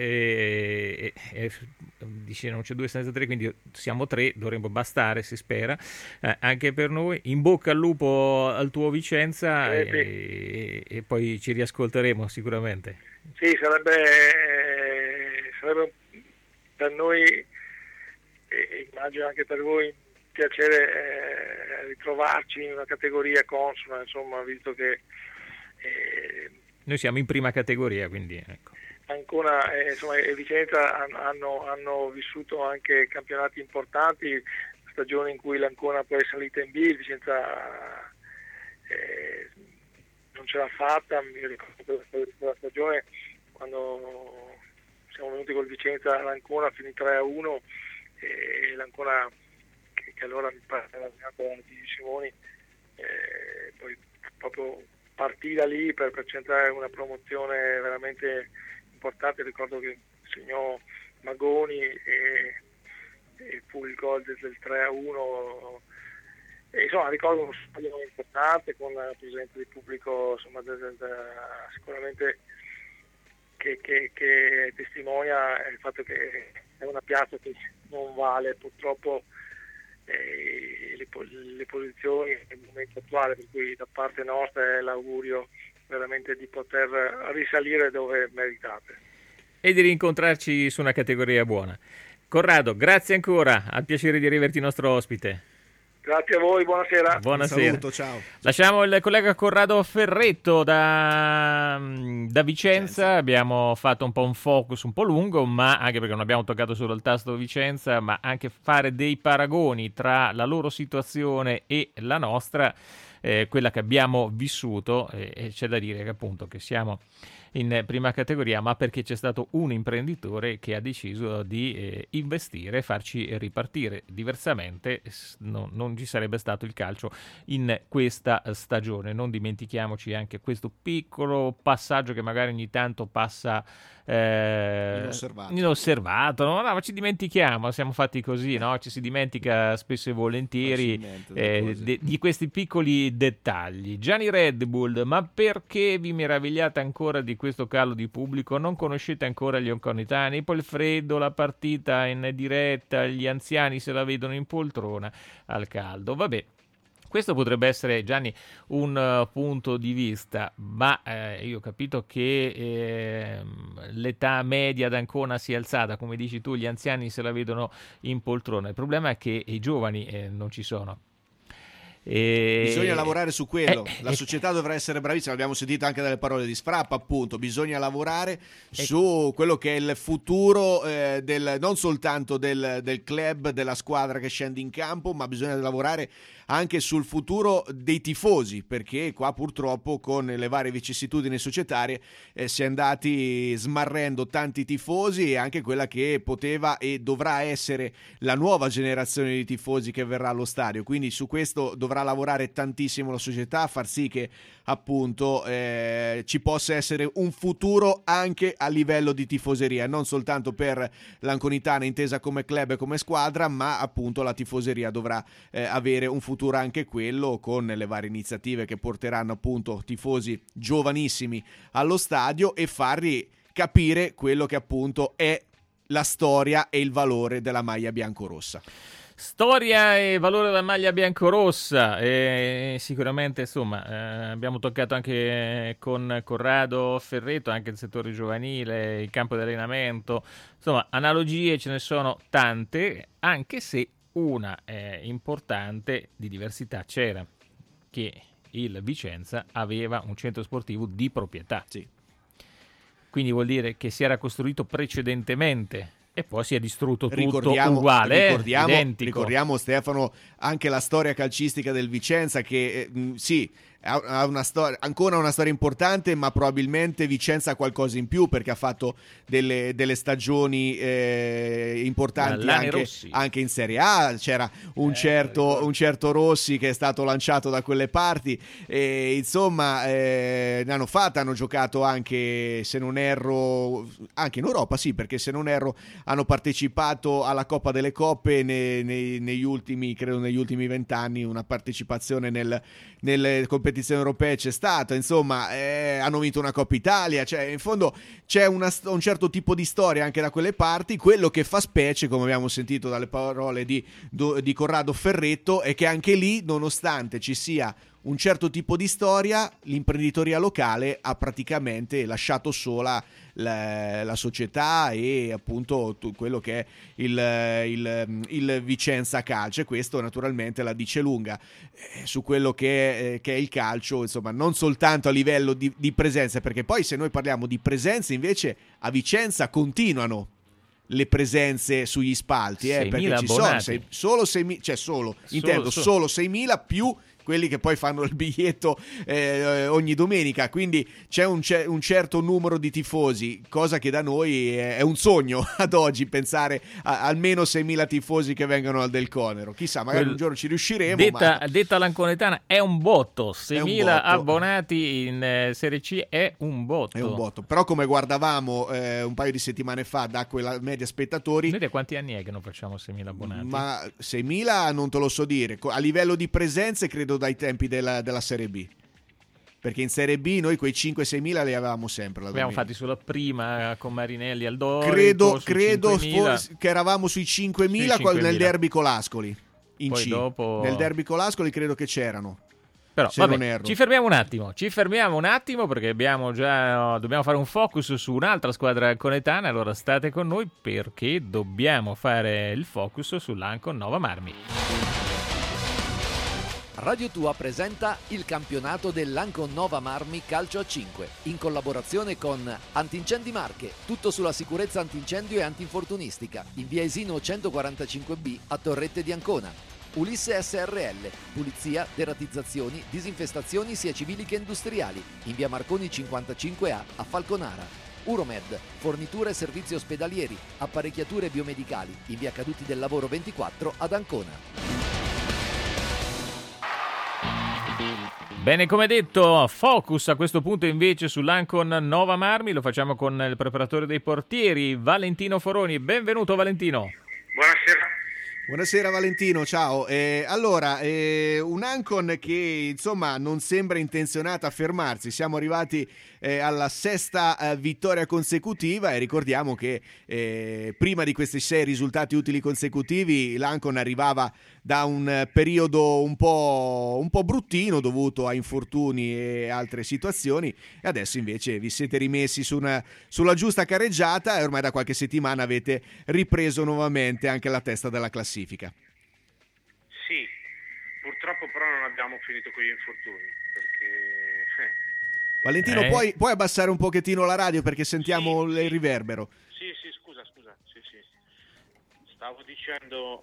Speaker 3: E, e, e dice non c'è due senza tre, quindi siamo tre, dovremmo bastare, si spera, eh, anche per noi. In bocca al lupo al tuo Vicenza,
Speaker 15: eh,
Speaker 3: e, sì. e poi ci riascolteremo sicuramente.
Speaker 15: Sì, sarebbe, eh, sarebbe per noi, e immagino anche per voi, piacere eh, ritrovarci in una categoria consona, insomma, visto che eh,
Speaker 3: noi siamo in prima categoria, quindi ecco.
Speaker 15: Ancona eh, insomma, e Vicenza hanno, hanno vissuto anche campionati importanti, stagioni in cui l'Ancona poi è salita in B, Vicenza eh, non ce l'ha fatta. Mi ricordo quella stagione quando siamo venuti col Vicenza all'Ancona, finì tre a uno, e l'Ancona, che, che allora mi pare era di Simoni, eh, poi proprio partì da lì per, per centrare una promozione veramente importante. Ricordo che segnò Magoni e, e fu il gol del tre a uno, e insomma ricordo uno stadio importante con la presenza di pubblico, insomma, de, de, de, sicuramente che, che, che testimonia il fatto che è una piazza che non vale purtroppo eh, le, le posizioni nel momento attuale, per cui da parte nostra è l'augurio veramente di poter risalire dove meritate.
Speaker 3: E di rincontrarci su una categoria buona. Corrado, grazie ancora, al piacere di averti nostro ospite.
Speaker 15: Grazie a voi, buonasera.
Speaker 3: Buonasera.
Speaker 4: Un saluto, ciao.
Speaker 3: Lasciamo il collega Corrado Ferretto da, da Vicenza. Abbiamo fatto un po' un focus un po' lungo, ma anche perché non abbiamo toccato solo il tasto Vicenza, ma anche fare dei paragoni tra la loro situazione e la nostra eh, quella che abbiamo vissuto, eh, e c'è da dire che appunto che siamo in prima categoria, ma perché c'è stato un imprenditore che ha deciso di eh, investire e farci ripartire. Diversamente no, non ci sarebbe stato il calcio in questa stagione. Non dimentichiamoci anche questo piccolo passaggio che magari ogni tanto passa eh,
Speaker 4: inosservato,
Speaker 3: inosservato no? No, ma ci dimentichiamo, siamo fatti così, no? Ci si dimentica spesso e volentieri eh, de- di questi piccoli dettagli. Gianni Red Bull, ma perché vi meravigliate ancora di questo calo di pubblico? Non conoscete ancora gli onconitani? Poi il freddo, la partita in diretta, gli anziani se la vedono in poltrona al caldo. Vabbè, questo potrebbe essere, Gianni, un uh, punto di vista, ma eh, io ho capito che eh, l'età media ad Ancona si è alzata, come dici tu, gli anziani se la vedono in poltrona. Il problema è che i giovani eh, non ci sono. E...
Speaker 4: Bisogna lavorare su quello,
Speaker 3: eh,
Speaker 4: la
Speaker 3: eh,
Speaker 4: società dovrà essere bravissima, abbiamo sentito anche dalle parole di Sfrappa, appunto, bisogna lavorare eh, su quello che è il futuro eh, del, non soltanto del, del club, della squadra che scende in campo, ma bisogna lavorare anche sul futuro dei tifosi, perché qua purtroppo con le varie vicissitudini societarie eh, si è andati smarrendo tanti tifosi e anche quella che poteva e dovrà essere la nuova generazione di tifosi che verrà allo stadio, quindi su questo dovrà lavorare tantissimo la società, far sì che appunto eh, ci possa essere un futuro anche a livello di tifoseria, non soltanto per l'Anconitana intesa come club e come squadra, ma appunto la tifoseria dovrà eh, avere un futuro anche quello, con le varie iniziative che porteranno appunto tifosi giovanissimi allo stadio e fargli capire quello che appunto è la storia e il valore della maglia biancorossa.
Speaker 3: Storia e valore della maglia biancorossa, e sicuramente insomma eh, abbiamo toccato anche con Corrado Ferretto anche il settore giovanile, il campo di allenamento, insomma analogie ce ne sono tante, anche se una eh, importante di diversità c'era, che il Vicenza aveva un centro sportivo di proprietà,
Speaker 4: sì.
Speaker 3: Quindi vuol dire che si era costruito precedentemente e poi si è distrutto tutto
Speaker 4: ricordiamo,
Speaker 3: uguale,
Speaker 4: ricordiamo,
Speaker 3: eh? Identico.
Speaker 4: Ricordiamo, Stefano, anche la storia calcistica del Vicenza che eh, sì, ha una storia, ancora una storia importante, ma probabilmente Vicenza ha qualcosa in più perché ha fatto delle, delle stagioni eh, importanti anche, anche in Serie A. C'era un, eh, certo, un certo Rossi che è stato lanciato da quelle parti e insomma eh, ne hanno fatta, hanno giocato anche, se non erro, anche in Europa, sì, perché se non erro hanno partecipato alla Coppa delle Coppe nei, nei, negli ultimi, credo negli ultimi vent'anni, una partecipazione nel, nelle competizioni europee c'è stata, insomma eh, hanno vinto una Coppa Italia, cioè in fondo c'è una, un certo tipo di storia anche da quelle parti. Quello che fa specie, come abbiamo sentito dalle parole di, di Corrado Ferretto, è che anche lì, nonostante ci sia un certo tipo di storia, l'imprenditoria locale ha praticamente lasciato sola la, la società e appunto quello che è il, il, il Vicenza Calcio, e questo naturalmente la dice lunga eh, su quello che è, eh, che è il calcio, insomma, non soltanto a livello di, di presenze, perché poi se noi parliamo di presenze invece a Vicenza continuano le presenze sugli spalti, eh, perché ci sono sei, solo seimila, cioè solo, solo intendo solo, solo seimila più quelli che poi fanno il biglietto eh, ogni domenica, quindi c'è un, c'è un certo numero di tifosi, cosa che da noi è, è un sogno ad oggi, pensare a almeno seimila tifosi che vengano al Del Conero. Chissà, magari Quel, un giorno ci riusciremo.
Speaker 3: Detta,
Speaker 4: ma...
Speaker 3: detta l'Anconetana è un botto, seimila abbonati in eh, Serie C è un botto.
Speaker 4: È un botto, però come guardavamo eh, un paio di settimane fa da quella media spettatori...
Speaker 3: Noi da quanti anni è che non facciamo seimila abbonati?
Speaker 4: Ma seimila non te lo so dire, a livello di presenze credo dai tempi della, della Serie B, perché in Serie B noi quei cinque sei mila li avevamo sempre. La
Speaker 3: abbiamo fatti sulla prima con Marinelli al Dorico,
Speaker 4: credo, credo forse, che eravamo sui cinquemila nel derby Colascoli in
Speaker 3: Poi
Speaker 4: C
Speaker 3: dopo...
Speaker 4: nel derby Colascoli credo che c'erano.
Speaker 3: Però vabbè, ci fermiamo un attimo, ci fermiamo un attimo perché abbiamo già, dobbiamo fare un focus su un'altra squadra conetana, allora state con noi perché dobbiamo fare il focus sull'Ancon Nova Marmi.
Speaker 2: Radio Tua presenta il campionato dell'Ancon Nova Marmi Calcio a cinque in collaborazione con Antincendi Marche, tutto sulla sicurezza antincendio e antinfortunistica in via Esino centoquarantacinque B a Torrette di Ancona. Ulisse S R L, pulizia, deratizzazioni, disinfestazioni sia civili che industriali, in via Marconi cinquantacinque A a Falconara. Uromed, forniture e servizi ospedalieri, apparecchiature biomedicali, in via Caduti del Lavoro ventiquattro ad Ancona.
Speaker 3: Bene, come detto, focus a questo punto invece sull'Ancon Nova Marmi, lo facciamo con il preparatore dei portieri, Valentino Foroni. Benvenuto Valentino.
Speaker 4: Buonasera. Buonasera Valentino, ciao. Eh, allora, eh, un Ancon che insomma non sembra intenzionata a fermarsi, siamo arrivati eh, alla sesta eh, vittoria consecutiva e ricordiamo che eh, prima di questi sei risultati utili consecutivi l'Ancon arrivava da un periodo un po', un po' bruttino dovuto a infortuni e altre situazioni e adesso invece vi siete rimessi su una, sulla giusta carreggiata e ormai da qualche settimana avete ripreso nuovamente anche la testa della classifica.
Speaker 16: Sì, purtroppo però non abbiamo finito con gli infortuni perché... Eh.
Speaker 4: Valentino,
Speaker 16: Eh.
Speaker 4: puoi, puoi abbassare un pochettino la radio perché sentiamo
Speaker 16: Sì,
Speaker 4: il riverbero?
Speaker 16: Sì, sì, scusa, scusa, sì, sì. Stavo dicendo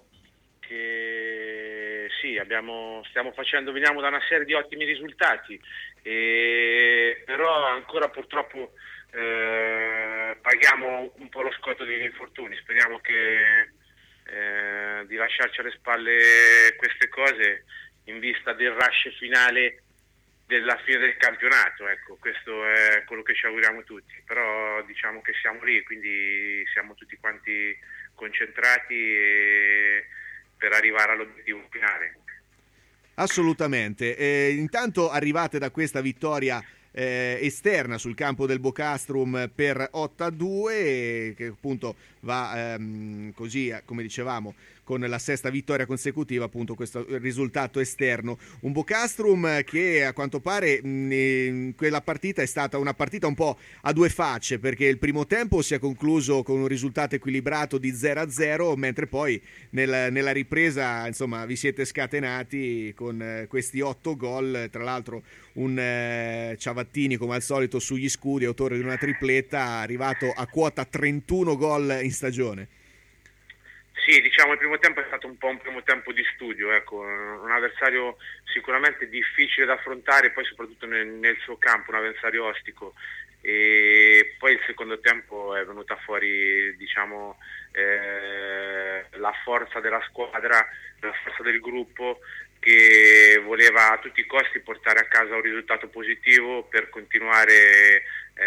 Speaker 16: che sì, abbiamo, stiamo facendo, veniamo da una serie di ottimi risultati, e, però ancora purtroppo eh, paghiamo un po' lo scotto degli infortuni. Speriamo che eh, di lasciarci alle spalle queste cose in vista del rush finale della fine del campionato, ecco, questo è quello che ci auguriamo tutti, però diciamo che siamo lì, quindi siamo tutti quanti concentrati e per arrivare all'obiettivo finale.
Speaker 4: Assolutamente. Eh, intanto arrivate da questa vittoria eh, esterna sul campo del Bocastrum per otto a due, che appunto va ehm, così, come dicevamo, con la sesta vittoria consecutiva, appunto questo risultato esterno. Un Bocastrum che a quanto pare mh, in quella partita è stata una partita un po' a due facce, perché il primo tempo si è concluso con un risultato equilibrato di zero a zero, mentre poi nel, nella ripresa insomma vi siete scatenati con eh, questi otto gol, tra l'altro un eh, Ciavattini come al solito sugli scudi, autore di una tripletta, arrivato a quota trentuno gol in stagione.
Speaker 16: Sì, diciamo il primo tempo è stato un po' un primo tempo di studio, ecco, un avversario sicuramente difficile da affrontare, poi soprattutto nel, nel suo campo, un avversario ostico, e poi il secondo tempo è venuta fuori, diciamo, eh, la forza della squadra, la forza del gruppo, che voleva a tutti i costi portare a casa un risultato positivo per continuare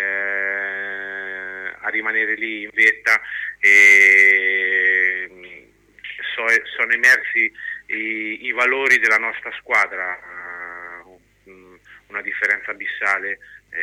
Speaker 16: eh, a rimanere lì in vetta, e so, sono emersi i, i valori della nostra squadra, uh, una differenza abissale,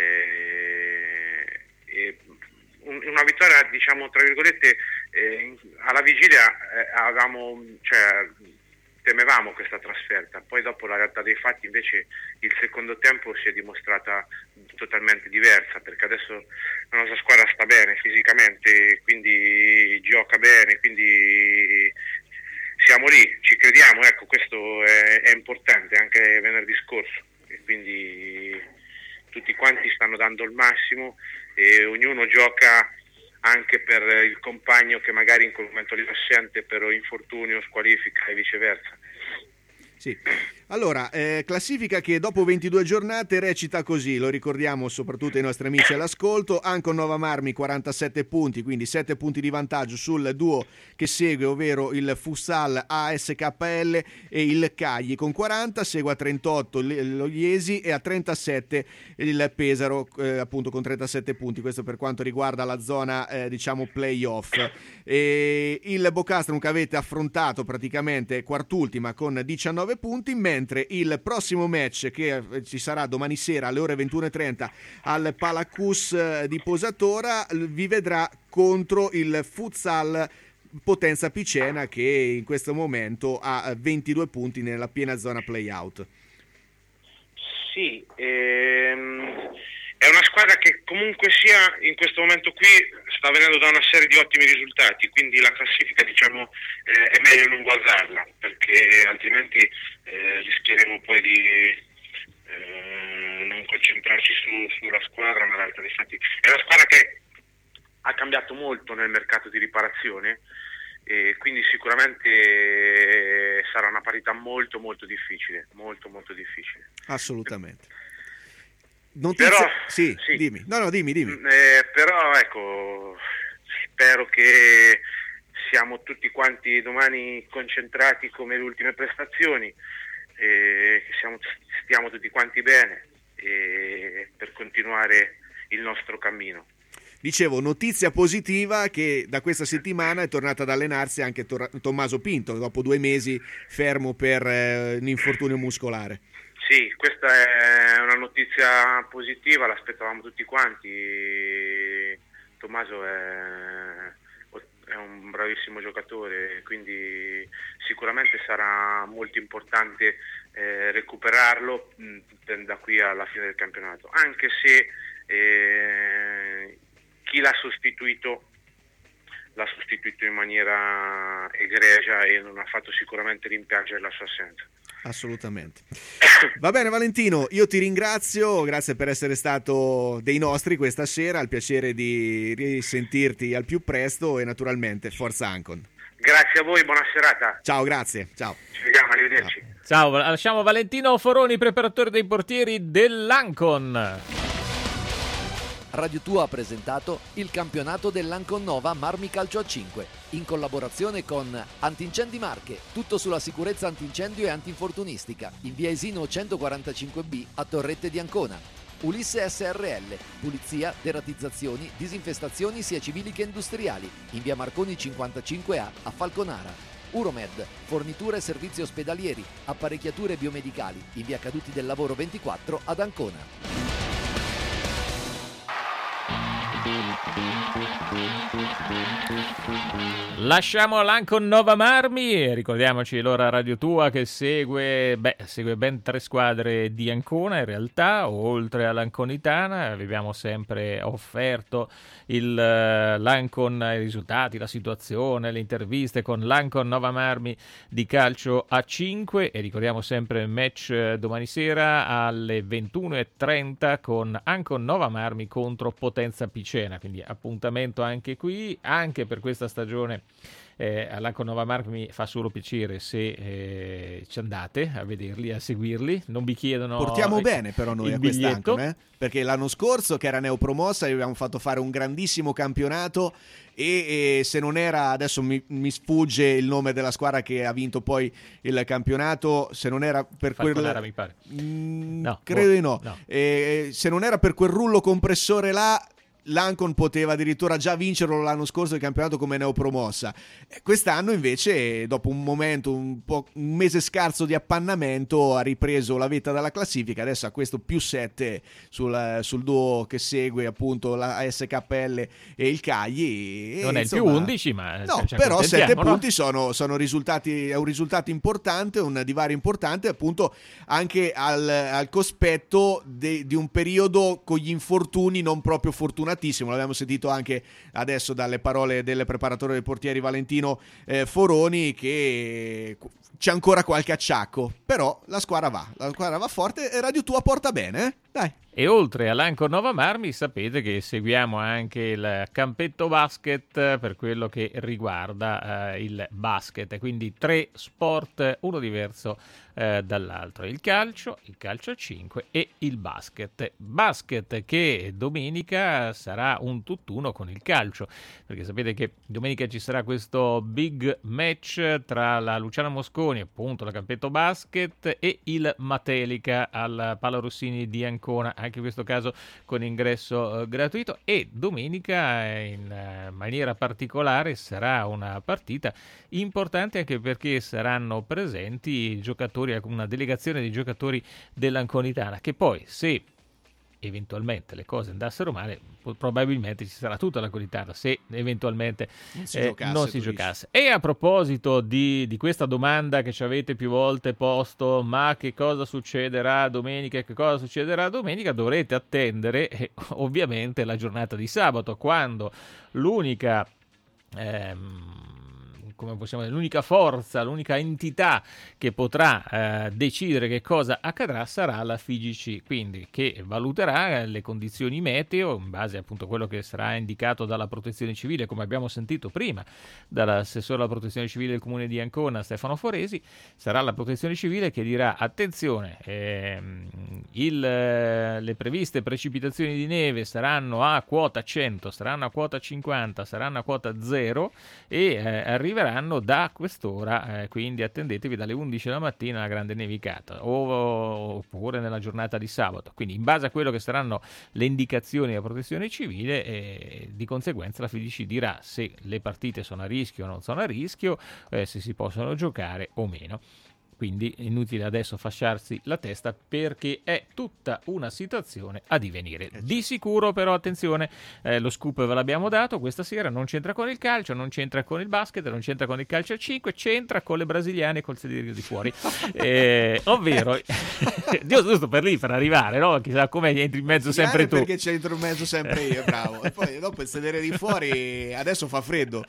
Speaker 16: eh, e un, una vittoria, diciamo, tra virgolette, eh, alla vigilia eh, avevamo, cioè, temevamo questa trasferta, poi dopo la realtà dei fatti invece il secondo tempo si è dimostrata totalmente diversa, perché adesso la nostra squadra sta bene fisicamente, quindi gioca bene, quindi siamo lì, ci crediamo, ecco, questo è, è importante anche venerdì scorso, e quindi tutti quanti stanno dando il massimo e ognuno gioca anche per il compagno che magari in quel momento è assente per infortunio, squalifica e viceversa.
Speaker 4: Sì. Allora, eh, classifica che dopo ventidue giornate recita così, lo ricordiamo soprattutto ai nostri amici all'ascolto: Ancon Nova Marmi quarantasette punti, quindi sette punti di vantaggio sul duo che segue, ovvero il Futsal A S K L e il Cagli con quaranta, segue a trentotto lo Iesi e a trentasette il Pesaro, eh, appunto con trentasette punti, questo per quanto riguarda la zona eh, diciamo playoff. E il Bocastrum che avete affrontato praticamente quart'ultima con diciannove punti, mentre il prossimo match che ci sarà domani sera alle ore ventuno e trenta al Palacus di Posatora vi vedrà contro il Futsal Potenza Picena, che in questo momento ha ventidue punti nella piena zona play-out.
Speaker 16: Sì, ehm, è una squadra che comunque sia in questo momento qui sta venendo da una serie di ottimi risultati, quindi la classifica, diciamo, eh, è meglio non guardarla, perché altrimenti eh, rischieremo poi di eh, non concentrarci su, sulla squadra, ma l'altra infatti è una squadra che ha cambiato molto nel mercato di riparazione, e quindi sicuramente sarà una parità molto molto difficile, molto molto difficile.
Speaker 4: Assolutamente. Notizia...
Speaker 16: Però,
Speaker 4: sì,
Speaker 16: sì.
Speaker 4: dimmi. No, no, dimmi, dimmi.
Speaker 16: Eh, però ecco, spero che siamo tutti quanti domani concentrati come le ultime prestazioni, e che siamo, stiamo tutti quanti bene e per continuare il nostro cammino.
Speaker 4: Dicevo, notizia positiva che da questa settimana è tornato ad allenarsi anche Tor- Tommaso Pinto, dopo due mesi fermo per eh, un infortunio muscolare.
Speaker 16: Sì, questa è una notizia positiva, l'aspettavamo tutti quanti. Tommaso è, è un bravissimo giocatore, quindi sicuramente sarà molto importante eh, recuperarlo mh, da qui alla fine del campionato, anche se eh, chi l'ha sostituito l'ha sostituito in maniera egregia e non ha fatto sicuramente rimpiangere la sua assenza.
Speaker 4: Assolutamente. Va bene Valentino, io ti ringrazio, grazie per essere stato dei nostri questa sera, al piacere di risentirti al più presto e naturalmente forza Ancon.
Speaker 16: Grazie a voi, buona serata.
Speaker 4: Ciao, grazie. Ciao.
Speaker 16: Ci vediamo, arrivederci.
Speaker 3: Ciao, lasciamo Valentino Foroni, preparatore dei portieri dell'Ancon.
Speaker 2: Radio Tua ha presentato il campionato dell'Ancon Nova Marmi Calcio a cinque in collaborazione con Antincendi Marche, tutto sulla sicurezza antincendio e antinfortunistica in via Esino centoquarantacinque B a Torrette di Ancona. Ulisse S R L, pulizia, deratizzazioni, disinfestazioni sia civili che industriali in via Marconi cinquantacinque A a Falconara. Uromed, forniture e servizi ospedalieri, apparecchiature biomedicali in via Caduti del Lavoro ventiquattro ad Ancona.
Speaker 3: Lasciamo l'Ancon Nova Marmi, ricordiamoci l'ora Radio Tua che segue, beh, segue ben tre squadre di Ancona in realtà, oltre all'Anconitana. Vi abbiamo sempre offerto il, l'Ancon, i risultati, la situazione, le interviste con l'Ancon Nova Marmi di calcio a cinque e ricordiamo sempre il match domani sera alle ventuno e trenta con Ancon Nova Marmi contro Potenza Picena, quindi appuntamento anche qui, anche per questa stagione. Eh, all'Ancon Nova Marmi fa solo piacere se eh, ci andate a vederli, a seguirli, non vi chiedono.
Speaker 4: Portiamo
Speaker 3: eh,
Speaker 4: bene però noi a quest'Ancon, eh? Perché l'anno scorso che era neopromossa abbiamo fatto fare un grandissimo campionato e, e se non era, adesso mi, mi sfugge il nome della squadra che ha vinto poi il campionato, se non era per
Speaker 3: Falconara,
Speaker 4: quel
Speaker 3: mi pare.
Speaker 4: Mm,
Speaker 3: no,
Speaker 4: credo di
Speaker 3: no,
Speaker 4: no,
Speaker 3: no.
Speaker 4: Eh, se non era per quel rullo compressore là, l'Ancon poteva addirittura già vincerlo l'anno scorso il campionato come neopromossa. Quest'anno invece, dopo un momento, un, po', un mese scarso di appannamento, ha ripreso la vetta dalla classifica. Adesso ha questo più sette sul, sul duo che segue appunto la A S K L e il Cagli. E,
Speaker 3: non è
Speaker 4: insomma,
Speaker 3: il più undici, ma
Speaker 4: no,
Speaker 3: ci
Speaker 4: però sette
Speaker 3: no?
Speaker 4: punti sono, sono risultati, è un risultato importante, un divario importante appunto anche al, al cospetto de, di un periodo con gli infortuni non proprio fortunati. L'abbiamo sentito anche adesso dalle parole del preparatore dei portieri Valentino eh, Foroni che c'è ancora qualche acciacco, però la squadra va, la squadra va forte e Radio Tua porta bene, eh? Dai.
Speaker 3: E oltre all'Ancon Nova Marmi sapete che seguiamo anche il campetto basket per quello che riguarda eh, il basket, quindi tre sport, uno diverso eh, dall'altro, il calcio, il calcio a cinque e il basket. Basket che domenica sarà un tutt'uno con il calcio, perché sapete che domenica ci sarà questo big match tra la Luciana Mosconi, appunto la campetto basket, e il Matelica al Pala Rossini di Ancona, anche in questo caso con ingresso eh, gratuito, e domenica eh, in eh, maniera particolare sarà una partita importante anche perché saranno presenti giocatori, una delegazione di giocatori dell'Anconitana, che poi se eventualmente le cose andassero male probabilmente ci sarà tutta la Conitana se eventualmente
Speaker 4: non si
Speaker 3: eh,
Speaker 4: giocasse,
Speaker 3: non si giocasse. E a proposito di, di questa domanda che ci avete più volte posto, ma che cosa succederà domenica, che cosa succederà domenica, dovrete attendere eh, ovviamente la giornata di sabato, quando l'unica ehm, come possiamo dire, l'unica forza, l'unica entità che potrà eh, decidere che cosa accadrà sarà la F I G C, quindi che valuterà le condizioni meteo in base appunto a quello che sarà indicato dalla Protezione Civile, come abbiamo sentito prima dall'assessore alla Protezione Civile del Comune di Ancona, Stefano Foresi. Sarà la Protezione Civile che dirà: attenzione, ehm, il, le previste precipitazioni di neve saranno a quota cento, saranno a quota cinquanta, saranno a quota zero e eh, arriveranno da quest'ora, eh, quindi attendetevi dalle undici della mattina la grande nevicata, o, oppure nella giornata di sabato. Quindi in base a quello che saranno le indicazioni della Protezione Civile, eh, di conseguenza la F I D C dirà se le partite sono a rischio o non sono a rischio, eh, se si possono giocare o meno. Quindi è inutile adesso fasciarsi la testa perché è tutta una situazione a divenire. Di sicuro però, attenzione, eh, lo scoop ve l'abbiamo dato questa sera, non c'entra con il calcio, non c'entra con il basket, non c'entra con il calcio a cinque, c'entra con le brasiliane col sedere di fuori. eh, ovvero, Dio, giusto per lì, per arrivare, no? Chissà come entri in mezzo sempre tu.
Speaker 4: Perché c'entro in mezzo sempre io, bravo. E poi dopo il sedere di fuori adesso fa freddo.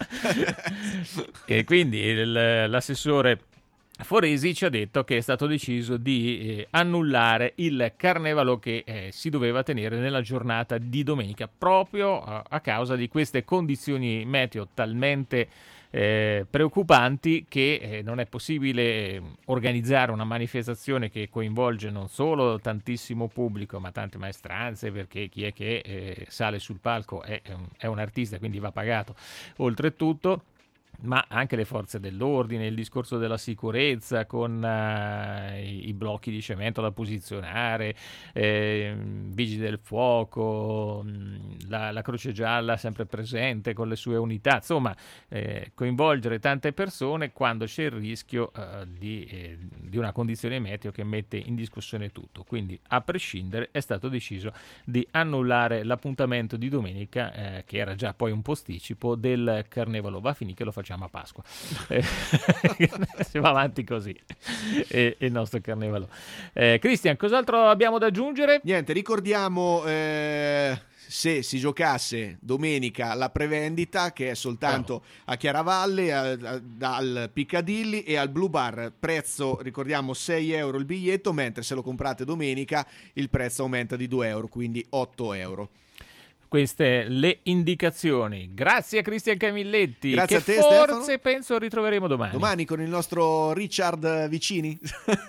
Speaker 3: E quindi il, l'assessore Foresi ci ha detto che è stato deciso di eh, annullare il carnevalo che eh, si doveva tenere nella giornata di domenica, proprio a, a causa di queste condizioni meteo talmente eh, preoccupanti che eh, non è possibile eh, organizzare una manifestazione che coinvolge non solo tantissimo pubblico ma tante maestranze, perché chi è che eh, sale sul palco è, è un artista, quindi va pagato oltretutto, ma anche le forze dell'ordine, il discorso della sicurezza con uh, i, i blocchi di cemento da posizionare, eh, vigili del fuoco, la, la Croce Gialla sempre presente con le sue unità, insomma eh, coinvolgere tante persone quando c'è il rischio uh, di, eh, di una condizione meteo che mette in discussione tutto. Quindi a prescindere è stato deciso di annullare l'appuntamento di domenica, eh, che era già poi un posticipo del carnevalo. Va a finire che lo facciamo a Pasqua. Eh, si va avanti così e, e il nostro carnevalo. eh, Cristian, cos'altro abbiamo da aggiungere?
Speaker 4: Niente, ricordiamo eh, se si giocasse domenica la prevendita, che è soltanto oh. a Chiaravalle, a, a, dal Piccadilly e al Blue Bar, prezzo, ricordiamo, sei euro il biglietto, mentre se lo comprate domenica il prezzo aumenta di due euro, quindi otto euro.
Speaker 3: Queste le indicazioni. Grazie a Cristian Camilletti.
Speaker 4: Grazie
Speaker 3: che
Speaker 4: a te,
Speaker 3: forse
Speaker 4: Stefano.
Speaker 3: penso ritroveremo domani.
Speaker 4: Domani con il nostro Richard Vicini.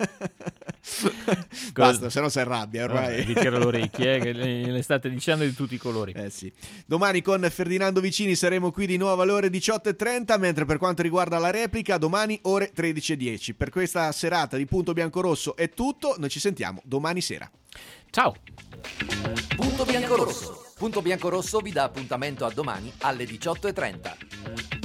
Speaker 4: Basta, se no si arrabbia ormai.
Speaker 3: Vi tiro le orecchie, eh, che le state dicendo di tutti i colori.
Speaker 4: Eh sì. Domani con Ferdinando Vicini saremo qui di nuovo alle ore diciotto e trenta, mentre per quanto riguarda la replica domani ore tredici e dieci. Per questa serata di Punto Biancorosso è tutto, noi ci sentiamo domani sera.
Speaker 3: Ciao.
Speaker 2: Punto Biancorosso. Punto Biancorosso vi dà appuntamento a domani alle diciotto e trenta.